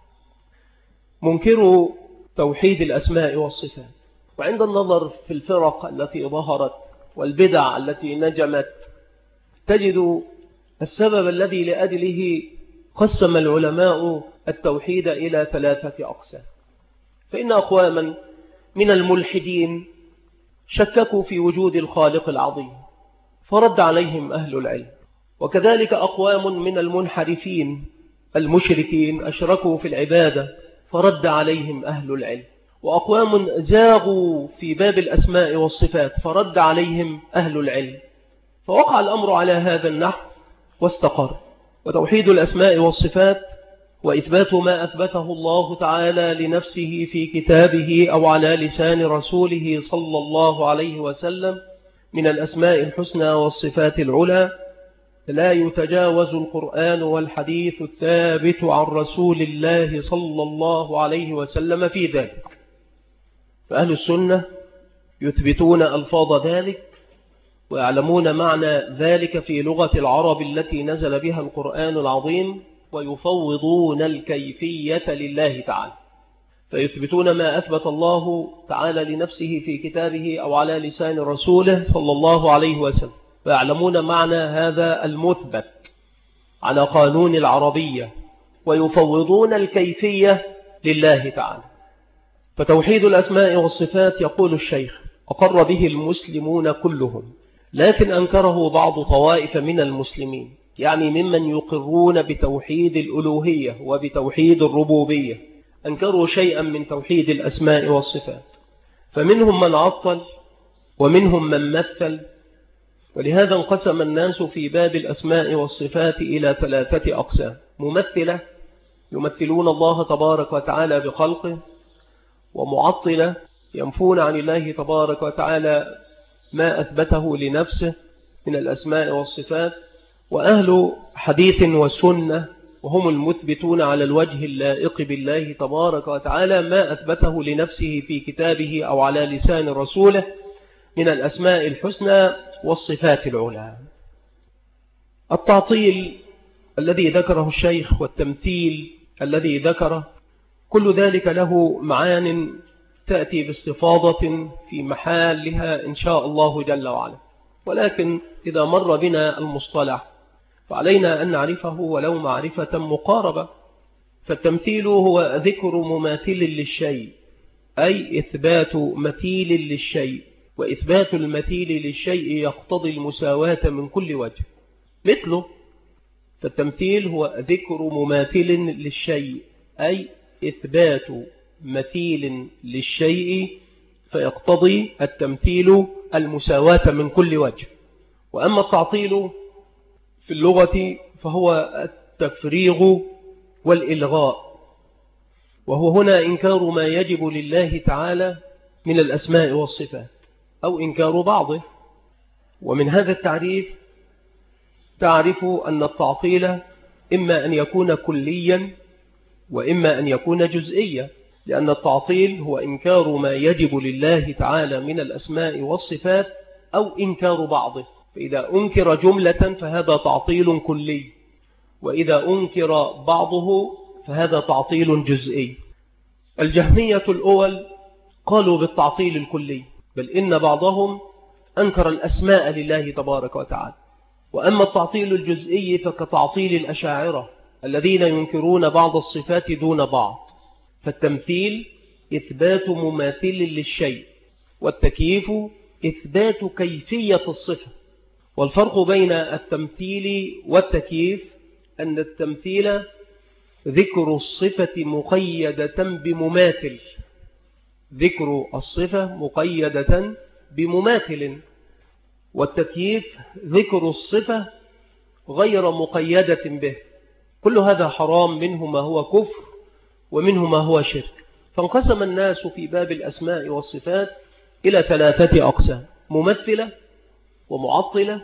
منكر توحيد الأسماء والصفات. وعند النظر في الفرق التي ظهرت والبدع التي نجمت تجد السبب الذي لأجله قسم العلماء التوحيد إلى ثلاثة أقسام. فإن أقواما من الملحدين شككوا في وجود الخالق العظيم فرد عليهم أهل العلم، وكذلك أقوام من المنحرفين المشركين أشركوا في العبادة فرد عليهم أهل العلم، وأقوام زاغوا في باب الأسماء والصفات فرد عليهم أهل العلم، فوقع الأمر على هذا النحو واستقر. وتوحيد الأسماء والصفات وإثبات ما أثبته الله تعالى لنفسه في كتابه أو على لسان رسوله صلى الله عليه وسلم من الأسماء الحسنى والصفات العلى لا يتجاوز القرآن والحديث الثابت عن رسول الله صلى الله عليه وسلم في ذلك. فأهل السنة يثبتون ألفاظ ذلك ويعلمون معنى ذلك في لغة العرب التي نزل بها القرآن العظيم، ويفوضون الكيفية لله تعالى، فيثبتون ما أثبت الله تعالى لنفسه في كتابه أو على لسان رسوله صلى الله عليه وسلم، ويعلمون معنى هذا المثبت على قانون العربية، ويفوضون الكيفية لله تعالى. فتوحيد الأسماء والصفات يقول الشيخ أقر به المسلمون كلهم، لكن أنكره بعض طوائف من المسلمين، يعني ممن يقرون بتوحيد الألوهية وبتوحيد الربوبية، أنكروا شيئا من توحيد الأسماء والصفات، فمنهم من عطل ومنهم من مثل. ولهذا انقسم الناس في باب الأسماء والصفات إلى ثلاثة أقسام: ممثلة يمثلون الله تبارك وتعالى بخلقه، ومعطلة ينفون عن الله تبارك وتعالى ما أثبته لنفسه من الأسماء والصفات، وأهل حديث وسنة وهم المثبتون على الوجه اللائق بالله تبارك وتعالى ما أثبته لنفسه في كتابه أو على لسان رسوله من الأسماء الحسنى والصفات العلى. التعطيل الذي ذكره الشيخ والتمثيل الذي ذكره كل ذلك له معان تأتي باستفاضة في محلها إن شاء الله جل وعلا، ولكن إذا مر بنا المصطلح فعلينا أن نعرفه ولو معرفة مقاربة. فالتمثيل هو ذكر مماثل للشيء، أي إثبات مثيل للشيء، وإثبات المثيل للشيء يقتضي المساواة من كل وجه مثله. فالتمثيل هو ذكر مماثل للشيء، أي إثبات مثيل للشيء فيقتضي التمثيل المساواة من كل وجه. وأما التعطيل في اللغة فهو التفريغ والإلغاء، وهو هنا إنكار ما يجب لله تعالى من الأسماء والصفات أو إنكار بعضه. ومن هذا التعريف تعرف أن التعطيل إما أن يكون كليا وإما أن يكون جزئيا، لأن التعطيل هو إنكار ما يجب لله تعالى من الأسماء والصفات أو إنكار بعضه. فإذا أنكر جملة فهذا تعطيل كلي، وإذا أنكر بعضه فهذا تعطيل جزئي. الجهمية الأول قالوا بالتعطيل الكلي، بل إن بعضهم أنكر الأسماء لله تبارك وتعالى. وأما التعطيل الجزئي فكتعطيل الأشاعرة الذين ينكرون بعض الصفات دون بعض. فالتمثيل إثبات مماثل للشيء، والتكييف إثبات كيفية الصفة، والفرق بين التمثيل والتكييف أن التمثيل ذكر الصفة مقيدة بمماثل، ذكر الصفة مقيدة بمماثل، والتكييف ذكر الصفة غير مقيدة به. كل هذا حرام، منه ما هو كفر ومنه ما هو شرك. فانقسم الناس في باب الأسماء والصفات إلى ثلاثة أقسام: ممثلة ومعطلة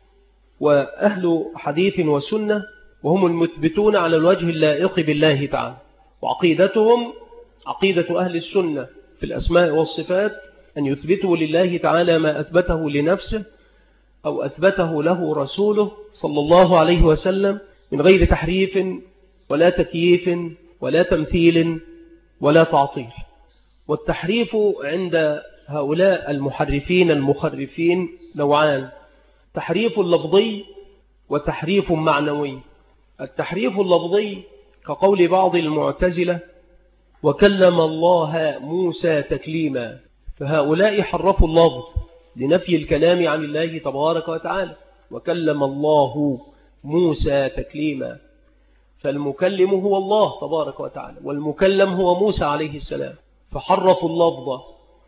وأهل حديث وسنة، وهم المثبتون على الوجه اللائق بالله تعالى. وعقيدتهم عقيدة أهل السنة في الأسماء والصفات أن يثبتوا لله تعالى ما أثبته لنفسه أو أثبته له رسوله صلى الله عليه وسلم من غير تحريف ولا تكييف ولا تمثيل ولا تعطيل. والتحريف عند هؤلاء المحرفين المخرفين نوعان: تحريف لفظي وتحريف معنوي. التحريف اللفظي كقول بعض المعتزلة: وكلم الله موسى تكليما، فهؤلاء حرفوا اللفظ لنفي الكلام عن الله تبارك وتعالى، وكلم الله موسى تكليما، فالمكلم هو الله تبارك وتعالى والمكلم هو موسى عليه السلام، فحرفوا اللفظ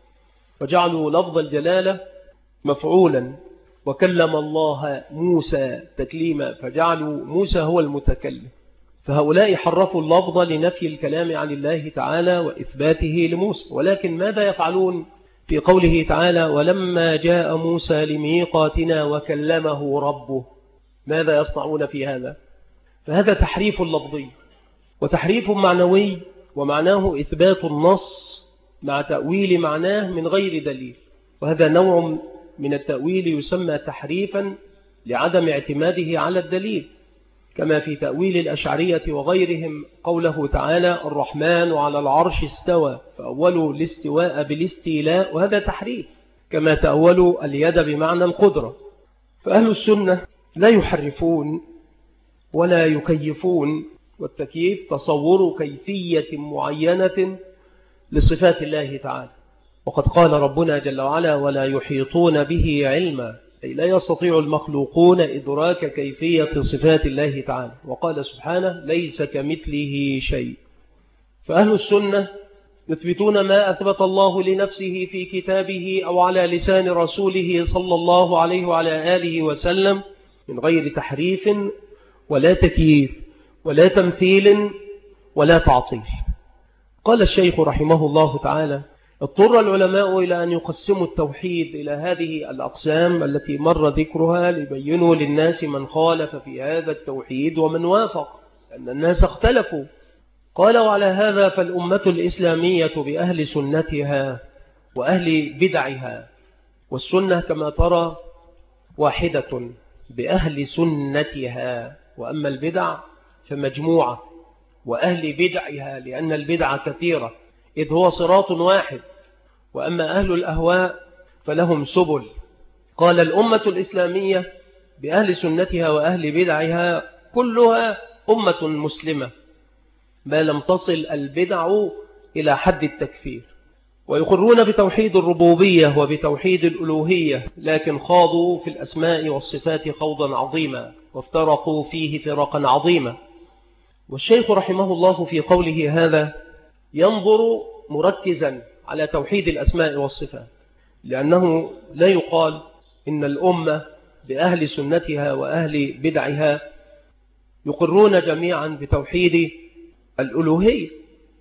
وجعلوا لفظ الجلالة مفعولا، وكلم الله موسى تكليما، فجعلوا موسى هو المتكلم. فهؤلاء حرفوا اللفظ لنفي الكلام عن الله تعالى وإثباته لموسى. ولكن ماذا يفعلون في قوله تعالى: ولما جاء موسى لميقاتنا وكلمه ربه؟ ماذا يصنعون في هذا؟ فهذا تحريف لفظي وتحريف معنوي، ومعناه إثبات النص مع تأويل معناه من غير دليل، وهذا نوع من التأويل يسمى تحريفا لعدم اعتماده على الدليل، كما في تأويل الأشعرية وغيرهم قوله تعالى: الرحمن على العرش استوى، فأولوا الاستواء بالاستيلاء، وهذا تحريف، كما تأولوا اليد بمعنى القدرة. فأهل السنة لا يحرفون ولا يكيفون، والتكييف تصور كيفية معينة لصفات الله تعالى. وقد قال ربنا جل وعلا: ولا يحيطون به علما، أي لا يستطيع المخلوقون إدراك كيفية صفات الله تعالى. وقال سبحانه: ليس كمثله شيء. فأهل السنة يثبتون ما أثبت الله لنفسه في كتابه أو على لسان رسوله صلى الله عليه وعلى آله وسلم من غير تحريف ولا تكييف ولا تمثيل ولا تعطيل. قال الشيخ رحمه الله تعالى: اضطر العلماء إلى أن يقسموا التوحيد إلى هذه الأقسام التي مر ذكرها ليبينوا للناس من خالف في هذا التوحيد ومن وافق، أن الناس اختلفوا. قال: وعلى هذا فالأمة الإسلامية بأهل سنتها وأهل بدعها، والسنة كما ترى واحدة بأهل سنتها، وأما البدع فمجموعة، وأهل بدعها لأن البدع كثيرة إذ هو صراط واحد، وأما أهل الأهواء فلهم سبل. قال: الأمة الإسلامية بأهل سنتها وأهل بدعها كلها أمة مسلمة ما لم تصل البدع إلى حد التكفير، ويقرون بتوحيد الربوبية وبتوحيد الألوهية، لكن خاضوا في الأسماء والصفات خوضا عظيما وافترقوا فيه فرقا عظيما. والشيخ رحمه الله في قوله هذا ينظر مركزا على توحيد الأسماء والصفات، لأنه لا يقال إن الأمة بأهل سنتها وأهل بدعها يقرون جميعا بتوحيد الألوهية،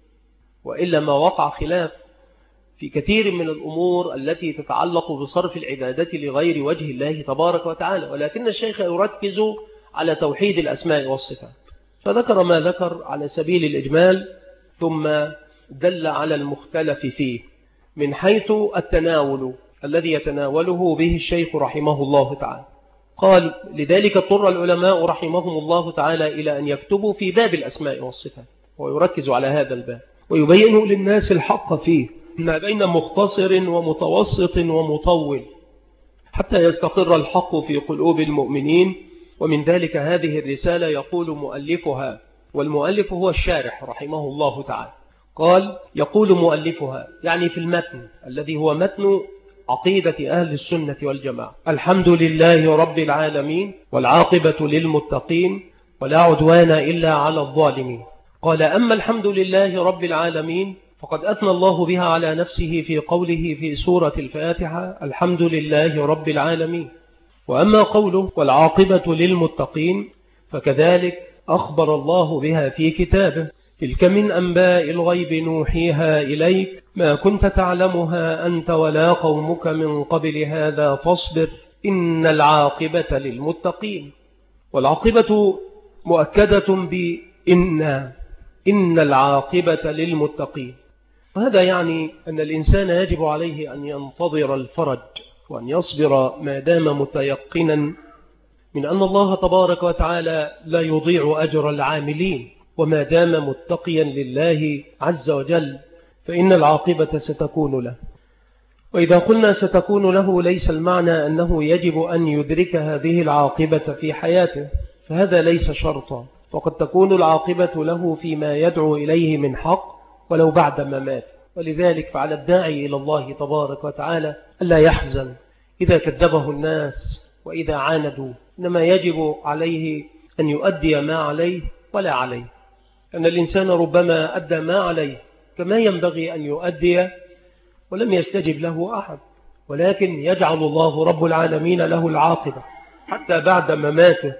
وإلا ما وقع خلاف في كثير من الأمور التي تتعلق بصرف العبادة لغير وجه الله تبارك وتعالى. ولكن الشيخ يركز على توحيد الأسماء والصفات، فذكر ما ذكر على سبيل الإجمال، ثم دل على المختلف فيه من حيث التناول الذي يتناوله به الشيخ رحمه الله تعالى. قال: لذلك اضطر العلماء رحمهم الله تعالى إلى أن يكتبوا في باب الأسماء والصفات، ويركز على هذا الباب ويبين للناس الحق فيه ما بين مختصر ومتوسط ومطول حتى يستقر الحق في قلوب المؤمنين. ومن ذلك هذه الرسالة يقول مؤلفها، والمؤلف هو الشارح رحمه الله تعالى، قال: يقول مؤلفها يعني في المتن الذي هو متن عقيدة أهل السنة والجماعة. الحمد لله رب العالمين والعاقبة للمتقين ولا عدوان إلا على الظالمين. قال أما الحمد لله رب العالمين فقد أثنى الله بها على نفسه في قوله في سورة الفاتحة الحمد لله رب العالمين. وأما قوله والعاقبة للمتقين فكذلك أخبر الله بها في كتابه تلك من أنباء الغيب نوحيها إليك ما كنت تعلمها أنت ولا قومك من قبل هذا فاصبر إن العاقبة للمتقين. والعاقبة مؤكدة بإن إن العاقبة للمتقين. وهذا يعني أن الإنسان يجب عليه أن ينتظر الفرج وأن يصبر ما دام متيقنا من أن الله تبارك وتعالى لا يضيع أجر العاملين، وما دام متقيا لله عز وجل فإن العاقبة ستكون له. وإذا قلنا ستكون له ليس المعنى أنه يجب أن يدرك هذه العاقبة في حياته، فهذا ليس شرطا، فقد تكون العاقبة له فيما يدعو إليه من حق ولو بعد ما مات. ولذلك فعلى الداعي إلى الله تبارك وتعالى ألا يحزن إذا كذبه الناس وإذا عاندوا، إنما يجب عليه أن يؤدي ما عليه ولا عليه، أن الإنسان ربما أدى ما عليه كما ينبغي أن يؤدي ولم يستجب له أحد، ولكن يجعل الله رب العالمين له العاقبة حتى بعد مماته.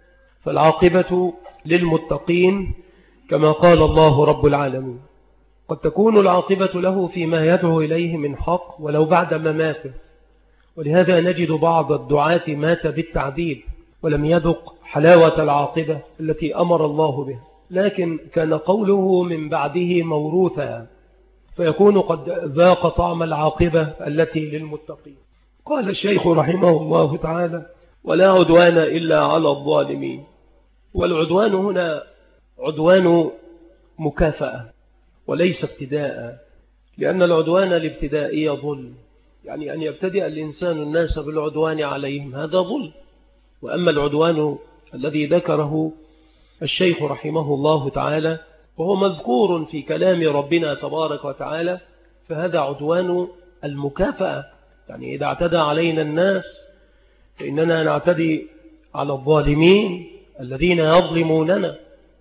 فالعاقبة للمتقين كما قال الله رب العالمين. قد تكون العاقبة له فيما يدعو إليه من حق ولو بعد مماته، ولهذا نجد بعض الدعاة مات بالتعذيب ولم يذق حلاوة العاقبة التي أمر الله بها، لكن كان قوله من بعده موروثا فيكون قد ذاق طعم العاقبة التي للمتقين. قال الشيخ رحمه الله تعالى ولا عدوان إلا على الظالمين. والعدوان هنا عدوان مكافأة وليس ابتداء، لأن العدوان الابتدائي ظلم، يعني أن يبتدئ الإنسان الناس بالعدوان عليهم هذا ظلم. وأما العدوان الذي ذكره الشيخ رحمه الله تعالى وهو مذكور في كلام ربنا تبارك وتعالى فهذا عدوان المكافأة، يعني إذا اعتدى علينا الناس فإننا نعتدي على الظالمين الذين يظلموننا.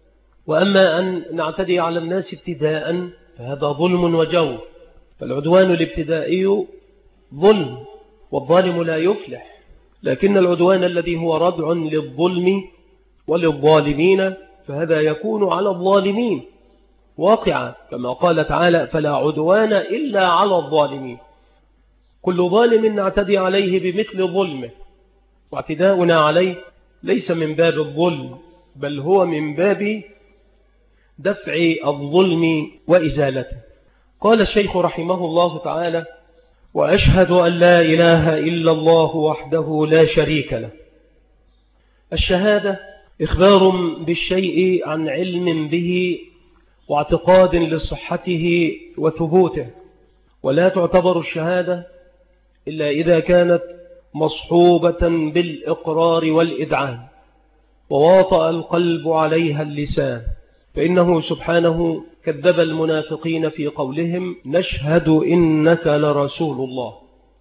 وأما أن نعتدي على الناس ابتداء فهذا ظلم وجور. فالعدوان الابتدائي ظلم والظالم لا يفلح، لكن العدوان الذي هو ردع للظلم وللظالمين فهذا يكون على الظالمين واقعا، كما قال تعالى فلا عدوان إلا على الظالمين. كل ظالم نعتدي عليه بمثل ظلمه، واعتداؤنا عليه ليس من باب الظلم بل هو من باب دفع الظلم وإزالته. قال الشيخ رحمه الله تعالى وأشهد أن لا إله إلا الله وحده لا شريك له. الشهادة إخبار بالشيء عن علم به واعتقاد لصحته وثبوته، ولا تعتبر الشهادة إلا إذا كانت مصحوبة بالإقرار والإذعان وواطأ القلب عليها اللسان، فإنه سبحانه كذب المنافقين في قولهم نشهد إنك لرسول الله.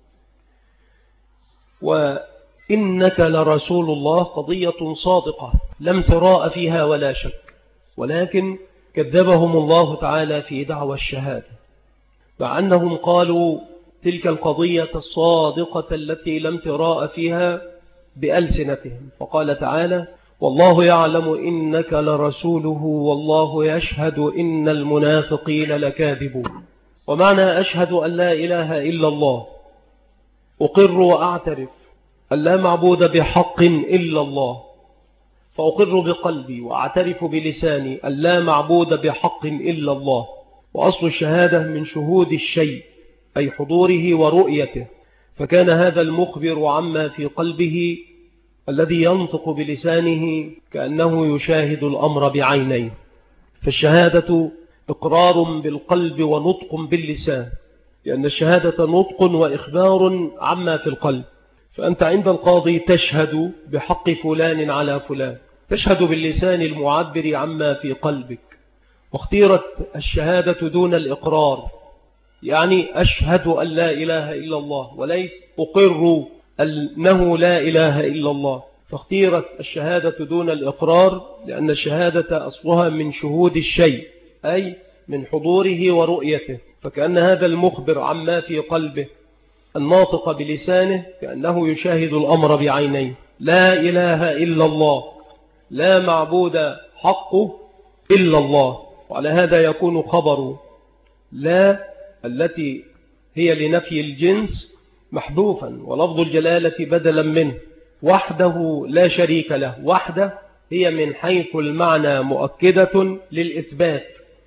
وإنك لرسول الله قضية صادقة لم تراء فيها ولا شك، ولكن كذبهم الله تعالى في دعوى الشهادة، مع أنهم قالوا تلك القضية الصادقة التي لم تراء فيها بألسنتهم. فقال تعالى والله يعلم إنك لرسوله والله يشهد إن المنافقين لكاذبون. ومعنى أشهد أن لا إله إلا الله أقر وأعترف أن لا معبود بحق إلا الله، فأقر بقلبي وأعترف بلساني أن لا معبود بحق إلا الله. وأصل الشهادة من شهود الشيء أي حضوره ورؤيته، فكان هذا المخبر عما في قلبه الذي ينطق بلسانه كأنه يشاهد الأمر بعينيه. فالشهادة إقرار بالقلب ونطق باللسان، لأن الشهادة نطق وإخبار عما في القلب. فأنت عند القاضي تشهد بحق فلان على فلان، تشهد باللسان المعبر عما في قلبك. واختيرت الشهادة دون الإقرار يعني أشهد أن لا إله إلا الله، وليس أقر أنه لا إله إلا الله. فاختيرت الشهادة دون الإقرار، لأن الشهادة أصلها من شهود الشيء، أي من حضوره ورؤيته، فكأن هذا المخبر عما في قلبه الناطق بلسانه كأنه يشاهد الأمر بعينيه. لا إله إلا الله، لا معبود حقه إلا الله. وعلى هذا يكون خبر لا التي هي لنفي الجنس محذوفا، ولفظ الجلالة بدلا منه. وحده لا شريك له، وحده هي من حيث المعنى مؤكدة للإثبات،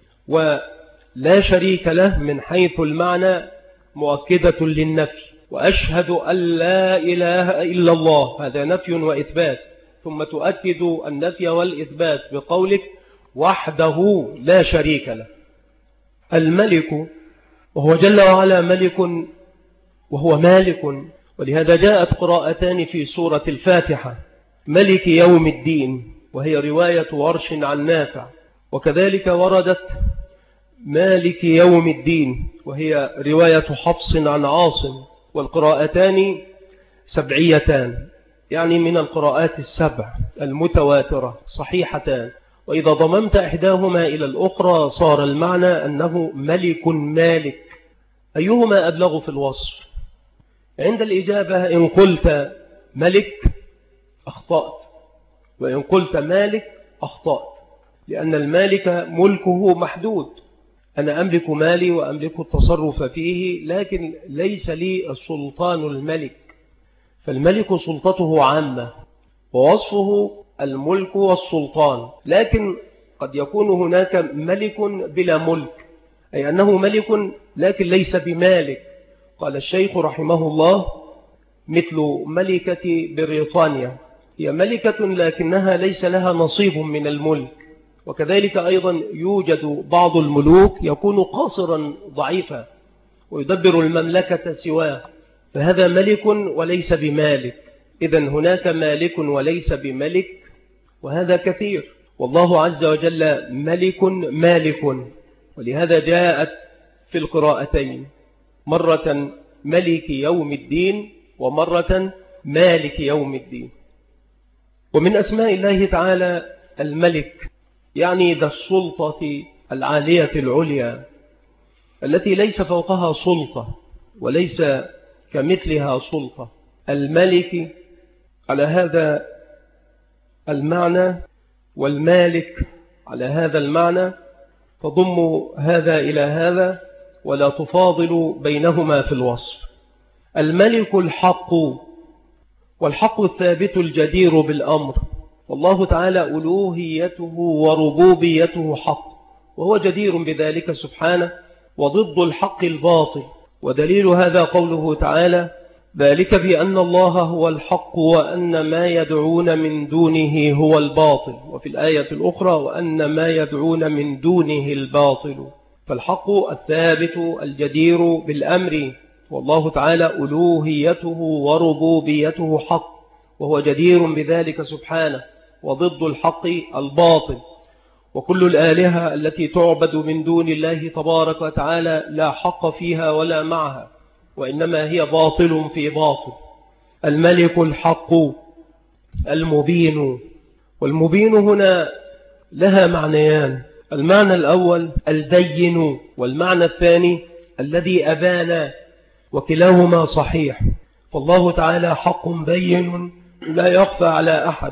ولا شريك له من حيث المعنى مؤكدة للنفي. وأشهد أن لا إله إلا الله، هذا نفي وإثبات، ثم تؤكد النفي والإثبات بقولك وحده لا شريك له. الملك، وهو جل وعلا ملك وهو مالك، ولهذا جاءت قراءتان في سورة الفاتحة: ملك يوم الدين، وهي رواية ورش عن نافع، وكذلك وردت مالك يوم الدين، وهي رواية حفص عن عاصم. والقراءتان سبعيتان، يعني من القراءات السبع المتواترة صحيحتان، وإذا ضممت إحداهما إلى الأخرى صار المعنى أنه ملك مالك. أيهما أبلغ في الوصف؟ عند الإجابة إن قلت ملك أخطأت، وإن قلت مالك أخطأت، لأن المالك ملكه محدود. أنا أملك مالي وأملك التصرف فيه، لكن ليس لي السلطان الملك، فالملك سلطته عامة ووصفه الملك والسلطان. لكن قد يكون هناك ملك بلا ملك، أي أنه ملك لكن ليس بمالك. قال الشيخ رحمه الله: مثل ملكة بريطانيا، هي ملكة لكنها ليس لها نصيب من الملك. وكذلك أيضا يوجد بعض الملوك يكون قاصرا ضعيفا ويدبر المملكة سواه، فهذا ملك وليس بمالك. إذن هناك مالك وليس بملك، وهذا كثير. والله عز وجل ملك مالك، ولهذا جاءت في القراءتين مرة ملك يوم الدين ومرة مالك يوم الدين. ومن أسماء الله تعالى الملك، يعني ذا السلطة العالية العليا التي ليس فوقها سلطة وليس كمثلها سلطة. الملك على هذا المعنى والمالك على هذا المعنى، تضم هذا إلى هذا ولا تفاضل بينهما في الوصف. الملك الحق، والحق الثابت الجدير بالأمر، والله تعالى ألوهيته وربوبيته حق، وهو جدير بذلك سبحانه، وضد الحق الباطل. ودليل هذا قوله تعالى: ذلك بأن الله هو الحق وأن ما يدعون من دونه هو الباطل. وفي الآية الأخرى: وأن ما يدعون من دونه الباطل. فالحق الثابت الجدير بالأمر، والله تعالى ألوهيته وربوبيته حق، وهو جدير بذلك سبحانه، وضد الحق الباطل. وكل الآلهة التي تعبد من دون الله تبارك وتعالى لا حق فيها ولا معها، وإنما هي باطل في باطل. الملك الحق المبين، والمبين هنا لها معنيان: المعنى الأول البين، والمعنى الثاني الذي أبان، وكلاهما صحيح. فالله تعالى حق بين لا يخفى على أحد،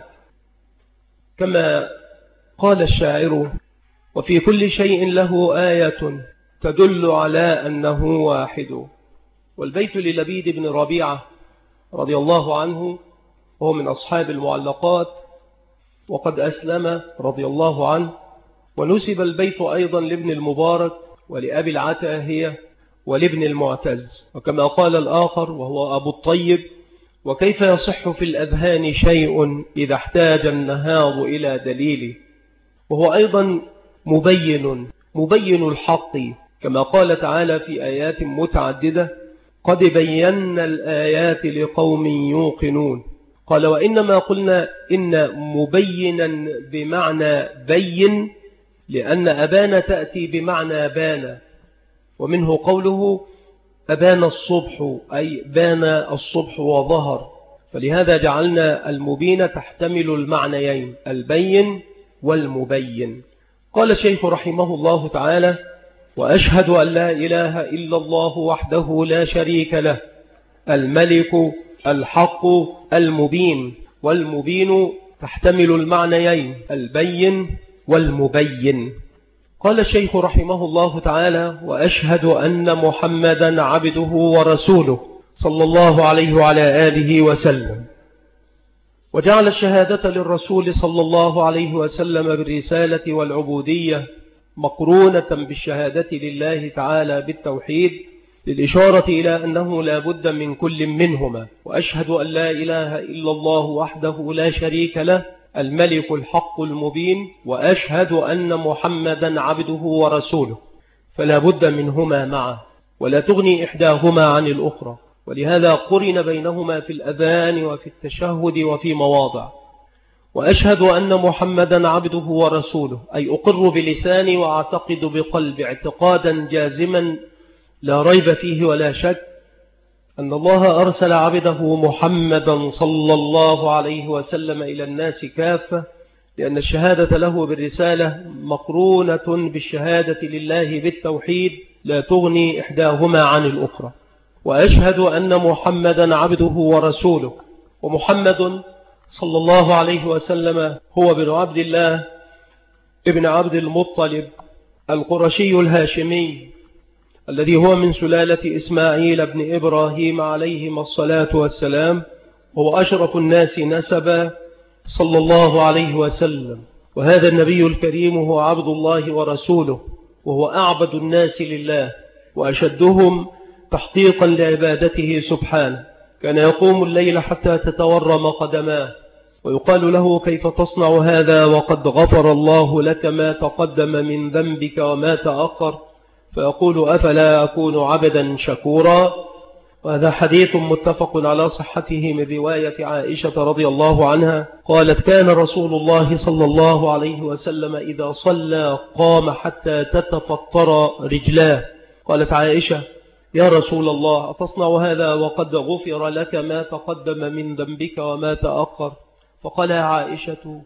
كما قال الشاعر: وفي كل شيء له آية تدل على أنه واحد. والبيت للبيد بن ربيعة رضي الله عنه، وهو من أصحاب المعلقات وقد أسلم رضي الله عنه. ونسب البيت أيضا لابن المبارك ولأبي العتاهية ولابن المعتز. وكما قال الآخر وهو أبو الطيب: وكيف يصح في الأذهان شيء إذا احتاج النهار إلى دليل. وهو أيضا مبين مبين الحق، كما قال تعالى في آيات متعددة: قد بينا الآيات لقوم يوقنون. قال: وإنما قلنا إن مبينا بمعنى بين، لأن أبان تأتي بمعنى بان، ومنه قوله أبان الصبح، أي بان الصبح وظهر، فلهذا جعلنا المبين تحتمل المعنيين البين والمبين. قال الشيخ رحمه الله تعالى: وأشهد أن لا إله إلا الله وحده لا شريك له الملك الحق المبين. والمبين تحتمل المعنيين البين والمبين. قال الشيخ رحمه الله تعالى: وأشهد أن محمدا عبده ورسوله صلى الله عليه وعلى آله وسلم. وجعل الشهادة للرسول صلى الله عليه وسلم بالرسالة والعبودية مقرونة بالشهادة لله تعالى بالتوحيد، للإشارة إلى أنه لا بد من كل منهما. وأشهد أن لا إله إلا الله وحده لا شريك له الملك الحق المبين، وأشهد أن محمدا عبده ورسوله، فلا بد منهما معه، ولا تغني إحداهما عن الأخرى، ولهذا قرن بينهما في الأذان وفي التشهد وفي مواضع. وأشهد أن محمدا عبده ورسوله، أي أقر بلساني وأعتقد بقلبي اعتقادا جازما لا ريب فيه ولا شك أن الله أرسل عبده محمدا صلى الله عليه وسلم إلى الناس كافة، لأن الشهادة له بالرسالة مقرونة بالشهادة لله بالتوحيد، لا تغني إحداهما عن الأخرى. وأشهد أن محمدا عبده ورسوله. ومحمد صلى الله عليه وسلم هو بن عبد الله ابن عبد المطلب القرشي الهاشمي، الذي هو من سلالة إسماعيل بن إبراهيم عليهما الصلاة والسلام، هو أشرف الناس نسبا صلى الله عليه وسلم. وهذا النبي الكريم هو عبد الله ورسوله، وهو أعبد الناس لله وأشدهم تحقيقا لعبادته سبحانه. كان يقوم الليل حتى تتورم قدماه، ويقال له: كيف تصنع هذا وقد غفر الله لك ما تقدم من ذنبك وما تأخر؟ فيقول: أفلا أكون عبدا شكورا. وهذا حديث متفق على صحته من رواية عائشة رضي الله عنها قالت: كان رسول الله صلى الله عليه وسلم إذا صلى قام حتى تتفطر رجلاه. قالت عائشة: يا رسول الله، أتصنع هذا وقد غفر لك ما تقدم من ذنبك وما تأخر؟ فقال يا عائشة: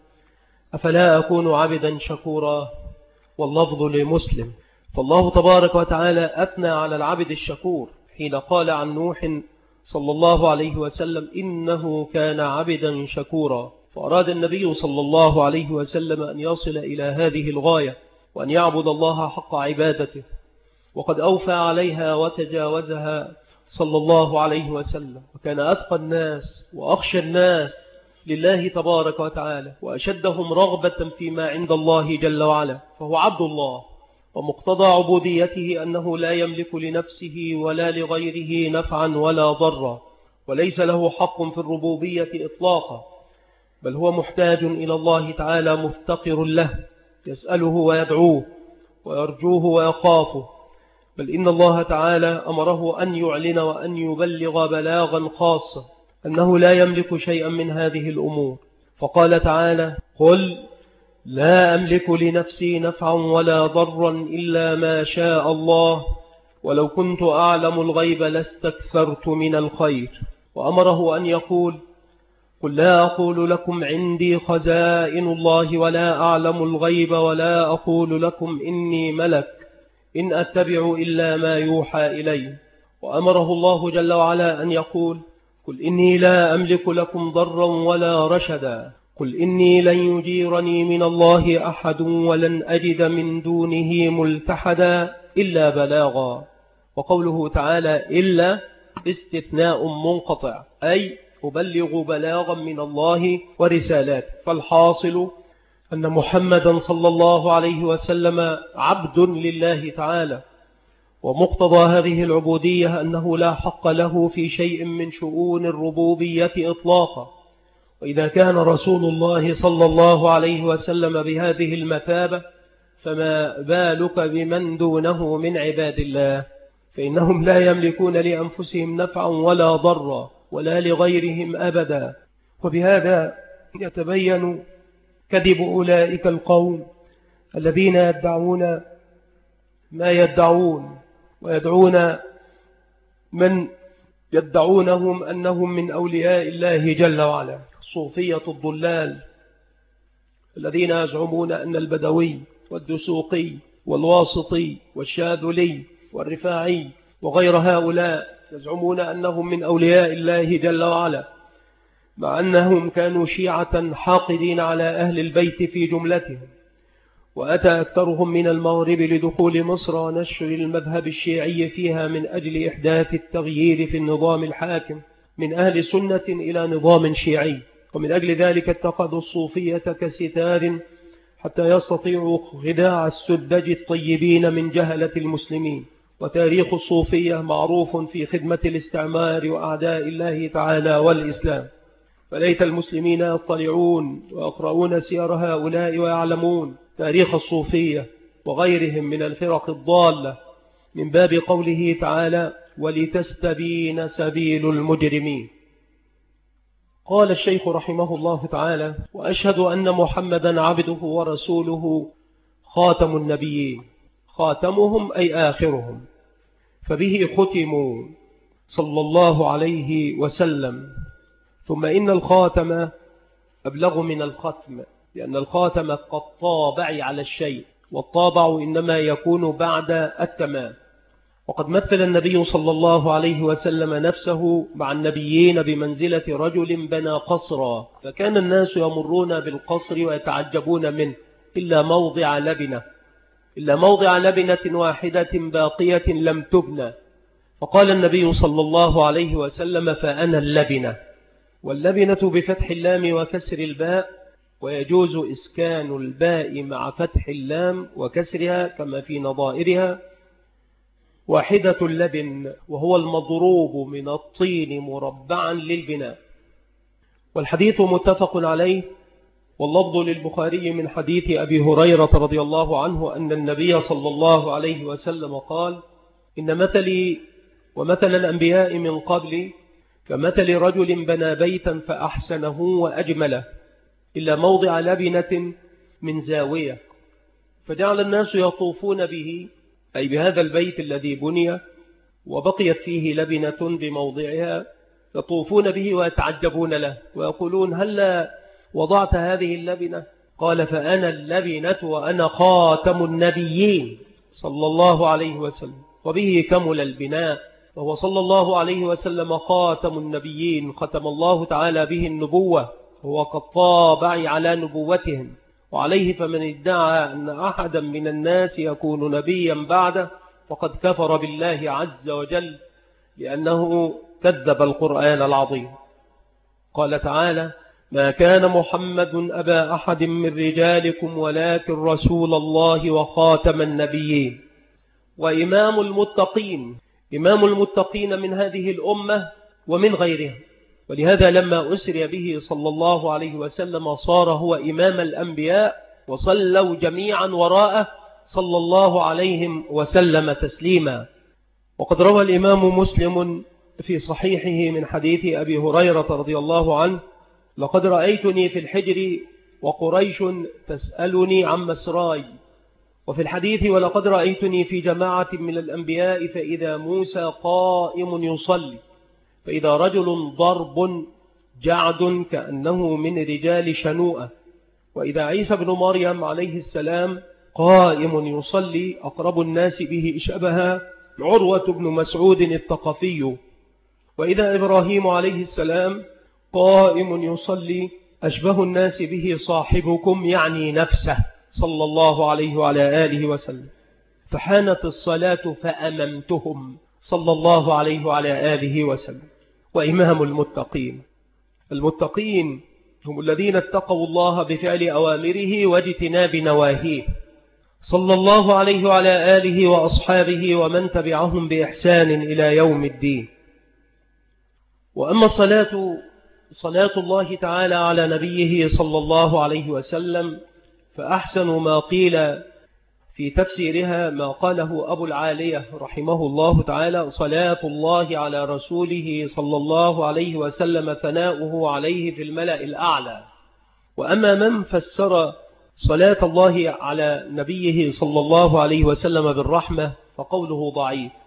أفلا أكون عبدا شكورا؟ واللفظ لمسلم. فالله تبارك وتعالى أثنى على العبد الشكور حين قال عن نوح صلى الله عليه وسلم: إنه كان عبدا شكورا. فأراد النبي صلى الله عليه وسلم أن يصل إلى هذه الغاية، وأن يعبد الله حق عبادته، وقد أوفى عليها وتجاوزها صلى الله عليه وسلم، وكان أتقى الناس وأخشى الناس لله تبارك وتعالى، وأشدهم رغبة فيما عند الله جل وعلا، فهو عبد الله. ومقتضى عبوديته أنه لا يملك لنفسه ولا لغيره نفعا ولا ضرا، وليس له حق في الربوبية إطلاقا، بل هو محتاج إلى الله تعالى مفتقر له، يسأله ويدعوه ويرجوه ويخافه. بل إن الله تعالى أمره أن يعلن وأن يبلغ بلاغا خاصا أنه لا يملك شيئا من هذه الأمور. فقال تعالى: قل لا أملك لنفسي نفعا ولا ضرا إلا ما شاء الله ولو كنت أعلم الغيب لاستكثرت من الخير. وأمره أن يقول: قل لا أقول لكم عندي خزائن الله ولا أعلم الغيب ولا أقول لكم إني ملك إن أتبع إلا ما يوحى إلي. وأمره الله جل وعلا أن يقول: قل إني لا أملك لكم ضرا ولا رشدا قل إني لن يجيرني من الله أحد ولن أجد من دونه ملتحدا إلا بلاغا. وقوله تعالى إلا استثناء منقطع، أي أبلغ بلاغا من الله ورسالاته. فالحاصل أن محمدا صلى الله عليه وسلم عبد لله تعالى، ومقتضى هذه العبودية أنه لا حق له في شيء من شؤون الربوبية إطلاقا. وإذا كان رسول الله صلى الله عليه وسلم بهذه المثابة، فما بالك بمن دونه من عباد الله، فإنهم لا يملكون لأنفسهم نفعا ولا ضرا ولا لغيرهم أبدا. وبهذا يتبين كذب أولئك القوم الذين يدعون ما يدعون، ويدعون من يدعونهم أنهم من أولياء الله جل وعلا، الصوفية الضلال الذين يزعمون أن البدوي والدسوقي والواسطي والشاذلي والرفاعي وغير هؤلاء يزعمون أنهم من أولياء الله جل وعلا، مع أنهم كانوا شيعة حاقدين على أهل البيت في جملتهم. وأتى أكثرهم من المغرب لدخول مصر ونشر المذهب الشيعي فيها من أجل إحداث التغيير في النظام الحاكم من أهل سنة إلى نظام شيعي، ومن أجل ذلك اتخذوا الصوفية كستار حتى يستطيعوا خداع السذج الطيبين من جهلة المسلمين. وتاريخ الصوفية معروف في خدمة الاستعمار وأعداء الله تعالى والإسلام، فليت المسلمين يطلعون ويقرؤون سير هؤلاء ويعلمون تاريخ الصوفية وغيرهم من الفرق الضالة، من باب قوله تعالى: ولتستبين سبيل المجرمين. قال الشيخ رحمه الله تعالى: وأشهد أن محمدا عبده ورسوله خاتم النبيين، خاتمهم أي آخرهم، فبه ختموا صلى الله عليه وسلم. ثم إن الخاتم أبلغ من الختم، لأن الخاتم كالطابع على الشيء، والطابع إنما يكون بعد التمام. وقد مثل النبي صلى الله عليه وسلم نفسه مع النبيين بمنزلة رجل بنى قصرا، فكان الناس يمرون بالقصر ويتعجبون منه إلا موضع لبنة إلا موضع لبنة واحدة باقية لم تبنى، فقال النبي صلى الله عليه وسلم: فأنا اللبنة. واللبنة بفتح اللام وكسر الباء، ويجوز إسكان الباء مع فتح اللام وكسرها كما في نظائرها. واحدة اللبن، وهو المضروب من الطين مربعا للبناء. والحديث متفق عليه، واللفظ للبخاري من حديث أبي هريرة رضي الله عنه أن النبي صلى الله عليه وسلم قال: إن مثلي ومثل الأنبياء من قبلي كمثل رجل بنى بيتا فأحسنه وأجمله إلا موضع لبنة من زاوية، فجعل الناس يطوفون به، أي بهذا البيت الذي بني وبقيت فيه لبنة بموضعها، يطوفون به ويتعجبون له ويقولون: هل وضعت هذه اللبنة؟ قال: فأنا اللبنة وأنا خاتم النبيين صلى الله عليه وسلم. وبه كمل البناء، وهو صلى الله عليه وسلم خاتم النبيين، ختم الله تعالى به النبوة، هو كالطابع على نبوتهم. وعليه فمن ادعى أن أحدا من الناس يكون نبيا بعده فقد كفر بالله عز وجل، لأنه كذب القرآن العظيم. قال تعالى: ما كان محمد أبا أحد من رجالكم ولكن رسول الله وخاتم النبيين وإمام المتقين، إمام المتقين من هذه الأمة ومن غيرها. ولهذا لما أسري به صلى الله عليه وسلم صار هو إمام الأنبياء، وصلوا جميعا وراءه صلى الله عليه وسلم تسليما. وقد روى الإمام مسلم في صحيحه من حديث أبي هريرة رضي الله عنه: لقد رأيتني في الحجر وقريش تسألني عن مسراي. وفي الحديث: ولقد رأيتني في جماعة من الأنبياء فإذا موسى قائم يصلي، فإذا رجل ضرب جعد كأنه من رجال شنوءة، وإذا عيسى بن مريم عليه السلام قائم يصلي أقرب الناس به شبها عروة بن مسعود الثقفي، وإذا إبراهيم عليه السلام قائم يصلي أشبه الناس به صاحبكم، يعني نفسه صلى الله عليه وعلى آله وسلم. فحانت الصلاة فأممتهم صلى الله عليه وعلى آله وسلم. وإمام المتقين، المتقين هم الذين اتقوا الله بفعل أوامره واجتناب نواهيه صلى الله عليه وعلى آله وأصحابه ومن تبعهم بإحسان إلى يوم الدين. وأما الصلاة صلاة الله تعالى على نبيه صلى الله عليه وسلم، فأحسن ما قيل في تفسيرها ما قاله أبو العالية رحمه الله تعالى: صلاة الله على رسوله صلى الله عليه وسلم ثناؤه عليه في الملأ الأعلى. وأما من فسر صلاة الله على نبيه صلى الله عليه وسلم بالرحمة فقوله ضعيف،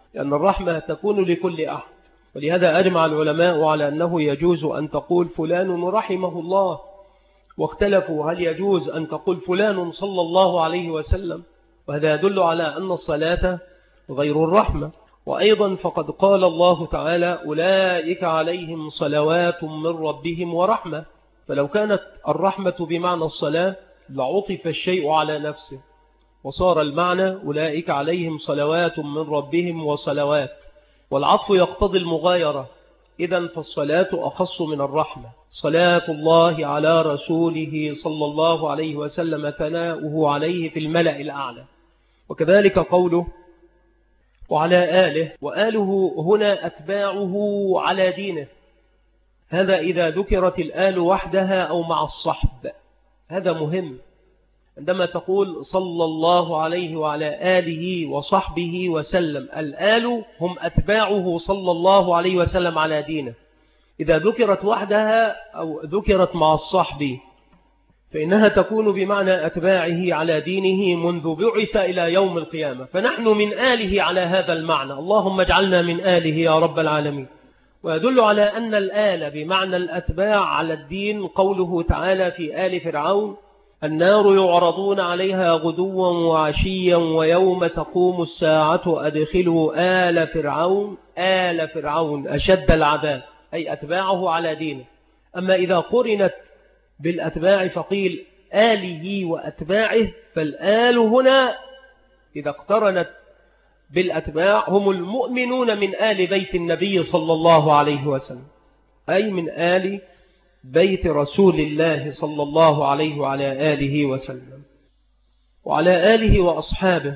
لأن الرحمة تكون لكل أحد. ولهذا أجمع العلماء على أنه يجوز أن تقول فلان رحمه الله، واختلفوا هل يجوز أن تقول فلان صلى الله عليه وسلم، وهذا يدل على أن الصلاة غير الرحمة. وأيضا فقد قال الله تعالى أولئك عليهم صلوات من ربهم ورحمة، فلو كانت الرحمة بمعنى الصلاة لعطف الشيء على نفسه وصار المعنى أولئك عليهم صلوات من ربهم وصلوات، والعطف يقتضي المغايرة، إذن فالصلاة أخص من الرحمة. صلاة الله على رسوله صلى الله عليه وسلم ثناؤه عليه في الملأ الأعلى. وكذلك قوله وعلى آله، وآله هنا أتباعه على دينه، هذا إذا ذكرت الآل وحدها أو مع الصحب، هذا مهم. عندما تقول صلى الله عليه وعلى آله وصحبه وسلم، الآل هم أتباعه صلى الله عليه وسلم على دينه. إذا ذكرت وحدها أو ذكرت مع الصحب فإنها تكون بمعنى أتباعه على دينه منذ بعث إلى يوم القيامة، فنحن من آله على هذا المعنى، اللهم اجعلنا من آله يا رب العالمين. ويدل على أن الآل بمعنى الأتباع على الدين قوله تعالى في آل فرعون النار يعرضون عليها غدوا وعشيا ويوم تقوم الساعة أدخلوا آل فرعون آل فرعون أشد العذاب، أي أتباعه على دينه. أما إذا قرنت بالأتباع فقيل آله وأتباعه، فالآل هنا إذا اقترنت بالأتباع هم المؤمنون من آل بيت النبي صلى الله عليه وسلم، أي من آل بيت رسول الله صلى الله عليه وعلى آله وسلم. وعلى آله وأصحابه،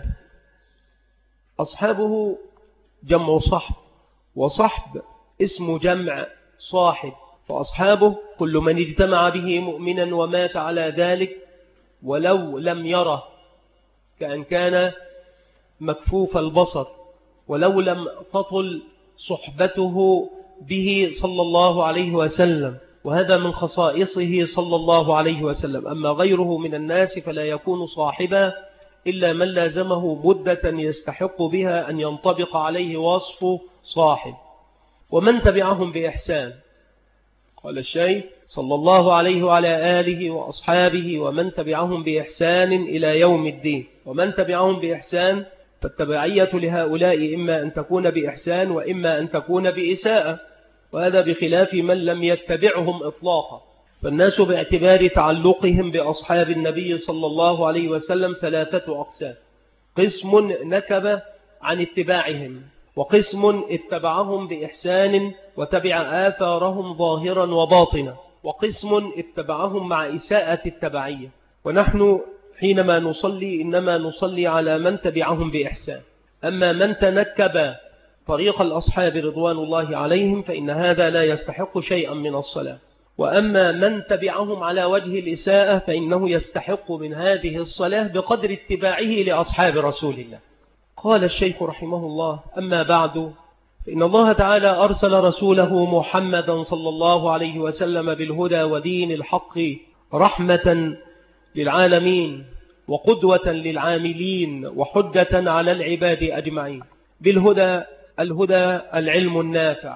أصحابه جمع صحب، وصحب اسم جمع صاحب، فأصحابه كل من اجتمع به مؤمنا ومات على ذلك ولو لم يره، كأن كان مكفوف البصر، ولو لم تطل صحبته به صلى الله عليه وسلم، وهذا من خصائصه صلى الله عليه وسلم. أما غيره من الناس فلا يكون صاحبا إلا من لازمه مدة يستحق بها أن ينطبق عليه وصف صاحب. ومن تبعهم بإحسان، قال الشيخ صلى الله عليه وعلى آله وأصحابه ومن تبعهم بإحسان إلى يوم الدين. ومن تبعهم بإحسان فالتبعية لهؤلاء إما أن تكون بإحسان وإما أن تكون بإساءة، وهذا بخلاف من لم يتبعهم إطلاقا. فالناس باعتبار تعلقهم بأصحاب النبي صلى الله عليه وسلم ثلاثة أقسام: قسم نكب عن اتباعهم، وقسم اتبعهم بإحسان وتبع آثارهم ظاهرا وباطنا، وقسم اتبعهم مع إساءة التبعية. ونحن حينما نصلي إنما نصلي على من تبعهم بإحسان. أما من تنكب طريق الأصحاب رضوان الله عليهم فإن هذا لا يستحق شيئا من الصلاة. وأما من تبعهم على وجه الإساءة فإنه يستحق من هذه الصلاة بقدر اتباعه لأصحاب رسول الله. قال الشيخ رحمه الله: أما بعد، فإن الله تعالى أرسل رسوله محمدا صلى الله عليه وسلم بالهدى ودين الحق رحمة للعالمين وقدوة للعاملين وحجة على العباد أجمعين. بالهدى، الهدى العلم النافع،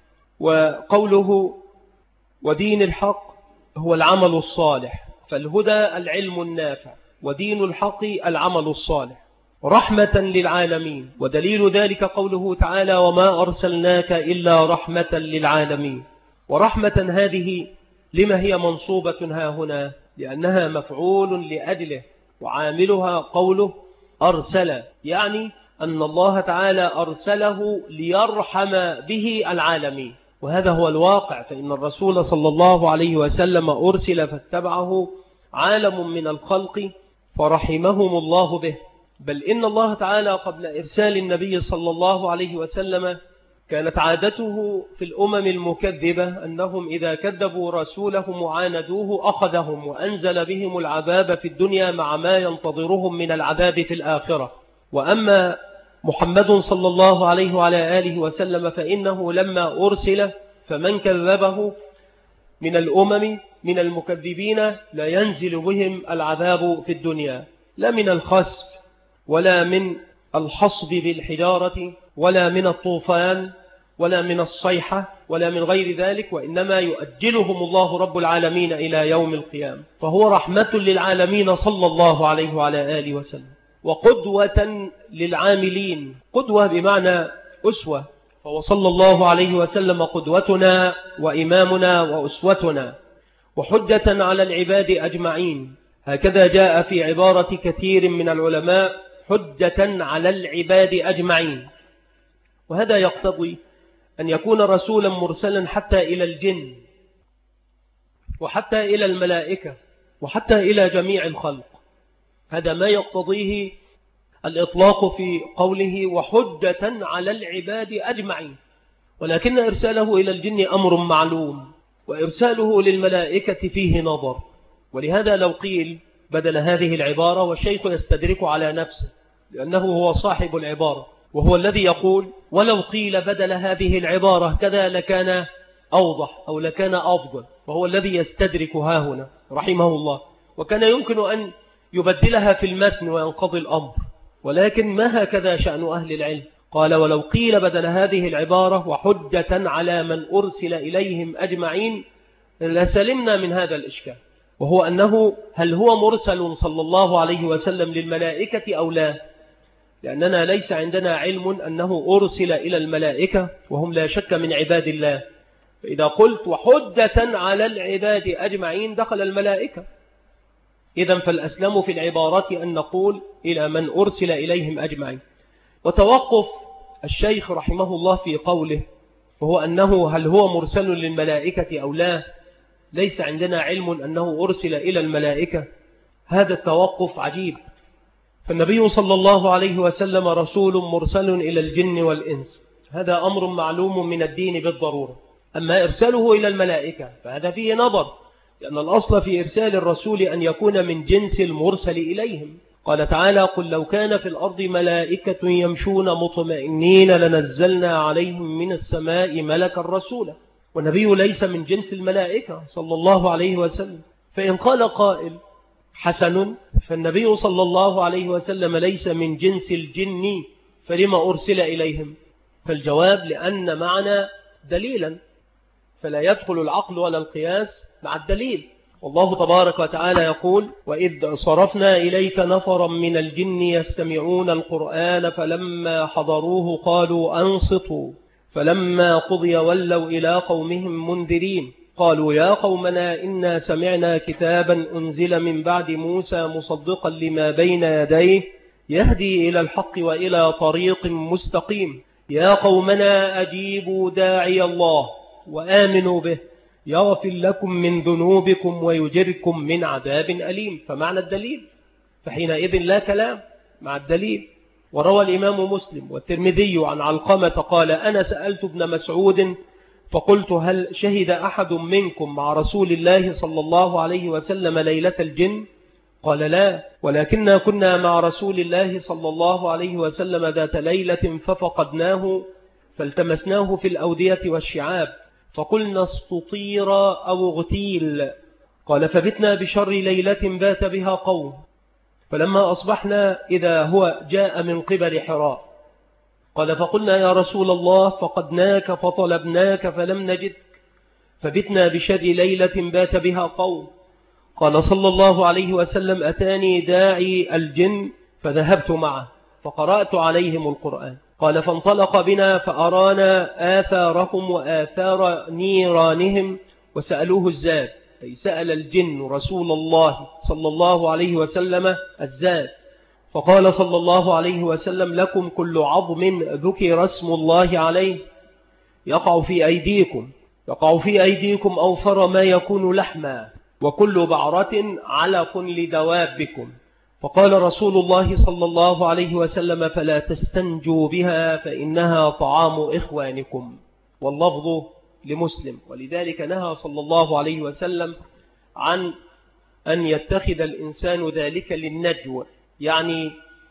وقوله ودين الحق هو العمل الصالح، فالهدى العلم النافع ودين الحق العمل الصالح رحمة للعالمين. ودليل ذلك قوله تعالى: وما أرسلناك إلا رحمة للعالمين. ورحمة هذه لما هي منصوبة ها هنا؟ لأنها مفعول لأجله، وعاملها قوله أرسل، يعني أن الله تعالى أرسله ليرحم به العالمين، وهذا هو الواقع. فإن الرسول صلى الله عليه وسلم أرسل فاتبعه عالم من الخلق فرحمهم الله به. بل إن الله تعالى قبل إرسال النبي صلى الله عليه وسلم كانت عادته في الأمم المكذبة أنهم إذا كذبوا رسولهم وعاندوه أخذهم وأنزل بهم العذاب في الدنيا مع ما ينتظرهم من العذاب في الآخرة. وأما محمد صلى الله عليه وعلى آله وسلم فإنه لما أرسل فمن كذبه من الأمم من المكذبين لا ينزل بهم العذاب في الدنيا، لا من الخسف ولا من الحصب بالحجارة ولا من الطوفان ولا من الصيحة ولا من غير ذلك، وإنما يؤجلهم الله رب العالمين إلى يوم القيامة. فهو رحمة للعالمين صلى الله عليه وعلى آله وسلم، وقدوة للعاملين، قدوة بمعنى أسوة، فهو صلى الله عليه وسلم قدوتنا وإمامنا وأسوتنا، وحجة على العباد أجمعين. هكذا جاء في عبارة كثير من العلماء: حجة على العباد أجمعين. وهذا يقتضي أن يكون رسولا مرسلا حتى إلى الجن وحتى إلى الملائكة وحتى إلى جميع الخلق. هذا ما يقتضيه الإطلاق في قوله وحجة على العباد أجمعين. ولكن إرساله إلى الجن أمر معلوم، وإرساله للملائكة فيه نظر. ولهذا لو قيل بدل هذه العبارة، والشيخ يستدرك على نفسه لأنه هو صاحب العبارة وهو الذي يقول ولو قيل بدل هذه العبارة كذا لكان أوضح أو لكان أفضل، وهو الذي يستدرك ها هنا رحمه الله، وكان يمكن أن يبدلها في المتن وينقضي الأمر، ولكن ما هكذا شأن أهل العلم. قال ولو قيل بدل هذه العبارة وحجة على من أرسل إليهم أجمعين لسلمنا من هذا الإشكال، وهو أنه هل هو مرسل صلى الله عليه وسلم للملائكة أو لا؟ لأننا ليس عندنا علم أنه أرسل إلى الملائكة وهم لا شك من عباد الله. فإذا قلت وحجة على العباد أجمعين دخل الملائكة، إذن فالأسلم في العبارة أن نقول إلى من أرسل إليهم أجمعين. وتوقف الشيخ رحمه الله في قوله وهو أنه هل هو مرسل للملائكة أو لا، ليس عندنا علم أنه أرسل إلى الملائكة، هذا التوقف عجيب. فالنبي صلى الله عليه وسلم رسول مرسل إلى الجن والإنس، هذا أمر معلوم من الدين بالضرورة. أما إرساله إلى الملائكة فهذا فيه نظر، لأن الأصل في إرسال الرسول أن يكون من جنس المرسل إليهم. قال تعالى قل لو كان في الأرض ملائكة يمشون مطمئنين لنزلنا عليهم من السماء ملكا رسولا، والنبي ليس من جنس الملائكة صلى الله عليه وسلم. فإن قال قائل حسن، فالنبي صلى الله عليه وسلم ليس من جنس الجن فلما أرسل إليهم؟ فالجواب لأن معنا دليلا، فلا يدخل العقل ولا القياس مع الدليل. والله تبارك وتعالى يقول وإذ صرفنا إليك نفرا من الجن يستمعون القرآن فلما حضروه قالوا أنصتوا فلما قضي ولوا إلى قومهم منذرين قالوا يا قومنا إنا سمعنا كتابا أنزل من بعد موسى مصدقا لما بين يديه يهدي إلى الحق وإلى طريق مستقيم يا قومنا أجيبوا داعي الله وآمنوا به يغفر لكم من ذنوبكم ويجركم من عذاب أليم. فمعنى الدليل، فحينئذ لا كلام مع الدليل. وروى الإمام مسلم والترمذي عن علقمة قال أنا سألت ابن مسعود فقلت هل شهد أحد منكم مع رسول الله صلى الله عليه وسلم ليلة الجن؟ قال لا، ولكننا كنا مع رسول الله صلى الله عليه وسلم ذات ليلة ففقدناه فالتمسناه في الأودية والشعاب فقلنا استطير أو اغتيل. قال فبتنا بشر ليلة بات بها قوم، فلما أصبحنا إذا هو جاء من قبل حراء. قال فقلنا يا رسول الله فقدناك فطلبناك فلم نجدك، فبتنا بشر ليلة بات بها قوم. قال صلى الله عليه وسلم أتاني داعي الجن فذهبت معه فقرأت عليهم القرآن. قال فانطلق بنا فأرانا آثارهم وآثار نيرانهم وسألوه الزاد، أي سأل الجن رسول الله صلى الله عليه وسلم الزاد. فقال صلى الله عليه وسلم لكم كل عظم ذكر اسم الله عليه يقع في أيديكم يقع في أيديكم أوفر ما يكون لحما وكل بعرة علف لدوابكم. فقال رسول الله صلى الله عليه وسلم فلا تستنجوا بها فإنها طعام إخوانكم، واللفظ لمسلم. ولذلك نهى صلى الله عليه وسلم عن أن يتخذ الإنسان ذلك للنجو، يعني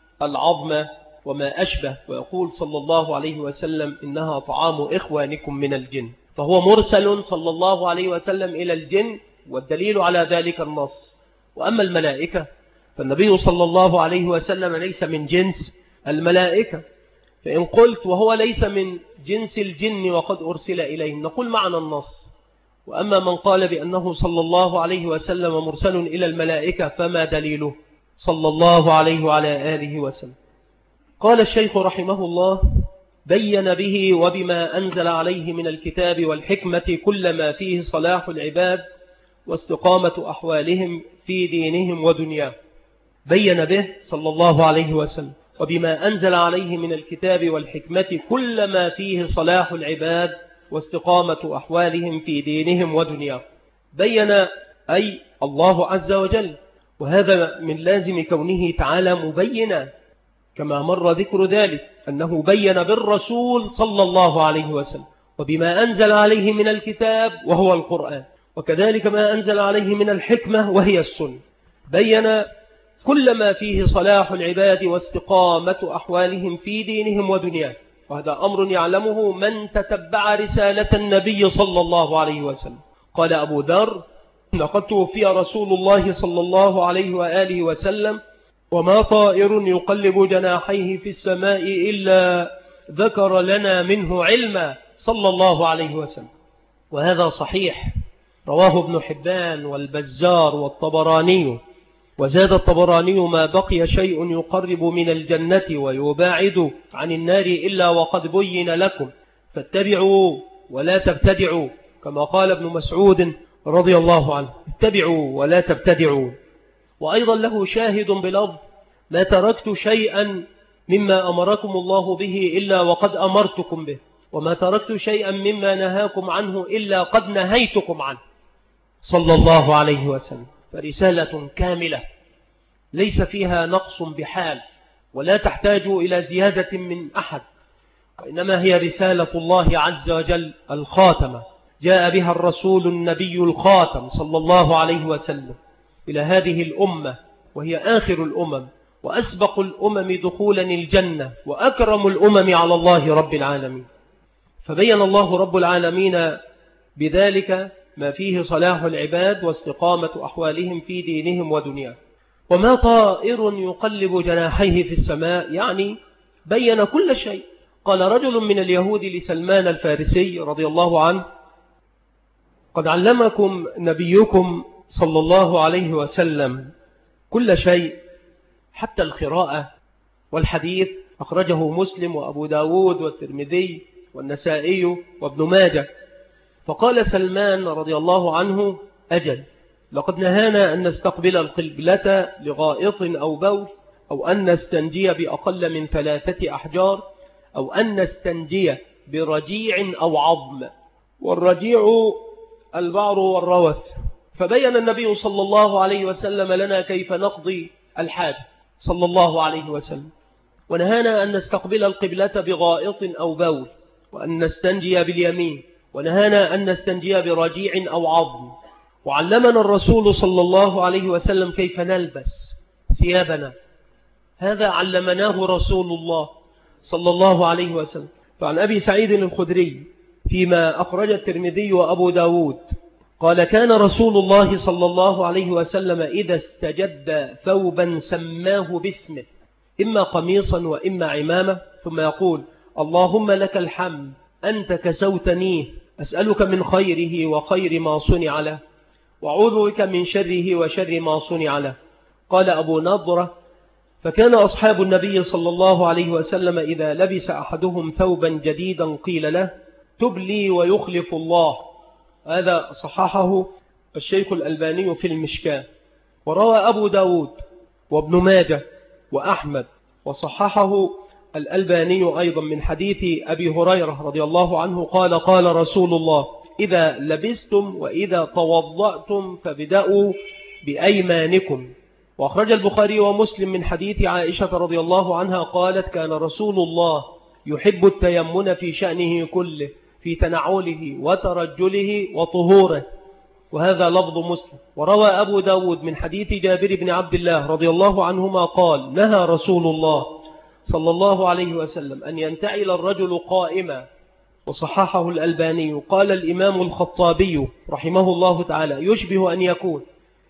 العظم وما أشبه، ويقول صلى الله عليه وسلم إنها طعام إخوانكم من الجن. فهو مرسل صلى الله عليه وسلم إلى الجن، والدليل على ذلك النص. وأما الملائكة فالنبي صلى الله عليه وسلم ليس من جنس الملائكة. فإن قلت وهو ليس من جنس الجن وقد أرسل إليهم نقول معنى النص. وأما من قال بأنه صلى الله عليه وسلم مرسل إلى الملائكة فما دليله صلى الله عليه وعلى آله وسلم؟ قال الشيخ رحمه الله: بين به وبما أنزل عليه من الكتاب والحكمة كل ما فيه صلاح العباد واستقامة أحوالهم في دينهم ودنياهم. بين به صلى الله عليه وسلم وبما أنزل عليه من الكتاب والحكمة كل ما فيه صلاح العباد واستقامة أحوالهم في دينهم ودنياهم. بين أي الله عز وجل، وهذا من لازم كونه تعالى مبينا، كما مر ذكر ذلك أنه بين بالرسول صلى الله عليه وسلم وبما أنزل عليه من الكتاب وهو القرآن، وكذلك ما أنزل عليه من الحكمة وهي السنة. بين كل ما فيه صلاح العباد واستقامة أحوالهم في دينهم ودنياهم، وهذا أمر يعلمه من تتبع رسالة النبي صلى الله عليه وسلم. قال أبو ذر: لقد توفي رسول الله صلى الله عليه وآله وسلم وما طائر يقلب جناحيه في السماء إلا ذكر لنا منه علما صلى الله عليه وسلم. وهذا صحيح، رواه ابن حبان والبزار والطبراني. وزاد الطبراني: ما بقي شيء يقرب من الجنة ويباعد عن النار إلا وقد بين لكم فاتبعوا ولا تبتدعوا، كما قال ابن مسعود رضي الله عنه: اتبعوا ولا تبتدعوا. وأيضا له شاهد بلفظ: ما تركت شيئا مما أمركم الله به إلا وقد أمرتكم به، وما تركت شيئا مما نهاكم عنه إلا قد نهيتكم عنه، صلى الله عليه وسلم. فرسالة كاملة ليس فيها نقص بحال، ولا تحتاج إلى زيادة من أحد، وإنما هي رسالة الله عز وجل الخاتمة، جاء بها الرسول النبي الخاتم صلى الله عليه وسلم إلى هذه الأمة، وهي آخر الأمم وأسبق الأمم دخولا الجنة وأكرم الأمم على الله رب العالمين. فبين الله رب العالمين بذلك ما فيه صلاح العباد واستقامة أحوالهم في دينهم ودنياهم. وما طائر يقلب جناحيه في السماء، يعني بين كل شيء. قال رجل من اليهود لسلمان الفارسي رضي الله عنه: قد علمكم نبيكم صلى الله عليه وسلم كل شيء حتى القراءة والحديث، أخرجه مسلم وأبو داود والترمذي والنسائي وابن ماجه. فقال سلمان رضي الله عنه: أجل، لقد نهانا أن نستقبل القبلة لغائط أو بول، أو أن نستنجي بأقل من ثلاثة أحجار، أو أن نستنجي برجيع أو عظم. والرجيع البعر والروث. فبين النبي صلى الله عليه وسلم لنا كيف نقضي الحاجة صلى الله عليه وسلم، ونهانا أن نستقبل القبلة بغائط أو بول، وأن نستنجي باليمين، ونهانا أن نستنجي برجيع أو عظم. وعلمنا الرسول صلى الله عليه وسلم كيف نلبس ثيابنا، هذا علمناه رسول الله صلى الله عليه وسلم. فعن أبي سعيد الخدري فيما أخرج الترمذي وأبو داود قال: كان رسول الله صلى الله عليه وسلم إذا استجد ثوبا سماه باسمه، إما قميصا وإما عمامة، ثم يقول: اللهم لك الحمد أنت كسوتنيه، أسألك من خيره وخير ما صنع له، وأعوذ بك من شره وشر ما صنع له. قال أبو نضرة: فكان أصحاب النبي صلى الله عليه وسلم إذا لبس أحدهم ثوبا جديدا قيل له: تب لي ويخلف الله. هذا صححه الشيخ الألباني في المشكاة. وروى أبو داود وابن ماجه وأحمد وصححه الألباني أيضا من حديث أبي هريرة رضي الله عنه قال: قال رسول الله: إذا لبستم وإذا توضأتم فابدأوا بأيمانكم. وأخرج البخاري ومسلم من حديث عائشة رضي الله عنها قالت: كان رسول الله يحب التيمن في شأنه كله، في تنعله وترجله وطهوره. وهذا لفظ مسلم. وروى أبو داود من حديث جابر بن عبد الله رضي الله عنهما قال: نهى رسول الله صلى الله عليه وسلم أن ينتعل الرجل قائما، وصححه الألباني. قال الإمام الخطابي رحمه الله تعالى: يشبه أن يكون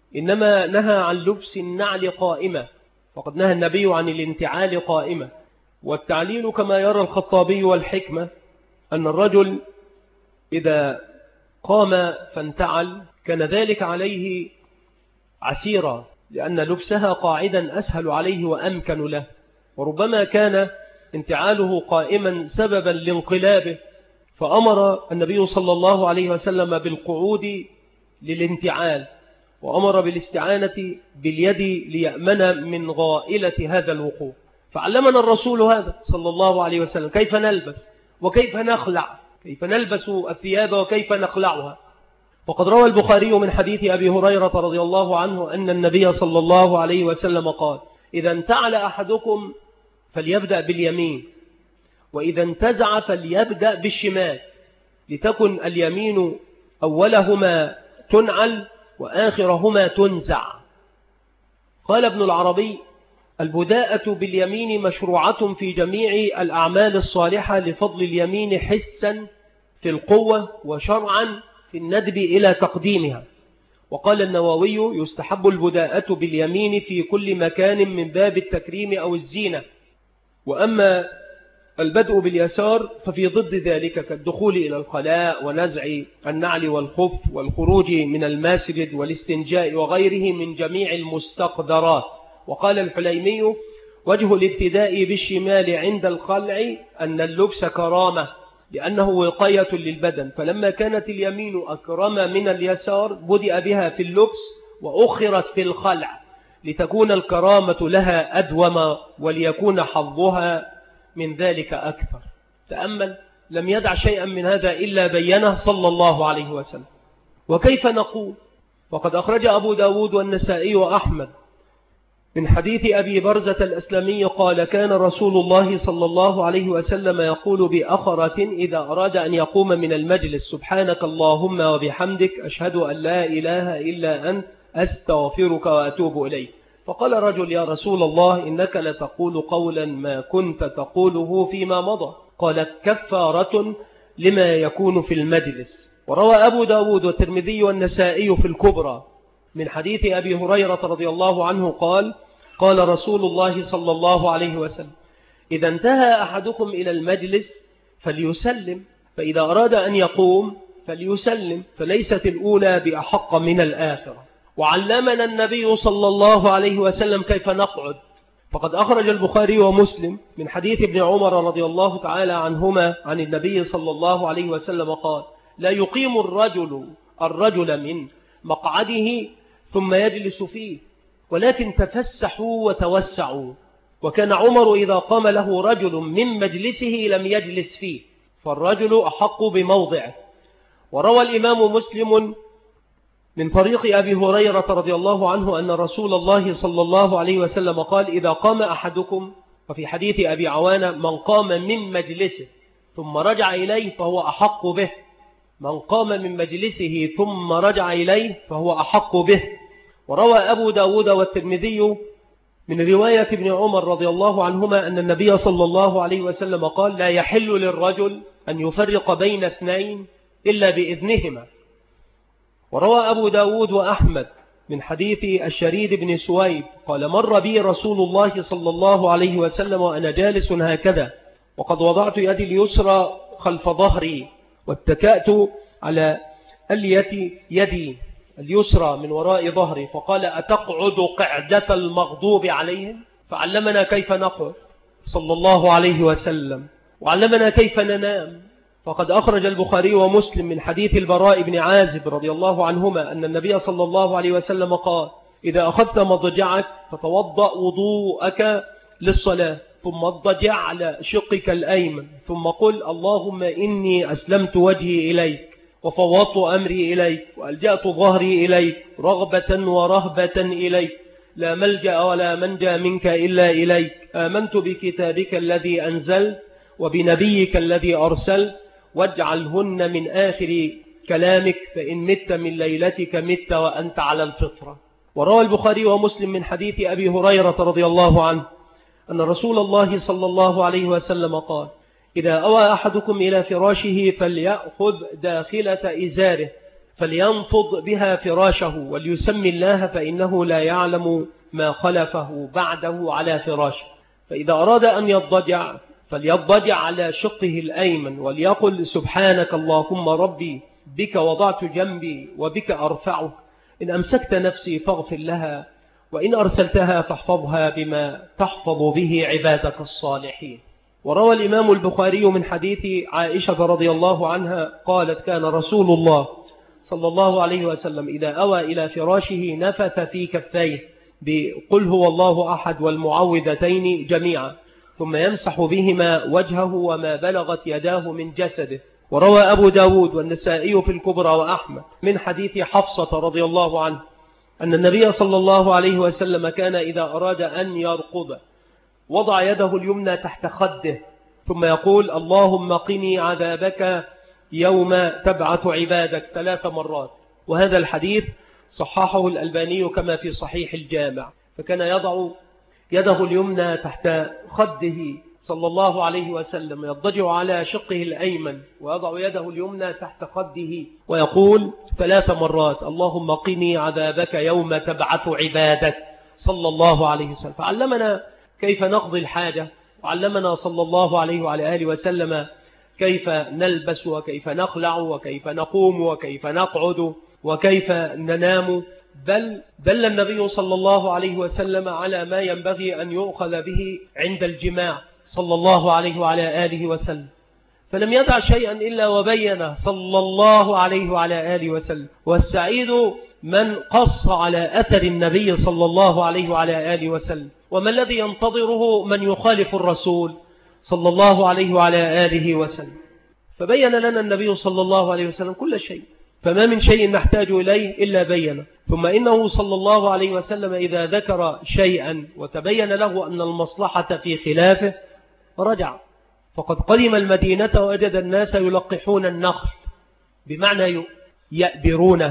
إنما نهى عن لبس النعل قائمة، فقد نهى النبي عن الانتعال قائمة، والتعليل كما يرى الخطابي والحكمة أن الرجل إذا قام فانتعل كان ذلك عليه عسيرا، لأن لبسها قاعدا أسهل عليه وأمكن له، وربما كان انتعاله قائما سببا لانقلابه، فأمر النبي صلى الله عليه وسلم بالقعود للانتعال، وأمر بالاستعانة باليد ليأمن من غائلة هذا الوقوع. فعلمنا الرسول هذا صلى الله عليه وسلم كيف نلبس وكيف نخلع، كيف نلبس الثياب وكيف نخلعها. وقد روى البخاري من حديث أبي هريرة رضي الله عنه أن النبي صلى الله عليه وسلم قال: إذا انتعل أحدكم فليبدأ باليمين، وإذا انتزع فليبدأ بالشمال، لتكن اليمين أولهما تنعل وآخرهما تنزع. قال ابن العربي: البداءة باليمين مشروعة في جميع الأعمال الصالحة لفضل اليمين حسا في القوة وشرعا في الندب إلى تقديمها. وقال النووي: يستحب البداءة باليمين في كل مكان من باب التكريم أو الزينة، وأما البدء باليسار ففي ضد ذلك كالدخول إلى الخلاء ونزع النعل والخف والخروج من المسجد والاستنجاء وغيره من جميع المستقدرات. وقال الحليمي: وجه الابتداء بالشمال عند الخلع أن اللبس كرامة، لأنه وقاية للبدن، فلما كانت اليمين أكرم من اليسار بدأ بها في اللبس وأخرت في الخلع، لتكون الكرامة لها أدوم وليكون حظها من ذلك أكثر. تأمل، لم يدع شيئا من هذا إلا بينه صلى الله عليه وسلم. وكيف نقول؟ وقد أخرج أبو داود والنسائي وأحمد من حديث أبي برزة الأسلمي قال: كان رسول الله صلى الله عليه وسلم يقول بأخرة إذا أراد أن يقوم من المجلس: سبحانك اللهم وبحمدك، أشهد أن لا إله إلا أنت، أستغفرك وأتوب إليك. فقال رجل: يا رسول الله، إنك لتقول قولا ما كنت تقوله فيما مضى. قال: كفارة لما يكون في المجلس. وروى أبو داود والترمذي والنسائي في الكبرى من حديث أبي هريرة رضي الله عنه قال: قال رسول الله صلى الله عليه وسلم: إذا انتهى أحدكم إلى المجلس فليسلم، فإذا أراد أن يقوم فليسلم، فليست الأولى بأحق من الآخرة. وعلمنا النبي صلى الله عليه وسلم كيف نقعد، فقد أخرج البخاري ومسلم من حديث ابن عمر رضي الله تعالى عنهما عن النبي صلى الله عليه وسلم قال: لا يقيم الرجل الرجل من مقعده ثم يجلس فيه، ولكن تفسحوا وتوسعوا. وكان عمر إذا قام له رجل من مجلسه لم يجلس فيه، فالرجل أحق بموضعه. وروى الإمام مسلم من طريق أبي هريرة رضي الله عنه أن رسول الله صلى الله عليه وسلم قال: إذا قام أحدكم، وفي حديث أبي عوانة: من قام من مجلسه ثم رجع إليه فهو أحق به، من قام من مجلسه ثم رجع إليه فهو أحق به. وروى أبو داود والترمذي من رواية ابن عمر رضي الله عنهما أن النبي صلى الله عليه وسلم قال: لا يحل للرجل أن يفرق بين اثنين إلا بإذنهما. وروى أبو داود وأحمد من حديث الشريد بن سويد قال: مر بي رسول الله صلى الله عليه وسلم وأنا جالس هكذا، وقد وضعت يدي اليسرى خلف ظهري واتكأت على الية يدي اليسرى من وراء ظهري، فقال: أتقعد قعدة المغضوب عليهم؟ فعلمنا كيف نقعد صلى الله عليه وسلم، وعلمنا كيف ننام. فقد أخرج البخاري ومسلم من حديث البراء بن عازب رضي الله عنهما أن النبي صلى الله عليه وسلم قال: إذا أخذت مضجعك فتوضأ وضوءك للصلاة، ثم اضجع على شقك الأيمن، ثم قل: اللهم إني أسلمت وجهي إليك وفوضت أمري إليك وألجأت ظهري إليك رغبة ورهبة إليك، لا ملجأ ولا منجا منك إلا إليك، آمنت بكتابك الذي أنزلت وبنبيك الذي أرسلت، واجعلهن من آخر كلامك، فإن مت من ليلتك مت وأنت على الفطرة. وروى البخاري ومسلم من حديث أبي هريرة رضي الله عنه أن رسول الله صلى الله عليه وسلم قال: إذا أوى أحدكم إلى فراشه فليأخذ داخلة إزاره فلينفض بها فراشه وليسمي الله، فإنه لا يعلم ما خلفه بعده على فراشه. فإذا أراد أن يضجع فليضجع على شقه الأيمن وليقل سبحانك اللهم ربي بك وضعت جنبي وبك أرفعك، إن أمسكت نفسي فاغفر لها، وإن أرسلتها فاحفظها بما تحفظ به عبادك الصالحين. وروى الإمام البخاري من حديث عائشة رضي الله عنها قالت كان رسول الله صلى الله عليه وسلم إذا أوى إلى فراشه نفث في كفيه بقل هو الله أحد والمعوذتين جميعا، ثم يمسح بهما وجهه وما بلغت يداه من جسده. وروى أبو داود والنسائي في الكبرى وأحمد من حديث حفصة رضي الله عنه أن النبي صلى الله عليه وسلم كان إذا أراد أن يرقد وضع يده اليمنى تحت خده ثم يقول اللهم قني عذابك يوم تبعث عبادك ثلاث مرات. وهذا الحديث صححه الألباني كما في صحيح الجامع. فكان يضع يده اليمنى تحت خده صلى الله عليه وسلم، يضجع على شقه الأيمن ويضع يده اليمنى تحت خده ويقول ثلاث مرات اللهم قني عذابك يوم تبعث عبادك صلى الله عليه وسلم. فعلمنا كيف نقضي الحاجة، وعلمنا صلى الله عليه وعلى آله وسلم كيف نلبس وكيف نخلع وكيف نقوم وكيف نقعد وكيف ننام، بل دل النبي صلى الله عليه وسلم على ما ينبغي أن يؤخذ به عند الجماع صلى الله عليه وعلى آله وسلم، فلم يدع شيئا إلا وبينه صلى الله عليه وعلى آله وسلم. والسعيد من قص على أثر النبي صلى الله عليه وعلى آله وسلم. وما الذي ينتظره من يخالف الرسول صلى الله عليه وعلى آله وسلم؟ فبين لنا النبي صلى الله عليه وسلم كل شيء، فما من شيء نحتاج إليه إلا بينه. ثم إنه صلى الله عليه وسلم إذا ذكر شيئا وتبين له أن المصلحة في خلافه رجع. فقد قدم المدينة ووجد الناس يلقحون النخل، بمعنى يأبرون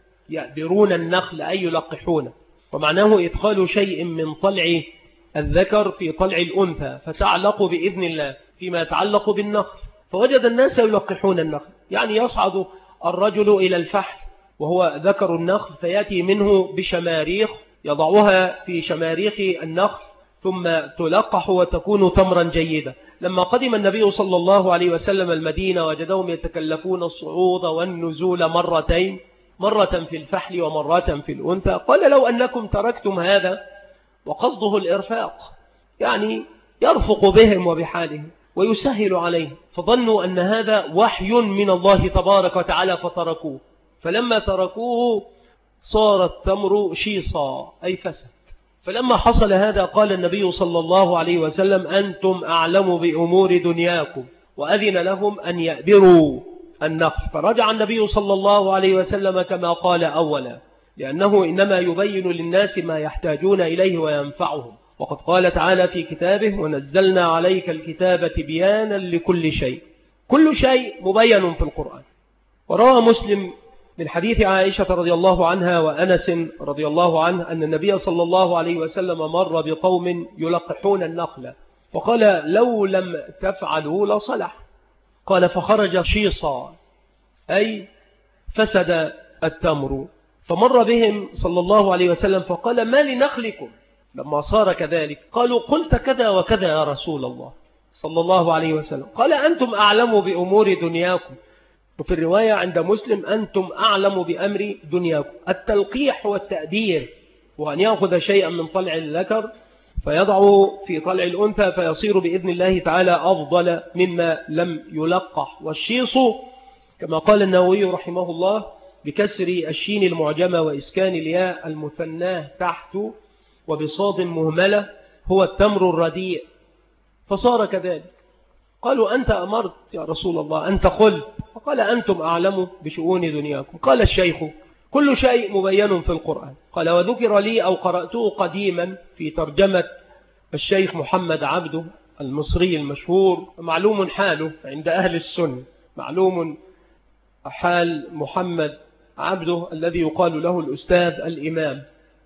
يأبرون النخل أي يلقحون، ومعناه إدخال شيء من طلع الذكر في طلع الأنثى فتعلق بإذن الله فيما يتعلق بالنخل. فوجد الناس يلقحون النخل، يعني يصعد الرجل إلى الفحل وهو ذكر النخل فيأتي منه بشماريخ يضعها في شماريخ النخل ثم تلقح وتكون تمرا جيدا. لما قدم النبي صلى الله عليه وسلم المدينة وجدهم يتكلفون الصعود والنزول مرتين، مرة في الفحل ومرة في الأنثى، قال لو أنكم تركتم هذا، وقصده الإرفاق يعني يرفق بهم وبحالهم ويسهل عليهم، فظنوا أن هذا وحي من الله تبارك وتعالى فتركوه. فلما تركوه صار التمر شيصا أي فسد. فلما حصل هذا قال النبي صلى الله عليه وسلم أنتم أعلم بأمور دنياكم، وأذن لهم أن يأبروا النخل. فرجع النبي صلى الله عليه وسلم كما قال أولا، لأنه إنما يبين للناس ما يحتاجون إليه وينفعهم. وقد قال تعالى في كتابه ونزلنا عليك الكتاب تبيانا لكل شيء، كل شيء مبين في القرآن. وروى مسلم من حديث عائشة رضي الله عنها وأنس رضي الله عنه أن النبي صلى الله عليه وسلم مر بقوم يلقحون النخل فقال لو لم تفعلوا لصلح، قال فخرج شيصا أي فسد التمر. فمر بهم صلى الله عليه وسلم فقال ما لنخلكم لما صار كذلك؟ قالوا قلت كذا وكذا يا رسول الله صلى الله عليه وسلم. قال أنتم أعلم بأمور دنياكم. وفي الرواية عند مسلم أنتم أعلم بأمر دنياكم. التلقيح والتأدير وأن يأخذ شيئا من طلع الذكر فيضعه في طلع الأنثى فيصير بإذن الله تعالى أفضل مما لم يلقح. والشيص كما قال النووي رحمه الله بكسر الشين المعجمة وإسكان الياء المثناه تحت وبصاد مهملة هو التمر الرديء، فصار كذلك. قالوا أنت أمرت يا رسول الله أنت قل، فقال أنتم أعلم بشؤون دنياكم. قال الشيخ كل شيء مبين في القرآن. قال وذكر لي أو قرأته قديما في ترجمة الشيخ محمد عبده المصري المشهور، معلوم حاله عند أهل السنة، معلوم حال محمد عبده الذي يقال له الأستاذ الإمام،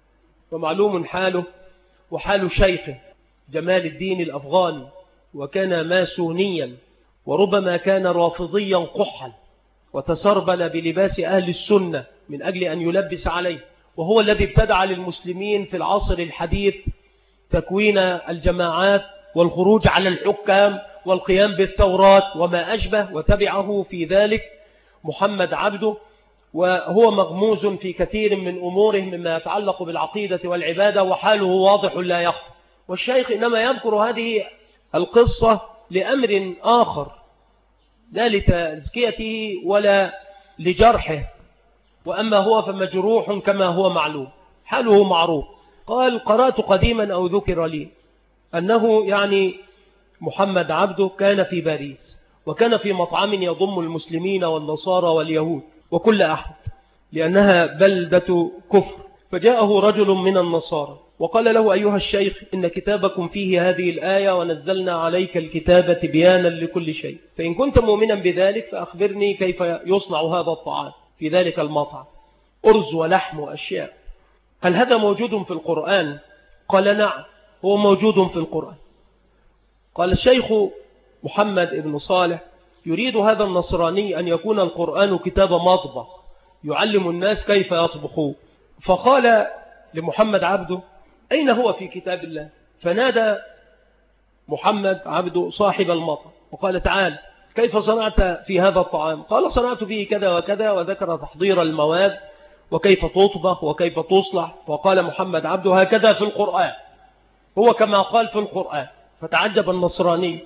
ومعلوم حاله وحال شيخه جمال الدين الأفغاني، وكان ماسونيا وربما كان رافضيا قحا وتسربل بلباس أهل السنة من أجل أن يلبس عليه، وهو الذي ابتدع للمسلمين في العصر الحديث تكوين الجماعات والخروج على الحكام والقيام بالثورات وما أشبه، وتبعه في ذلك محمد عبده، وهو مغموز في كثير من أموره مما يتعلق بالعقيدة والعبادة، وحاله واضح لا يخفى. والشيخ إنما يذكر هذه القصة لأمر آخر، لا لتزكيته ولا لجرحه، وأما هو فمجروح كما هو معلوم، حاله معروف. قال: قرأت قديما أو ذكر لي أنه يعني محمد عبده كان في باريس، وكان في مطعم يضم المسلمين والنصارى واليهود وكل أحد، لأنها بلدة كفر. فجاءه رجل من النصارى وقال له: أيها الشيخ، إن كتابكم فيه هذه الآية: ونزلنا عليك الكتاب تبيانا لكل شيء، فإن كنت مؤمنا بذلك فأخبرني كيف يصنع هذا الطعام في ذلك المطعم، أرز ولحم وأشياء، هل هذا موجود في القرآن؟ قال: نعم، هو موجود في القرآن. قال الشيخ محمد بن صالح: يريد هذا النصراني أن يكون القرآن كتاب مطبخ يعلم الناس كيف يطبخون. فقال لمحمد عبده: أين هو في كتاب الله؟ فنادى محمد عبده صاحب المطعم وقال: تعال، كيف صنعت في هذا الطعام؟ قال: صنعت فيه كذا وكذا، وذكر تحضير المواد وكيف تطبخ وكيف تصلح. وقال محمد عبده: هكذا في القرآن، هو كما قال في القرآن. فتعجب النصراني،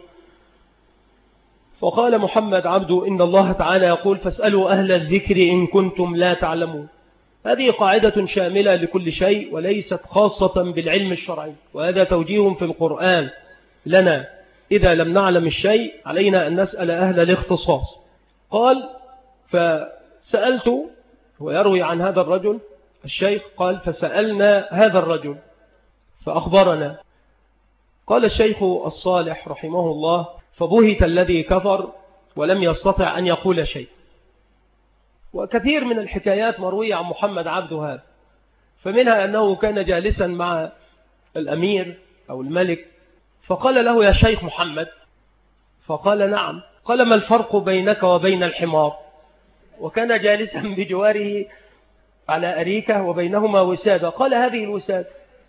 فقال محمد عبده: إن الله تعالى يقول: فاسألوا أهل الذكر إن كنتم لا تعلمون. هذه قاعدة شاملة لكل شيء وليست خاصة بالعلم الشرعي، وهذا توجيه في القرآن لنا: إذا لم نعلم الشيء علينا أن نسأل أهل الاختصاص. قال: فسألت، ويروي عن هذا الرجل الشيخ قال: فسألنا هذا الرجل فأخبرنا. قال الشيخ الصالح رحمه الله: فبهت الذي كفر ولم يستطع أن يقول شيء. وكثير من الحكايات مروية عن محمد عبده هذا، فمنها أنه كان جالسا مع الأمير أو الملك، فقال له: يا شيخ محمد. فقال: نعم. قال: ما الفرق بينك وبين الحمار؟ وكان جالسا بجواره على أريكة وبينهما وسادة. قال: هذه الوسادة.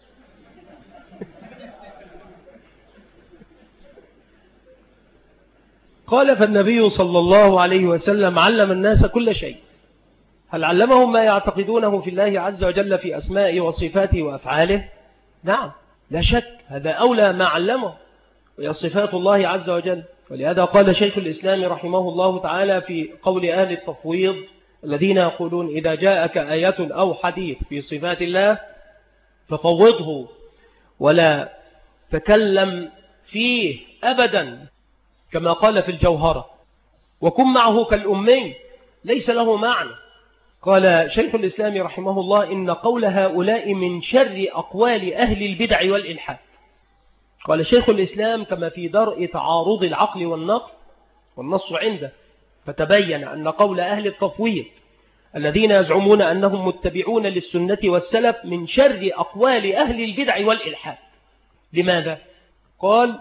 قال: فالنبي صلى الله عليه وسلم علم الناس كل شيء. هل علمهم ما يعتقدونه في الله عز وجل في أسمائه وصفاته وأفعاله؟ نعم، لا شك، هذا أولى ما علمه، وهي صفات الله عز وجل. ولهذا قال شيخ الإسلام رحمه الله تعالى في قول أهل التفويض الذين يقولون: إذا جاءك آية أو حديث في صفات الله ففوضه ولا تكلم فيه أبدا، كما قال في الجوهرة: وكن معه كالأمي، ليس له معنى. قال شيخ الإسلام رحمه الله: إن قول هؤلاء من شر أقوال أهل البدع والإلحاد. قال شيخ الإسلام: كما في درء تعارض العقل والنقل والنص عنده، فتبين أن قول أهل التفويض الذين يزعمون أنهم متبعون للسنة والسلف من شر أقوال أهل البدع والإلحاد. لماذا؟ قال: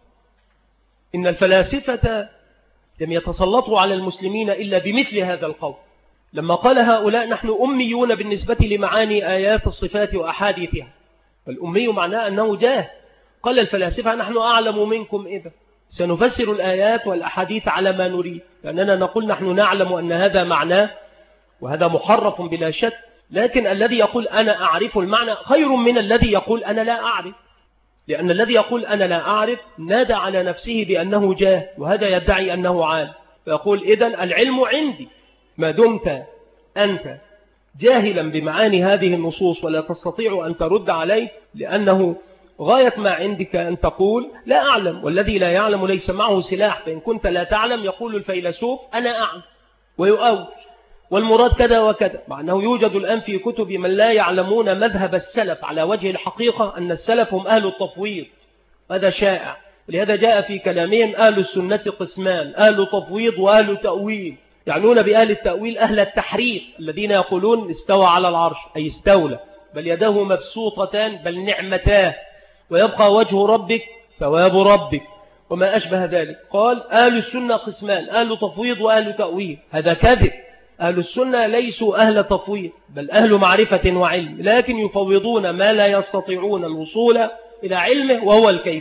إن الفلاسفة لم يتسلطوا على المسلمين إلا بمثل هذا القول. لما قال هؤلاء: نحن أميون بالنسبة لمعاني آيات الصفات وأحاديثها، والأمي معناه أنه جاه. قال الفلاسفة: نحن أعلم منكم، إذا سنفسر الآيات والأحاديث على ما نريد، لأننا نقول نحن نعلم أن هذا معناه، وهذا محرف بلا شك، لكن الذي يقول أنا أعرف المعنى خير من الذي يقول أنا لا أعرف، لأن الذي يقول أنا لا أعرف نادى على نفسه بأنه جاه، وهذا يدعي أنه عالم، فيقول: إذن العلم عندي ما دمت أنت جاهلا بمعاني هذه النصوص ولا تستطيع أن ترد عليه، لأنه غاية ما عندك أن تقول لا أعلم، والذي لا يعلم ليس معه سلاح، فإن كنت لا تعلم يقول الفيلسوف أنا أعلم ويؤول، والمراد كذا وكذا، مع أنه يوجد الآن في كتب من لا يعلمون مذهب السلف على وجه الحقيقة أن السلف هم أهل التفويض، هذا شائع. لهذا جاء في كلامهم: أهل السنة قسمان، أهل تفويض وأهل تأويل. يعنون بأهل التأويل أهل التحريف الذين يقولون استوى على العرش، أي استولى، بل يداه مبسوطتان، بل نعمتاه، ويبقى وجه ربك ثواب ربك، وما أشبه ذلك. قال: أهل السنة قسمان، أهل تفويض وأهل تأويل. هذا كذب، أهل السنة ليسوا أهل تفويض، بل أهل معرفة وعلم، لكن يفوضون ما لا يستطيعون الوصول إلى علمه وهو الكيفية.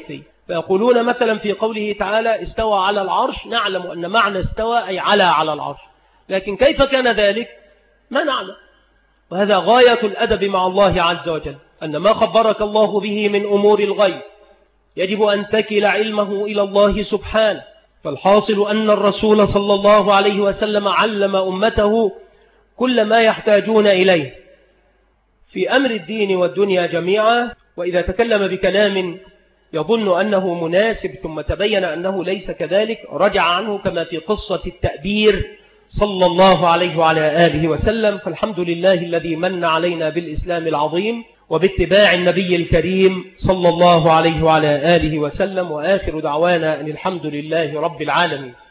فيقولون مثلا في قوله تعالى استوى على العرش، نعلم أن معنى استوى أي على على العرش، لكن كيف كان ذلك ما نعلم. وهذا غاية الأدب مع الله عز وجل، أن ما خبرك الله به من أمور الغيب يجب أن تكل علمه إلى الله سبحانه. فالحاصل أن الرسول صلى الله عليه وسلم علم أمته كل ما يحتاجون إليه في أمر الدين والدنيا جميعا. وإذا تكلم بكلام يظن أنه مناسب ثم تبين أنه ليس كذلك رجع عنه، كما في قصة التأبير صلى الله عليه وعلى آله وسلم. فالحمد لله الذي من علينا بالإسلام العظيم وباتباع النبي الكريم صلى الله عليه وعلى آله وسلم. وآخر دعوانا أن الحمد لله رب العالمين.